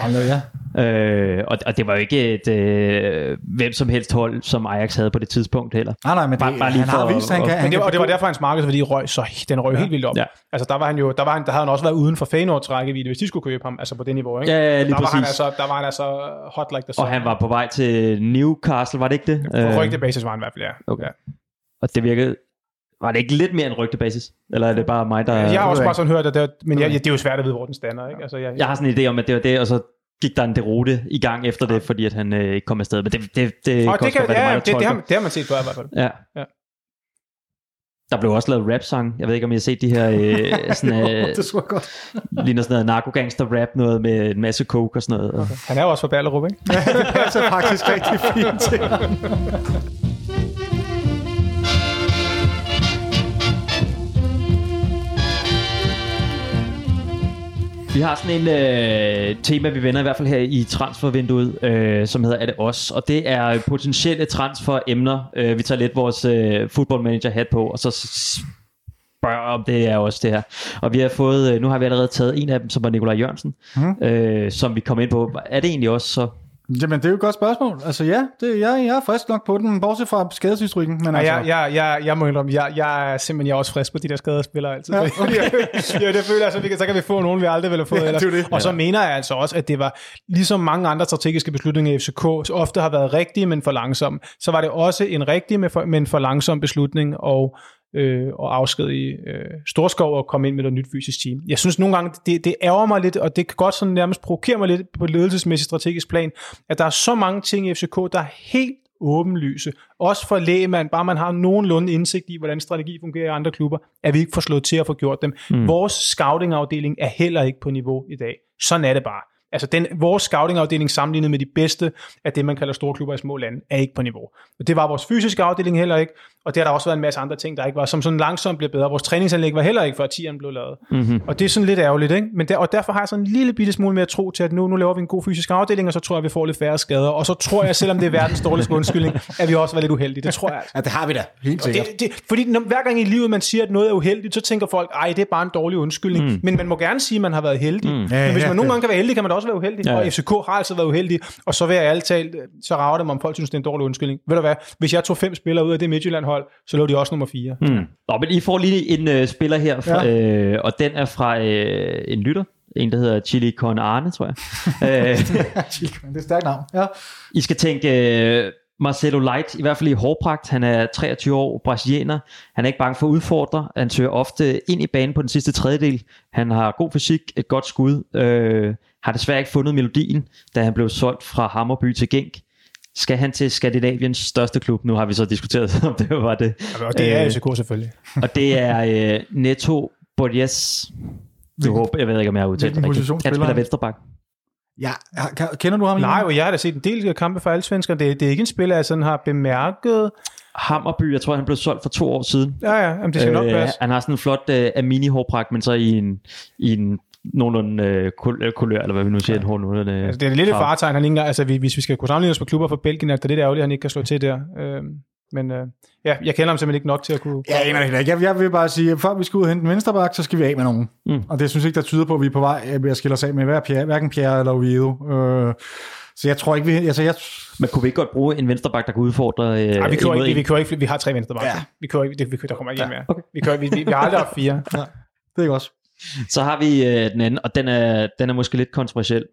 A: Og det var jo ikke et hvem som helst hold, som Ajax havde på det tidspunkt heller.
B: Nej, men bare lige
C: han har vist, han kan. Og det var derfor, hans markedsværdi røg, så den røg helt vildt op. Ja. Altså, der havde han også været uden for Feyenoords rækkevidde, hvis de skulle købe ham, altså på det niveau, ikke?
A: Ja, lige præcis.
C: Der var han altså hot like the sun.
A: Og han var på vej til Newcastle, var det ikke det?
C: På rygtebasis var han i hvert fald, ja.
A: Okay. Og det virkede... Var det ikke lidt mere en rygtebasis? Eller er det bare mig, der...
C: Jeg har også bare sådan hørt, at men det er jo svært at vide, hvor den stander, ikke? Altså,
A: jeg har sådan en idé om, at det var det, og så gik der en derute i gang efter det, fordi at han ikke kom afsted. Men det
C: har man set før i hvert fald.
A: Ja. Der blev også lavet rap-sang. Jeg ved ikke, om I har set de her...
B: det så godt.
A: Ligner sådan noget narkogangster-rap, noget med en masse coke og sådan noget.
C: Okay. Han er jo også fra Ballerup, ikke?
B: Det passer faktisk rigtig fint til.
A: Vi har sådan en tema, vi vender i hvert fald her i transfervinduet, som hedder Er det os? Og det er potentielle transferemner. Vi tager lidt vores footballmanager-hat på, og så spørger om det er også det her. Og vi har fået, nu har vi allerede taget en af dem, som var Nikolaj Jørgensen, som vi kom ind på. Er det egentlig også så?
B: Jamen, det er jo et godt spørgsmål. Altså ja, jeg er frisk nok på den, bortset fra skadeshistorikken. Men altså...
C: jeg må indrømme, jeg er simpelthen også frisk på de der skadespillere altid. Ja, okay. Det føler jeg, så kan vi få nogen, vi aldrig ville have fået ellers. Det. Og så mener jeg altså også, at det var ligesom mange andre strategiske beslutninger i FCK, så ofte har været rigtige, men for langsomme. Så var det også en rigtig, men for langsom beslutning, og afskedige Storskov og komme ind med et nyt fysisk team. Jeg synes nogle gange, det ærger mig lidt, og det kan godt sådan nærmest provokere mig lidt på et ledelsesmæssigt strategisk plan, at der er så mange ting i FCK, der er helt åbenlyse. Også for lægemand, bare man har nogenlunde indsigt i, hvordan strategi fungerer i andre klubber, at vi ikke får slået til at få gjort dem. Vores scouting-afdeling er heller ikke på niveau i dag. Sådan er det bare. Altså vores scouting-afdeling sammenlignet med de bedste af det, man kalder store klubber i små lande, er ikke på niveau. Og det var vores fysiske afdeling heller ikke, og det har der også været en masse andre ting, der ikke var, som sådan langsomt blev bedre. Vores træningsanlæg var heller ikke, før 10'eren blev lavet. Og det er sådan lidt ærgerligt, ikke? Men og derfor har jeg sådan en lille bitte smule mere tro til, at nu laver vi en god fysisk afdeling, og så tror jeg, at vi får lidt færre skader. Og så tror jeg, selvom det er verdens dårligste undskyldning, at vi også var lidt uheldige. Det tror jeg altså.
B: Ja, det har vi da. Helt sikkert.
C: Fordi hver gang i livet, man siger, at noget er uheldigt, så tænker folk, ej, det er bare en dårlig undskyldning. Men man må gerne sige, at man har været heldig. Men hvis man nogle gange kan være heldig, kan man da også være uheldig. Ja. Og FCK har altså været uheldig, og så vil jeg ærligt talt, så rager det mig, om folk synes, det er en dårlig undskyldning. Ved du hvad? Hvis jeg tog 5 spillere ud af det Midtjylland-hold, så lå de også nummer 4.
A: Nå, men I får lige en spiller her, fra, og den er fra en lytter. En, der hedder Chili Con Arne, tror jeg.
B: Det er et stærkt navn. Ja.
A: I skal tænke Marcelo Light, i hvert fald i hårpragt. Han er 23 år, brasilianer. Han er ikke bange for at udfordre. Han søger ofte ind i banen på den sidste tredjedel. Han har god fysik, et godt skud. Har desværre ikke fundet melodien, da han blev solgt fra Hammarby til Genk. Skal han til Skandinaviens største klub? Nu har vi så diskuteret, om det var det.
C: Og det er FCK selvfølgelig.
A: Og det er Neto Borges. Jeg ved ikke, om jeg har udtalt det rigtigt. Han spiller venstreback.
B: Ja, kender du ham?
C: Nej, jeg har da set en del kampe for alle svensker. Det er ikke en spiller, jeg sådan har bemærket.
A: Hammarby, jeg tror, han blev solgt for 2 år siden.
C: Ja, jamen, det skal nok passe.
A: Han har sådan en flot Amini-hårpragt, men så i en nogenlunde kulør, eller hvad vi nu siger.
C: Altså, det er lidt et faretegn. Han ikke, altså, hvis vi skal kunne sammenligne os med klubber for Belgien, er det lidt ærgerligt, at han ikke kan slå til der. Men jeg kender ham simpelthen ikke nok til at kunne...
B: Jeg vil bare sige, at før vi skal ud og hente en venstreback, så skal vi af med nogen. Og det synes jeg ikke, der tyder på, at vi er på vej ved at skille os af med hverken Pierre eller Oviedo. Så jeg tror ikke, vi...
A: Men kunne vi ikke godt bruge en venstreback, der kan udfordre...
C: Nej, vi kører ikke, vi har 3 venstreback. Ja. Vi kører ikke, der kommer ikke mere. Okay. Vi har aldrig haft 4.
B: Ja, det er ikke også.
A: Så har vi den anden, og den er måske lidt kontroversiel.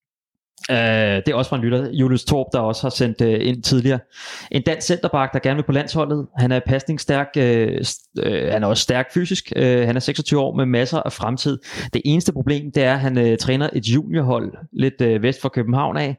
A: Det er også fra en lytter, Julius Torp, der også har sendt ind tidligere. En dansk centerback, der gerne vil på landsholdet. Han er pasningsstærk, han er også stærk fysisk. Han er 26 år med masser af fremtid. Det eneste problem, det er, at han træner et juniorhold lidt vest for København af,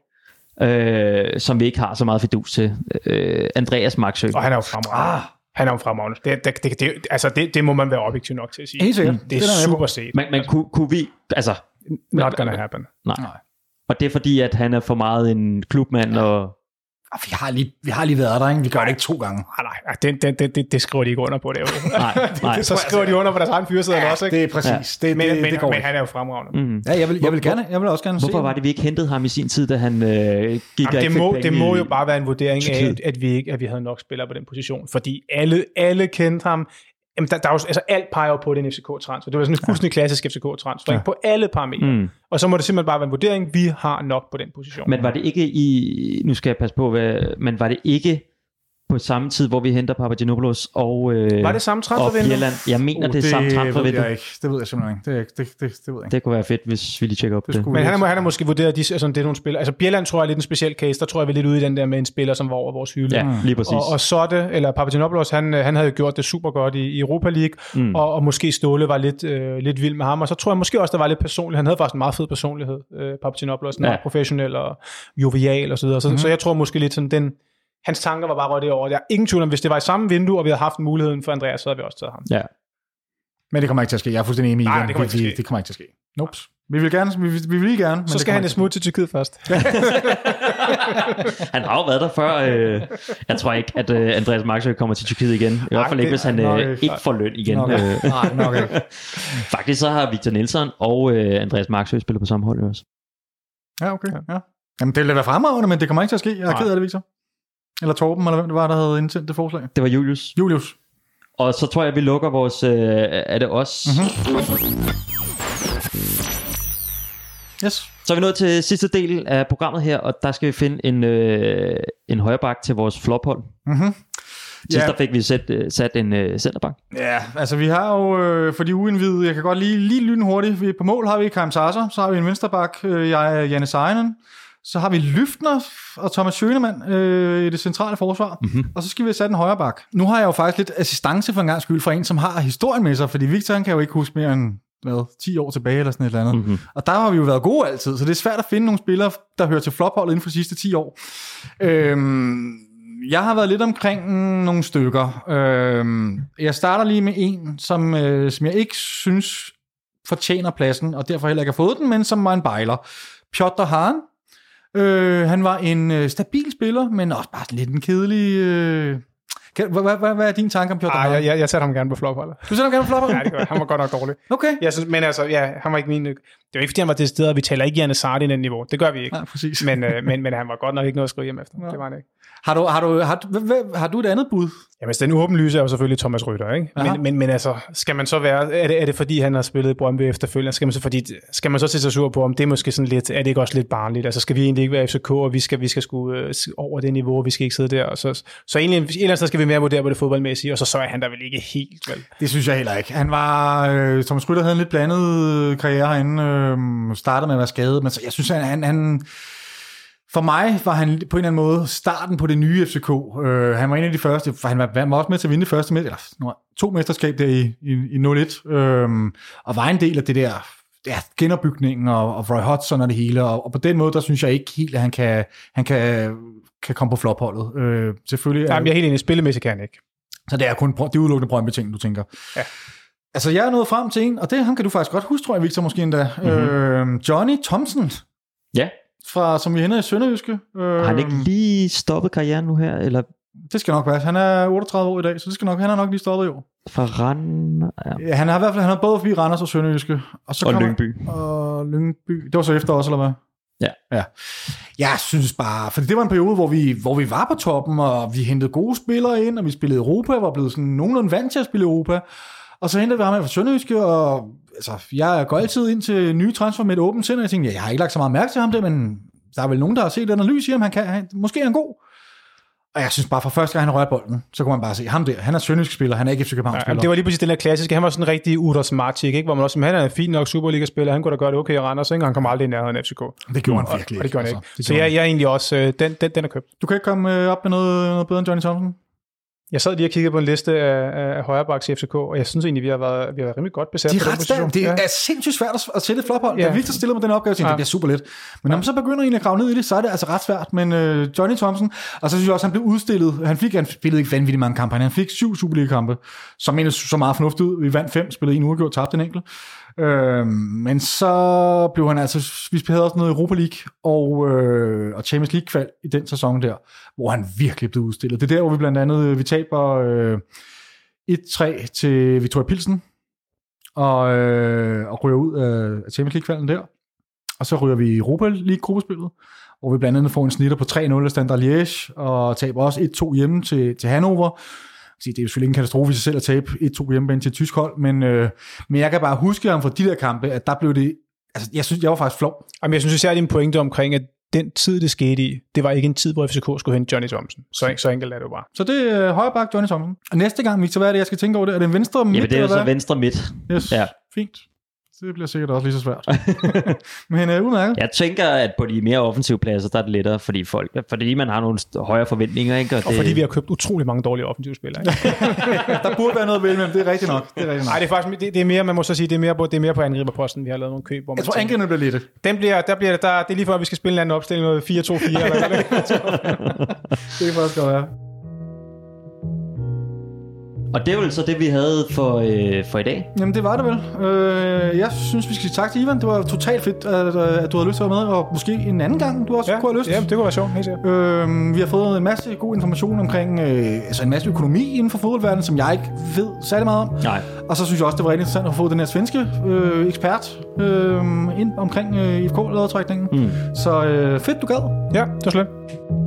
A: som vi ikke har så meget fidus til. Andreas Maxø.
C: Og han er jo fremragende. Han er jo fremragende. Det må man være objektiv nok til at sige.
B: Helt sikkert.
C: Det er super set.
A: Men kunne vi... Altså,
C: not gonna happen.
A: Nej. Og det er fordi, at han er for meget en klubmand og...
B: Vi har lige været der, ikke? Vi gør det ikke 2 gange.
C: Nej, det skriver de ikke under på, det jo.
A: Nej.
C: Så skriver de under på deres egen fyrside også, ikke?
B: Det er præcis.
C: Ja. Men han er jo fremragende.
B: Ja, jeg vil også gerne se.
A: Hvorfor var det, vi ikke hentede ham i sin tid, da han gik
C: det må jo bare være en vurdering af, at vi havde nok spillere på den position, fordi alle kendte ham. Jamen, der er jo, altså alt peger jo på den FCK-transfer. Det var sådan en fuldstændig klassisk FCK-transfer, på alle parametre. Og så må det simpelthen bare være en vurdering, vi har nok på den position.
A: Men var det ikke nu skal jeg passe på, men var det ikke på samme tid, hvor vi henter Papagiannopoulos og
C: var det samme transfervindue?
A: Jeg mener, det er samme transfervindue.
B: Det ved jeg simpelthen ikke. Det ved jeg ikke.
A: Det kunne være fedt, hvis vi lige tjekker op det.
B: Men
C: han har måske vurderet, det er nogle spillere. Altså Bjelland tror jeg er lidt en speciel case. Der tror jeg, vi er lidt ude i den der med en spiller, som var over vores hylde.
A: Ja, lige præcis.
C: Og så er det, eller Papagiannopoulos, han havde gjort det super godt i Europa League, og måske Ståle var lidt vild med ham. Og så tror jeg måske også, der var lidt personligt. Han havde faktisk en meget fed personlighed, Papagiannopoulos, meget professionel og jovial og så videre. Så jeg tror måske lidt sådan hans tanker var bare rødt det over. Jeg er ingen tvivl om, hvis det var i samme vindue, og vi havde haft muligheden for Andreas, så havde vi også taget ham.
A: Ja.
B: Men det kommer ikke til at ske. Jeg er fuldstændig enig i
C: Nej, det kommer ikke til at ske.
B: Det kommer ikke til at ske. Nope. Vi vil lige gerne. Men
C: så skal han smutte til Tyrkiet først.
A: Han har jo været der før. Jeg tror ikke, at Andreas Marksø kommer til Tyrkiet igen. I hvert fald ikke, hvis han ikke får løn igen.
B: Nej, nok ikke.
A: Faktisk så har Victor Nielsen og Andreas Marksø spillet på samme hold også.
B: Ja, okay. Ja. Jamen, det vil være fremragende, men det kommer ikke til at ske. Jeg er ked af det, Victor. Eller Torben, eller hvem det var, der havde indsendt det forslag.
A: Det var Julius. Og så tror jeg, vi lukker vores... er det os?
B: Mm-hmm. Yes.
A: Så er vi nået til sidste del af programmet her, og der skal vi finde en højreback til vores flophold.
B: Mm-hmm.
A: Sidst der fik vi sat en centerback.
B: Ja, altså vi har jo for de uindvidede, jeg kan godt lige lynhurtigt. På mål har vi Karim Sasser, så har vi en venstreback, Janne Seinen. Så har vi Lyftner og Thomas Schønemann i det centrale forsvar. Mm-hmm. Og så skal vi have sat en højre bak. Nu har jeg jo faktisk lidt assistance for en gang skyld fra en, som har historien med sig, fordi Victor kan jo ikke huske mere end 10 år tilbage eller sådan et eller andet. Mm-hmm. Og der har vi jo været gode altid, så det er svært at finde nogle spillere, der hører til flopholdet inden for de sidste 10 år. Jeg har været lidt omkring nogle stykker. Jeg starter lige med en, som jeg ikke synes fortjener pladsen, og derfor heller ikke har fået den, men som var en bejler. Piotr Hahn. Han var en stabil spiller, men også bare lidt en kedelig... Hvad er din tanke om Piotr Hahn?
C: Jeg satte ham gerne på flopholdet.
B: Du sætter ham gerne på flopholdet?
C: Ja, det gør jeg. Han var godt nok dårlig.
B: Okay.
C: Jeg synes, men altså, han var ikke min... Det var ikke, fordi han var til stede, og vi taler ikke Janne Sardi i den niveau. Det gør vi ikke.
B: Ja, præcis.
C: Men han var godt nok ikke noget at skrive hjem efter. Ja. Det var han ikke.
B: Har du et andet bud?
C: Jamen, den åbenlyse er jo selvfølgelig Thomas Rytter, ikke? Men altså, skal man så være... Er det fordi, han har spillet i Brøndby efterfølgende? Skal man så se sig sur på, om det er måske sådan lidt... Er det ikke også lidt barnligt? Altså, skal vi egentlig ikke være FCK, og vi skal sgu over det niveau, og vi skal ikke sidde der? Og så egentlig, ellers så skal vi mere vurdere på det fodboldmæssige, og så er han der vel ikke helt, vel? Det
B: synes jeg heller ikke. Han var... Thomas Rytter havde en lidt blandet karriere herinde. Startede med at være skadet, men så, jeg synes, han for mig var han på en eller anden måde starten på det nye FCK. Han var en af de første, for han var også med til at vinde det første eller 2 mesterskab der i 0-1, og var en del af det der genopbygningen og Roy Hodgson og det hele, og på den måde, der synes jeg ikke helt, at han kan komme på flopholdet. Selvfølgelig.
C: Jamen, jeg er helt enig, spillemæssigt kan han ikke.
B: Så det er udelukkende Brøndby-ting, du tænker. Ja. Altså, jeg er nået frem til en, og ham kan du faktisk godt huske, tror jeg, Victor, måske endda. Mm-hmm. Johnny Thomsen.
A: Ja.
B: Som vi henter i Sønderjyske.
A: Har han ikke lige stoppet karrieren nu her? Eller?
B: Det skal nok være. Han er 38 år i dag, så han har nok lige stoppet i år.
A: Fra Randers?
B: Ja, han har både forbi Randers og Sønderjyske. Og
A: Lyngby.
B: Og Lyngby. Det var så efter også, eller hvad?
A: Ja.
B: Jeg synes bare, for det var en periode, hvor vi var på toppen, og vi hentede gode spillere ind, og vi spillede Europa, var blevet sådan nogenlunde vant til at spille Europa. Og så hentede vi ham her fra Sønderjyske, og altså, jeg går altid ind til nye transfer med et åbent sind, og jeg tænkte, jeg har ikke lagt så meget mærke til ham der, men der er vel nogen, der har set den analyse i ham, måske er han god. Og jeg synes bare, fra første gang han rørte bolden, så kunne man bare se, ham der, han er sønderjysk spiller, han er ikke FC København spiller.
C: Det var lige præcis den der klassiske, han var sådan en rigtig Uders Martik, ikke? Hvor man også, han er en fin nok Superliga-spiller, han kunne da gøre det okay i Randers, ikke? Han kom aldrig i nærheden af FCK.
B: Det gjorde han virkelig
C: ikke. Det gjorde han ikke. Så jeg er egentlig også, den er købt.
B: Du kan ikke komme op med noget bedre end Johnny Thomsen?
C: Jeg sad lige og kiggede på en liste af højrebacks i FCK, og jeg synes egentlig, vi har været rimelig godt besat på den position.
B: Det er sindssygt svært at sætte et flophold. Da Victor stillede mig den opgave, tænkte, det bliver super let. Men når man så begynder egentlig at grave ned i det, så er det altså ret svært. Men Johnny Thomsen, og så synes jeg også, han blev udstillet. Han spillede ikke vanvittigt mange kampe. Han fik 7 Superliga-kampe, som egentlig så meget fornuftigt ud. Vi vandt 5, spillede en uafgjort, tabte en enkelt. Men så blev han altså, vi havde også noget Europa League og Champions League kval i den sæson der, hvor han virkelig blev udstillet. Det er der, hvor vi blandt andet, vi taber 1-3 til Victoria Pilsen, og ryger ud af Champions League kvalen der. Og så ryger vi i Europa League gruppespillet, hvor vi blandt andet får en snitter på 3-0 af Standard Liège, og taber også 1-2 hjemme til Hannover. Det er jo selvfølgelig en katastrofe i sig selv at tabe 1-2 hjemmebane til et tysk hold, men jeg kan bare huske ham fra de der kampe, at der blev det... Altså, jeg synes, jeg var faktisk flov.
C: Jamen, jeg synes især, det er en pointe omkring, at den tid, det skete i, det var ikke en tid, hvor FCK skulle hente Johnny Thomsen. Så enkelt er det jo bare.
B: Så det er højreback Johnny Thomsen. Og næste gang, Victor, hvad er det, jeg skal tænke over det? Er det en venstre midt?
A: Ja, det er jo så venstre midt.
B: Yes, ja. Fint. Det bliver sikkert også lige så svært. Men udmærket.
A: Jeg tænker, at på de mere offensive pladser, der er det lettere, fordi man har nogle højere forventninger. Ikke?
C: Og fordi vi har købt utrolig mange dårlige offensive spillere.
B: Der burde være noget vel, men det er rigtigt nok.
C: Nej, det er faktisk det er mere, man må så sige, det er mere på angriberposten, vi har lavet nogle køb. Hvor
B: jeg tror, angriberne bliver lidt.
C: Det er lige før, vi skal spille en anden opstilling, noget 4-2-4. Det
B: kan faktisk godt være.
A: Og det er jo så det, vi havde for i dag.
B: Jamen, det var det vel. Jeg synes, vi skal sige tak til Ivan. Det var totalt fedt, at du havde lyst til at være med, og måske en anden gang, du også kunne have lyst.
C: Ja, det kunne være sjovt, helt sikkert.
B: Vi har fået en masse god information omkring en masse økonomi inden for fodboldverdenen, som jeg ikke ved særlig meget om.
A: Nej.
B: Og så synes jeg også, det var rigtig interessant at få den her svenske ekspert ind omkring IFK-ledertrækningen. Så fedt, du gad.
C: Ja, det var slet.